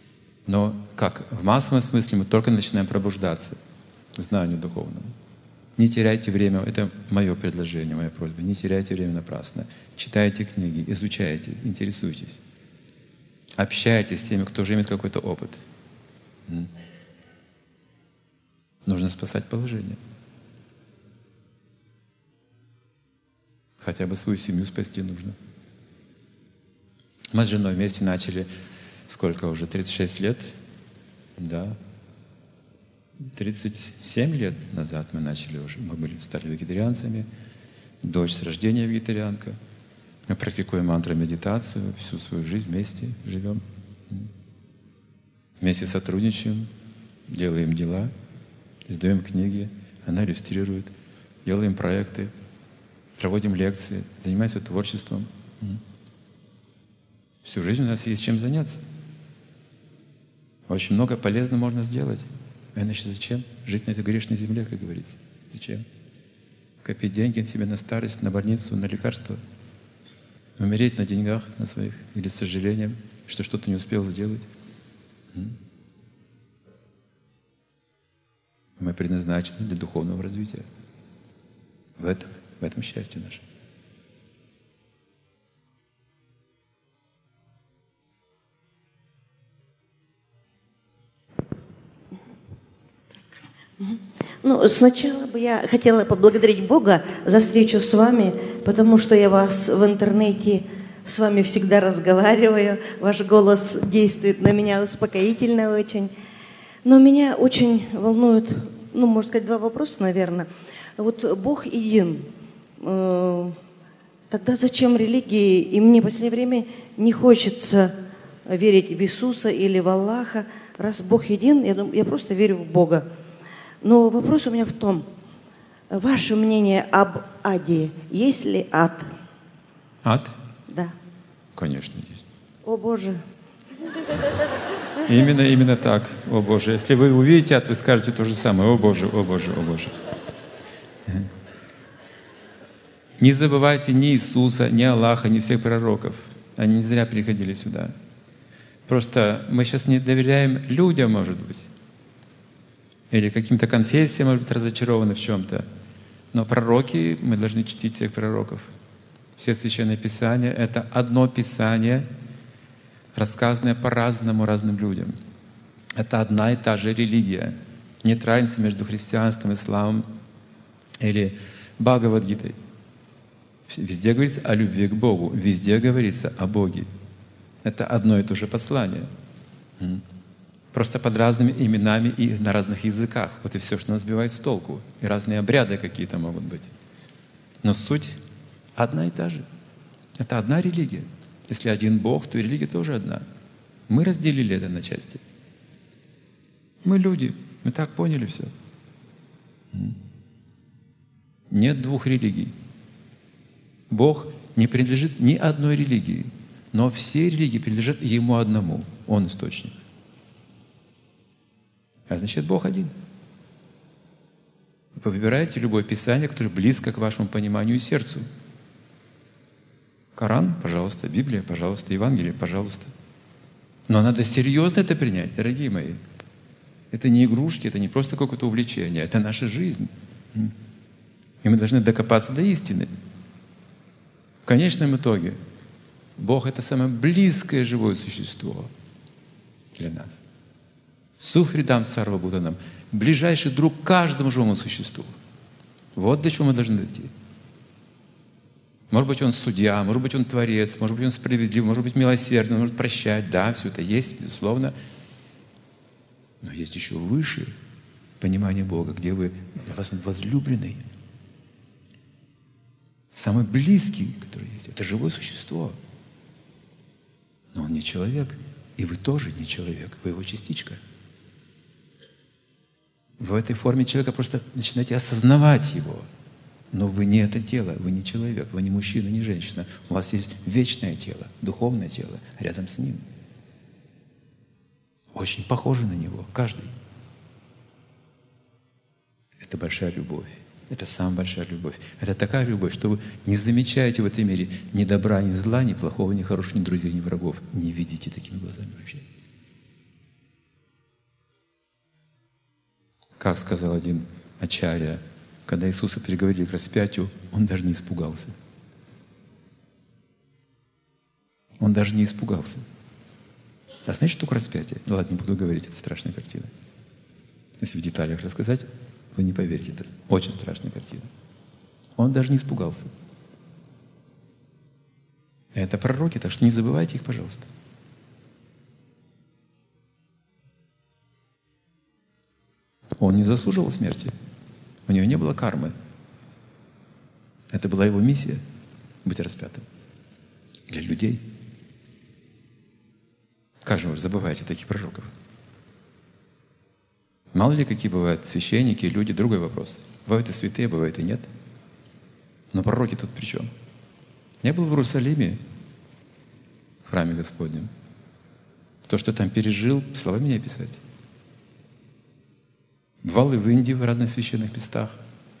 Но как? В массовом смысле мы только начинаем пробуждаться к знанию духовному. Не теряйте время. Это мое предложение, моя просьба. Не теряйте время напрасно. Читайте книги, изучайте, интересуйтесь. Общайтесь с теми, кто уже имеет какой-то опыт. Нужно спасать положение. Хотя бы свою семью спасти нужно. Мы с женой вместе начали, сколько уже, тридцать шесть лет? Да. тридцать семь лет назад мы начали уже. Мы были, стали вегетарианцами. Дочь с рождения вегетарианка. Мы практикуем мантру, медитацию, всю свою жизнь вместе живем. Вместе сотрудничаем, делаем дела, издаем книги, она иллюстрирует, делаем проекты, проводим лекции, занимаемся творчеством. Всю жизнь у нас есть чем заняться. Очень много полезного можно сделать. А иначе зачем жить на этой грешной земле, как говорится? Зачем? Копить деньги себе на старость, на больницу, на лекарства. Умереть на деньгах на своих или с сожалением, что что-то не успел сделать. Мы предназначены для духовного развития. В этом, в этом счастье наше. Ну, сначала бы я хотела поблагодарить Бога за встречу с вами, потому что я вас в интернете с вами всегда разговариваю. Ваш голос действует на меня успокоительно очень. Но меня очень волнуют, ну, можно сказать, два вопроса, наверное. Вот Бог един. Тогда зачем религии? И мне в последнее время не хочется верить в Иисуса или в Аллаха. Раз Бог един, я, думаю, я просто верю в Бога. Но вопрос у меня в том, ваше мнение об аде, есть ли ад? Ад? Да. Конечно, есть. О Боже. Именно, именно так, о Боже. Если вы увидите ад, вы скажете то же самое, о Боже, о Боже, о Боже. Не забывайте ни Иисуса, ни Аллаха, ни всех пророков. Они не зря приходили сюда. Просто мы сейчас не доверяем людям, может быть. Или каким-то конфессиям, может быть, разочарованы в чем-то. Но пророки, мы должны чтить всех пророков. Все священные писания — это одно писание, рассказанное по-разному разным людям. Это одна и та же религия. Нет разницы между христианством, исламом или Бхагавад-гитой. Везде говорится о любви к Богу, везде говорится о Боге. Это одно и то же послание. Просто под разными именами и на разных языках. Вот и все, что нас сбивает с толку. И разные обряды какие-то могут быть. Но суть одна и та же. Это одна религия. Если один Бог, то и религия тоже одна. Мы разделили это на части. Мы люди, мы так поняли все. Нет двух религий. Бог не принадлежит ни одной религии, но все религии принадлежат Ему одному. Он источник. А значит, Бог один. Вы выбираете любое писание, которое близко к вашему пониманию и сердцу. Коран, пожалуйста, Библия, пожалуйста, Евангелие, пожалуйста. Но надо серьезно это принять, дорогие мои. Это не игрушки, это не просто какое-то увлечение, это наша жизнь. И мы должны докопаться до истины. В конечном итоге Бог — это самое близкое живое существо для нас. Сухридам сарвабутанам. Ближайший друг каждому живому существу. Вот до чего мы должны дойти. Может быть, Он судья, может быть, Он творец, может быть, Он справедлив, может быть, милосердный, может прощать. Да, все это есть, безусловно. Но есть еще выше понимание Бога, где вы, для вас Он возлюбленный. Самый близкий, который есть. Это живое существо. Но Он не человек. И вы тоже не человек, вы Его частичка. В этой форме человека просто начинаете осознавать Его. Но вы не это тело, вы не человек, вы не мужчина, не женщина. У вас есть вечное тело, духовное тело рядом с Ним. Очень похоже на Него, каждый. Это большая любовь. Это самая большая любовь. Это такая любовь, что вы не замечаете в этом мире ни добра, ни зла, ни плохого, ни хорошего, ни друзей, ни врагов. Не видите такими глазами вообще. Как сказал один ачарья, Когда Иисуса переговорили к распятию, Он даже не испугался. Он даже не испугался. А знаете, что такое распятие? Ну ладно, не буду говорить, это страшная картина. Если в деталях рассказать, вы не поверите, это очень страшная картина. Он даже не испугался. Это пророки, так что не забывайте их, пожалуйста. Он не заслуживал смерти. У него не было кармы. Это была его миссия — быть распятым. Для людей. Как же вы забываете таких пророков? Мало ли какие бывают священники, люди, другой вопрос. Бывают и святые, бывают и нет. Но пророки тут при чем? Я был в Иерусалиме, в храме Господнем. То, что там пережил, словами не описать. Бывал и в Индии, в разных священных местах.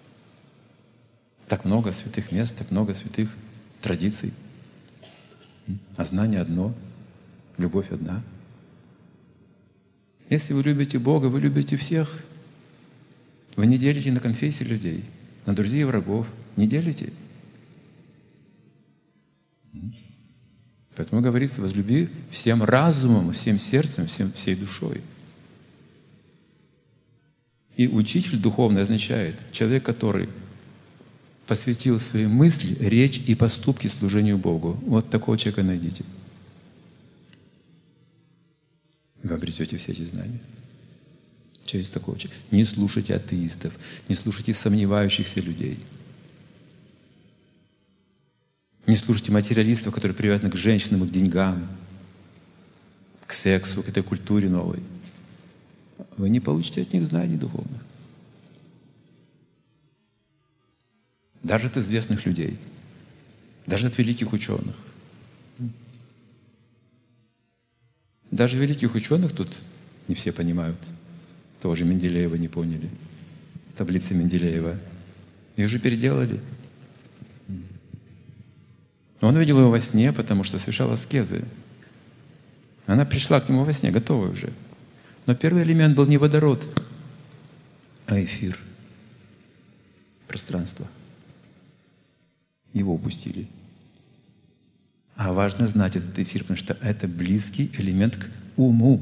Так много святых мест, так много святых традиций. А знание одно, любовь одна. Если вы любите Бога, вы любите всех. Вы не делите на конфессии людей, на друзей и врагов. Не делите. Поэтому говорится: возлюби всем разумом, всем сердцем, всем, всей душой. И учитель духовный означает человек, который посвятил свои мысли, речь и поступки служению Богу. Вот такого человека найдите. Вы обретете все эти знания. Через такого человека. Не слушайте атеистов, не слушайте сомневающихся людей. Не слушайте материалистов, которые привязаны к женщинам и к деньгам, к сексу, к этой культуре новой. Вы не получите от них знаний духовных. Даже от известных людей, даже от великих ученых. Даже великих ученых тут не все понимают. Тоже Менделеева не поняли. Таблицы Менделеева. Их же переделали. Он видел его во сне, потому что совершал аскезы. Она пришла к нему во сне, готовая уже. Но первый элемент был не водород, а эфир. Пространство. Его упустили. А важно знать этот эфир, потому что это близкий элемент к уму.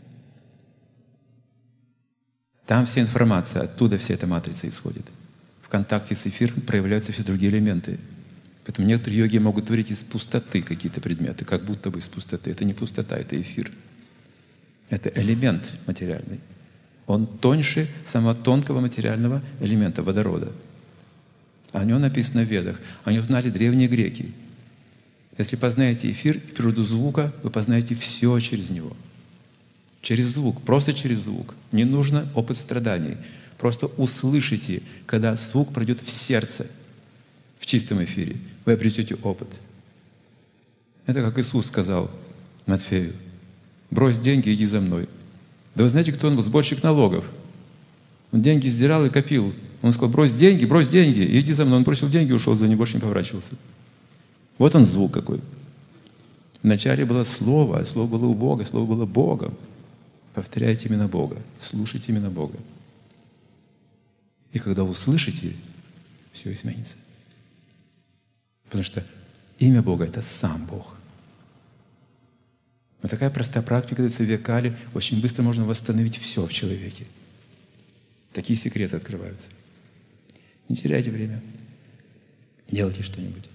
Там вся информация, оттуда вся эта матрица исходит. В контакте с эфиром проявляются все другие элементы. Поэтому некоторые йоги могут творить из пустоты какие-то предметы, как будто бы из пустоты. Это не пустота, это эфир. Это элемент материальный. Он тоньше самого тонкого материального элемента водорода. О нем написано в Ведах. О нем знали древние греки. Если познаете эфир, природу звука, вы познаете все через него. Через звук, просто через звук. Не нужно опыт страданий. Просто услышите, когда звук пройдет в сердце, в чистом эфире, вы обретете опыт. Это как Иисус сказал Матфею: брось деньги, иди за мной. Да вы знаете, кто он был? Сборщик налогов. Он деньги сдирал и копил. Он сказал: брось деньги, брось деньги, иди за мной. Он бросил деньги, ушел за ним, больше не поворачивался. Вот он звук какой. Вначале было Слово, а Слово было у Бога, Слово было Богом. Повторяйте именно Бога, слушайте именно Бога. И когда услышите, все изменится. Потому что имя Бога — это сам Бог. Но такая простая практика дается в Векале. Очень быстро можно восстановить все в человеке. Такие секреты открываются. Не теряйте время. Делайте что-нибудь.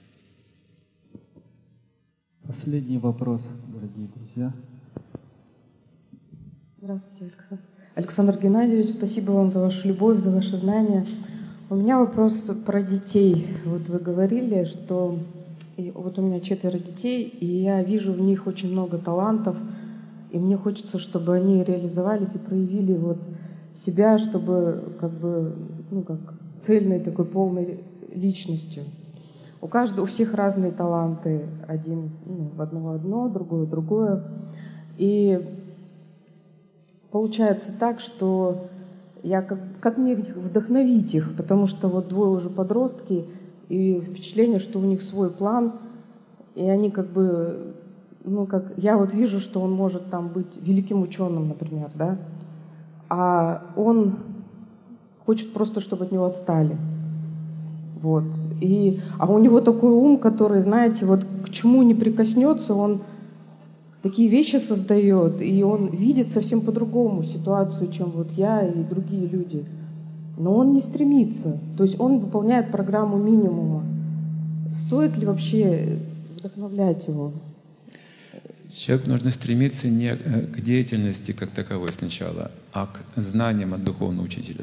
Последний вопрос, дорогие друзья. Здравствуйте, Александр. Александр Геннадьевич, спасибо вам за вашу любовь, за ваши знания. У меня вопрос про детей. Вот вы говорили, что и вот у меня четверо детей, и я вижу в них очень много талантов, и мне хочется, чтобы они реализовались и проявили вот себя, чтобы как бы, ну, как цельной такой полной личностью. У каждого, у всех разные таланты. Один, ну, в одного одно, другое другое. И получается так, что я как, как мне вдохновить их, потому что вот двое уже подростки, и впечатление, что у них свой план, и они как бы, ну как, я вот вижу, что он может там быть великим ученым, например, да, а он хочет просто, чтобы от него отстали. Вот. И, а у него такой ум, который, знаете, вот к чему не прикоснется, он такие вещи создает, и он видит совсем по-другому ситуацию, чем вот я и другие люди. Но он не стремится. То есть он выполняет программу минимума. Стоит ли вообще вдохновлять его? Человеку нужно стремиться не к деятельности как таковой сначала, а к знаниям от духовного учителя.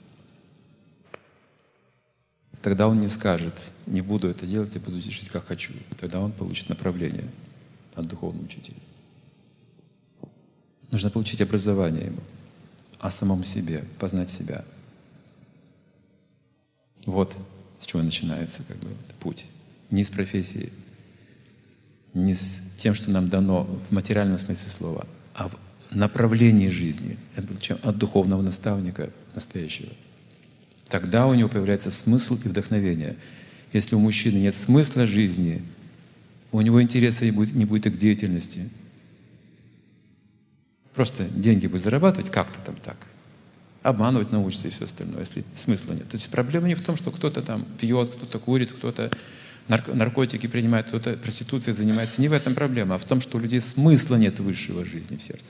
Тогда он не скажет: не буду это делать, я буду жить как хочу. Тогда он получит направление от духовного учителя. Нужно получить образование ему о самом себе, познать себя. Вот с чего начинается как бы путь. Не с профессии, не с тем, что нам дано в материальном смысле слова, а в направлении жизни, от духовного наставника настоящего. Тогда у него появляется смысл и вдохновение. Если у мужчины нет смысла жизни, у него интереса не будет, не будет и к деятельности. Просто деньги будет зарабатывать как-то там так. Обманывать научится и все остальное, если смысла нет. То есть проблема не в том, что кто-то там пьет, кто-то курит, кто-то наркотики принимает, кто-то проституцией занимается. Не в этом проблема, а в том, что у людей смысла нет высшего в жизни, в сердце.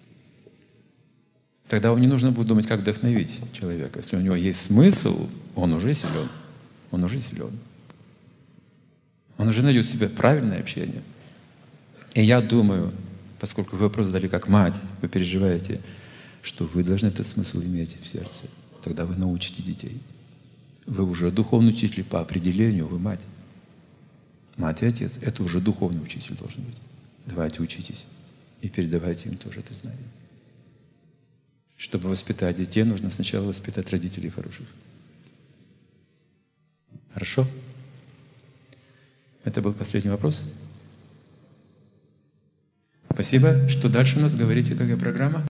Тогда не нужно будет думать, как вдохновить человека. Если у него есть смысл, он уже силен. Он уже силен. Он уже найдет в себе правильное общение. И я думаю, поскольку вы вопрос задали как мать, вы переживаете, что вы должны этот смысл иметь в сердце. Тогда вы научите детей. Вы уже духовный учитель по определению, вы мать. Мать и отец — это уже духовный учитель должен быть. Давайте учитесь и передавайте им тоже это знание. Чтобы воспитать детей, нужно сначала воспитать родителей хороших. Хорошо? Это был последний вопрос. Спасибо. Что дальше у нас? Говорите, какая программа?